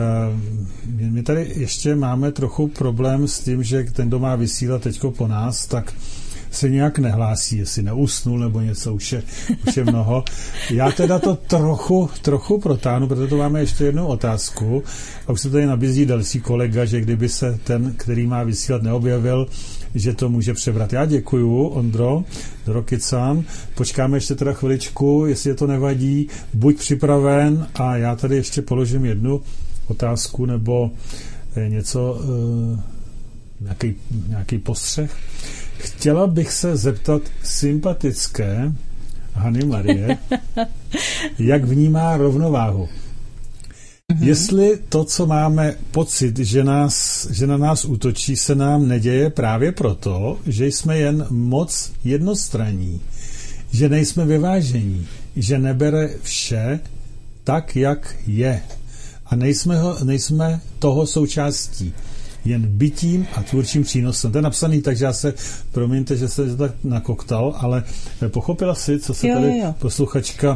My tady ještě máme trochu problém s tím, že ten, kdo má vysílat teďko po nás, tak se nějak nehlásí, jestli neusnul nebo něco, už je mnoho. Já teda to trochu protáhnu, protože to máme ještě jednu otázku a už se tady nabízí další kolega, že kdyby se ten, který má vysílat, neobjevil, že to může přebrat. Já děkuju, Ondro Dorokycan. Počkáme ještě teda chviličku, jestli je to nevadí, buď připraven a já tady ještě položím jednu otázku nebo něco, nějaký postřeh. Chtěla bych se zeptat sympatické Hany Marie, jak vnímá rovnováhu. Jestli to, co máme pocit, že na nás útočí, se nám neděje právě proto, že jsme jen moc jednostranní, že nejsme vyvážení, že nebere vše tak, jak je. A nejsme toho součástí. jen bytím a tvůrčím přínosem. To je napsaný tak, že já se, promiňte, že se tak nakoktal, ale pochopila si, co se tady posluchačka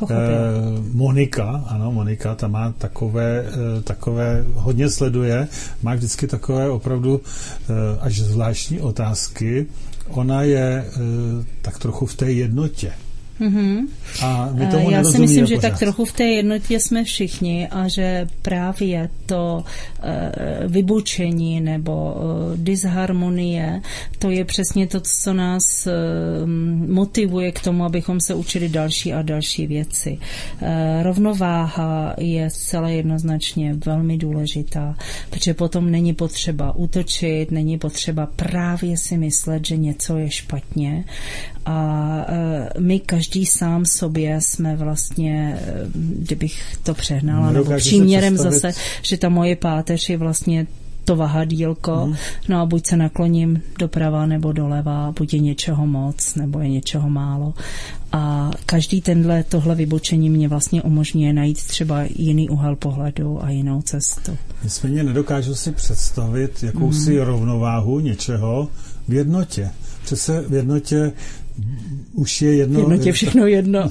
Monika, ta má takové hodně sleduje, má vždycky takové opravdu až zvláštní otázky. Ona je tak trochu v té jednotě. Mm-hmm. A my tomu já si myslím, že pořád. tak trochu v té jednotě jsme všichni a že právě to vybučení nebo disharmonie, to je přesně to, co nás motivuje k tomu, abychom se učili další a další věci. Rovnováha je zcela jednoznačně velmi důležitá, protože potom není potřeba útočit, není potřeba právě si myslet, že něco je špatně a my každý sám sobě jsme vlastně, kdybych to přehnala, nebo příměrem zase, že ta moje páteř je vlastně to vahadýlko, no a buď se nakloním doprava nebo doleva, buď je něčeho moc, nebo je něčeho málo. A každý tohle vybočení mě vlastně umožňuje najít třeba jiný úhel pohledu a jinou cestu. Nicméně nedokážu si představit jakousi rovnováhu něčeho v jednotě. Přece v jednotě už je jedno... V jednotě všechno jedno.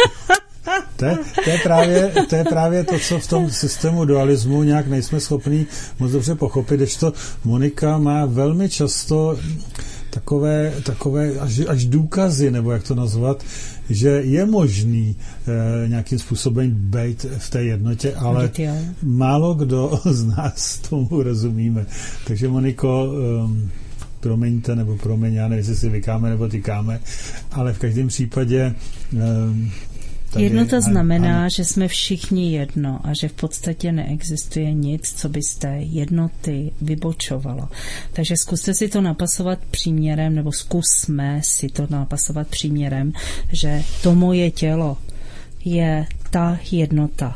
To je právě to, co v tom systému dualismu nějak nejsme schopní moc dobře pochopit, kdežto Monika má velmi často takové až důkazy, nebo jak to nazvat, že je možný nějakým způsobem být v té jednotě, ale málo kdo z nás tomu rozumíme. Takže Moniko, promiňte, nebo promiň, já nevím, jestli si vykáme nebo tykáme, ale v každém případě jednota znamená, že jsme všichni jedno a že v podstatě neexistuje nic, co by z té jednoty vybočovalo. Takže zkuste si to napasovat příměrem, nebo zkusme si to napasovat příměrem, že to moje tělo je ta jednota.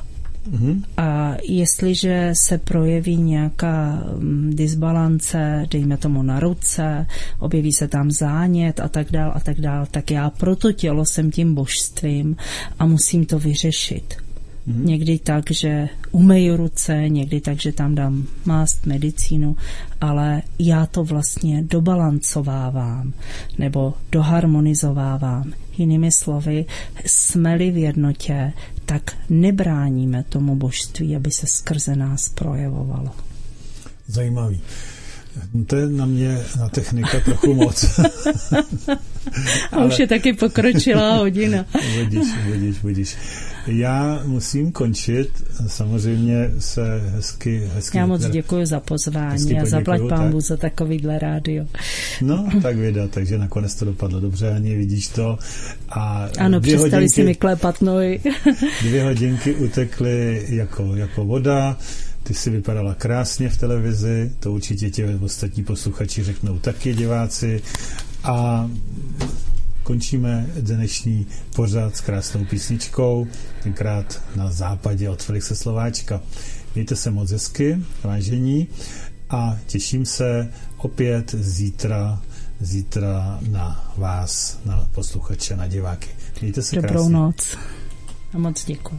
A jestliže se projeví nějaká disbalance, dejme tomu na ruce, objeví se tam zánět a tak dál, tak já pro to tělo jsem tím božstvím a musím to vyřešit. Někdy tak, že umyju ruce, někdy tak, že tam dám mást, medicínu, ale já to vlastně dobalancovávám nebo doharmonizovávám. Jinými slovy, jsme-li v jednotě, tak nebráníme tomu božství, aby se skrze nás projevovalo. Zajímavý. To je na mě, na technika trochu moc. A už je taky pokročilá hodina. Vidíš. Já musím končit, samozřejmě se hezky já moc děkuji za pozvání a zaplať pánbu za takovýhle rádio. No, tak vida, takže nakonec to dopadlo dobře, Ani, vidíš to. A ano, přestali si mi klepat nohy. 2 hodinky utekly jako voda. Ty jsi vypadala krásně v televizi, to určitě tě ostatní posluchači řeknou taky, diváci. A končíme dnešní pořad s krásnou písničkou, tenkrát Na západě od Felixe Slováčka. Mějte se moc hezky, vážení, a těším se opět zítra na vás, na posluchače, na diváky. Mějte se krásně. Dobrou noc a moc děkuji.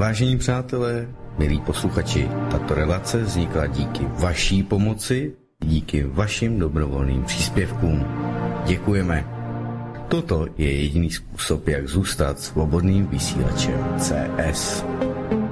Vážení přátelé, milí posluchači, tato relace vznikla díky vaší pomoci, díky vašim dobrovolným příspěvkům. Děkujeme. Toto je jediný způsob, jak zůstat svobodným vysílačem CS.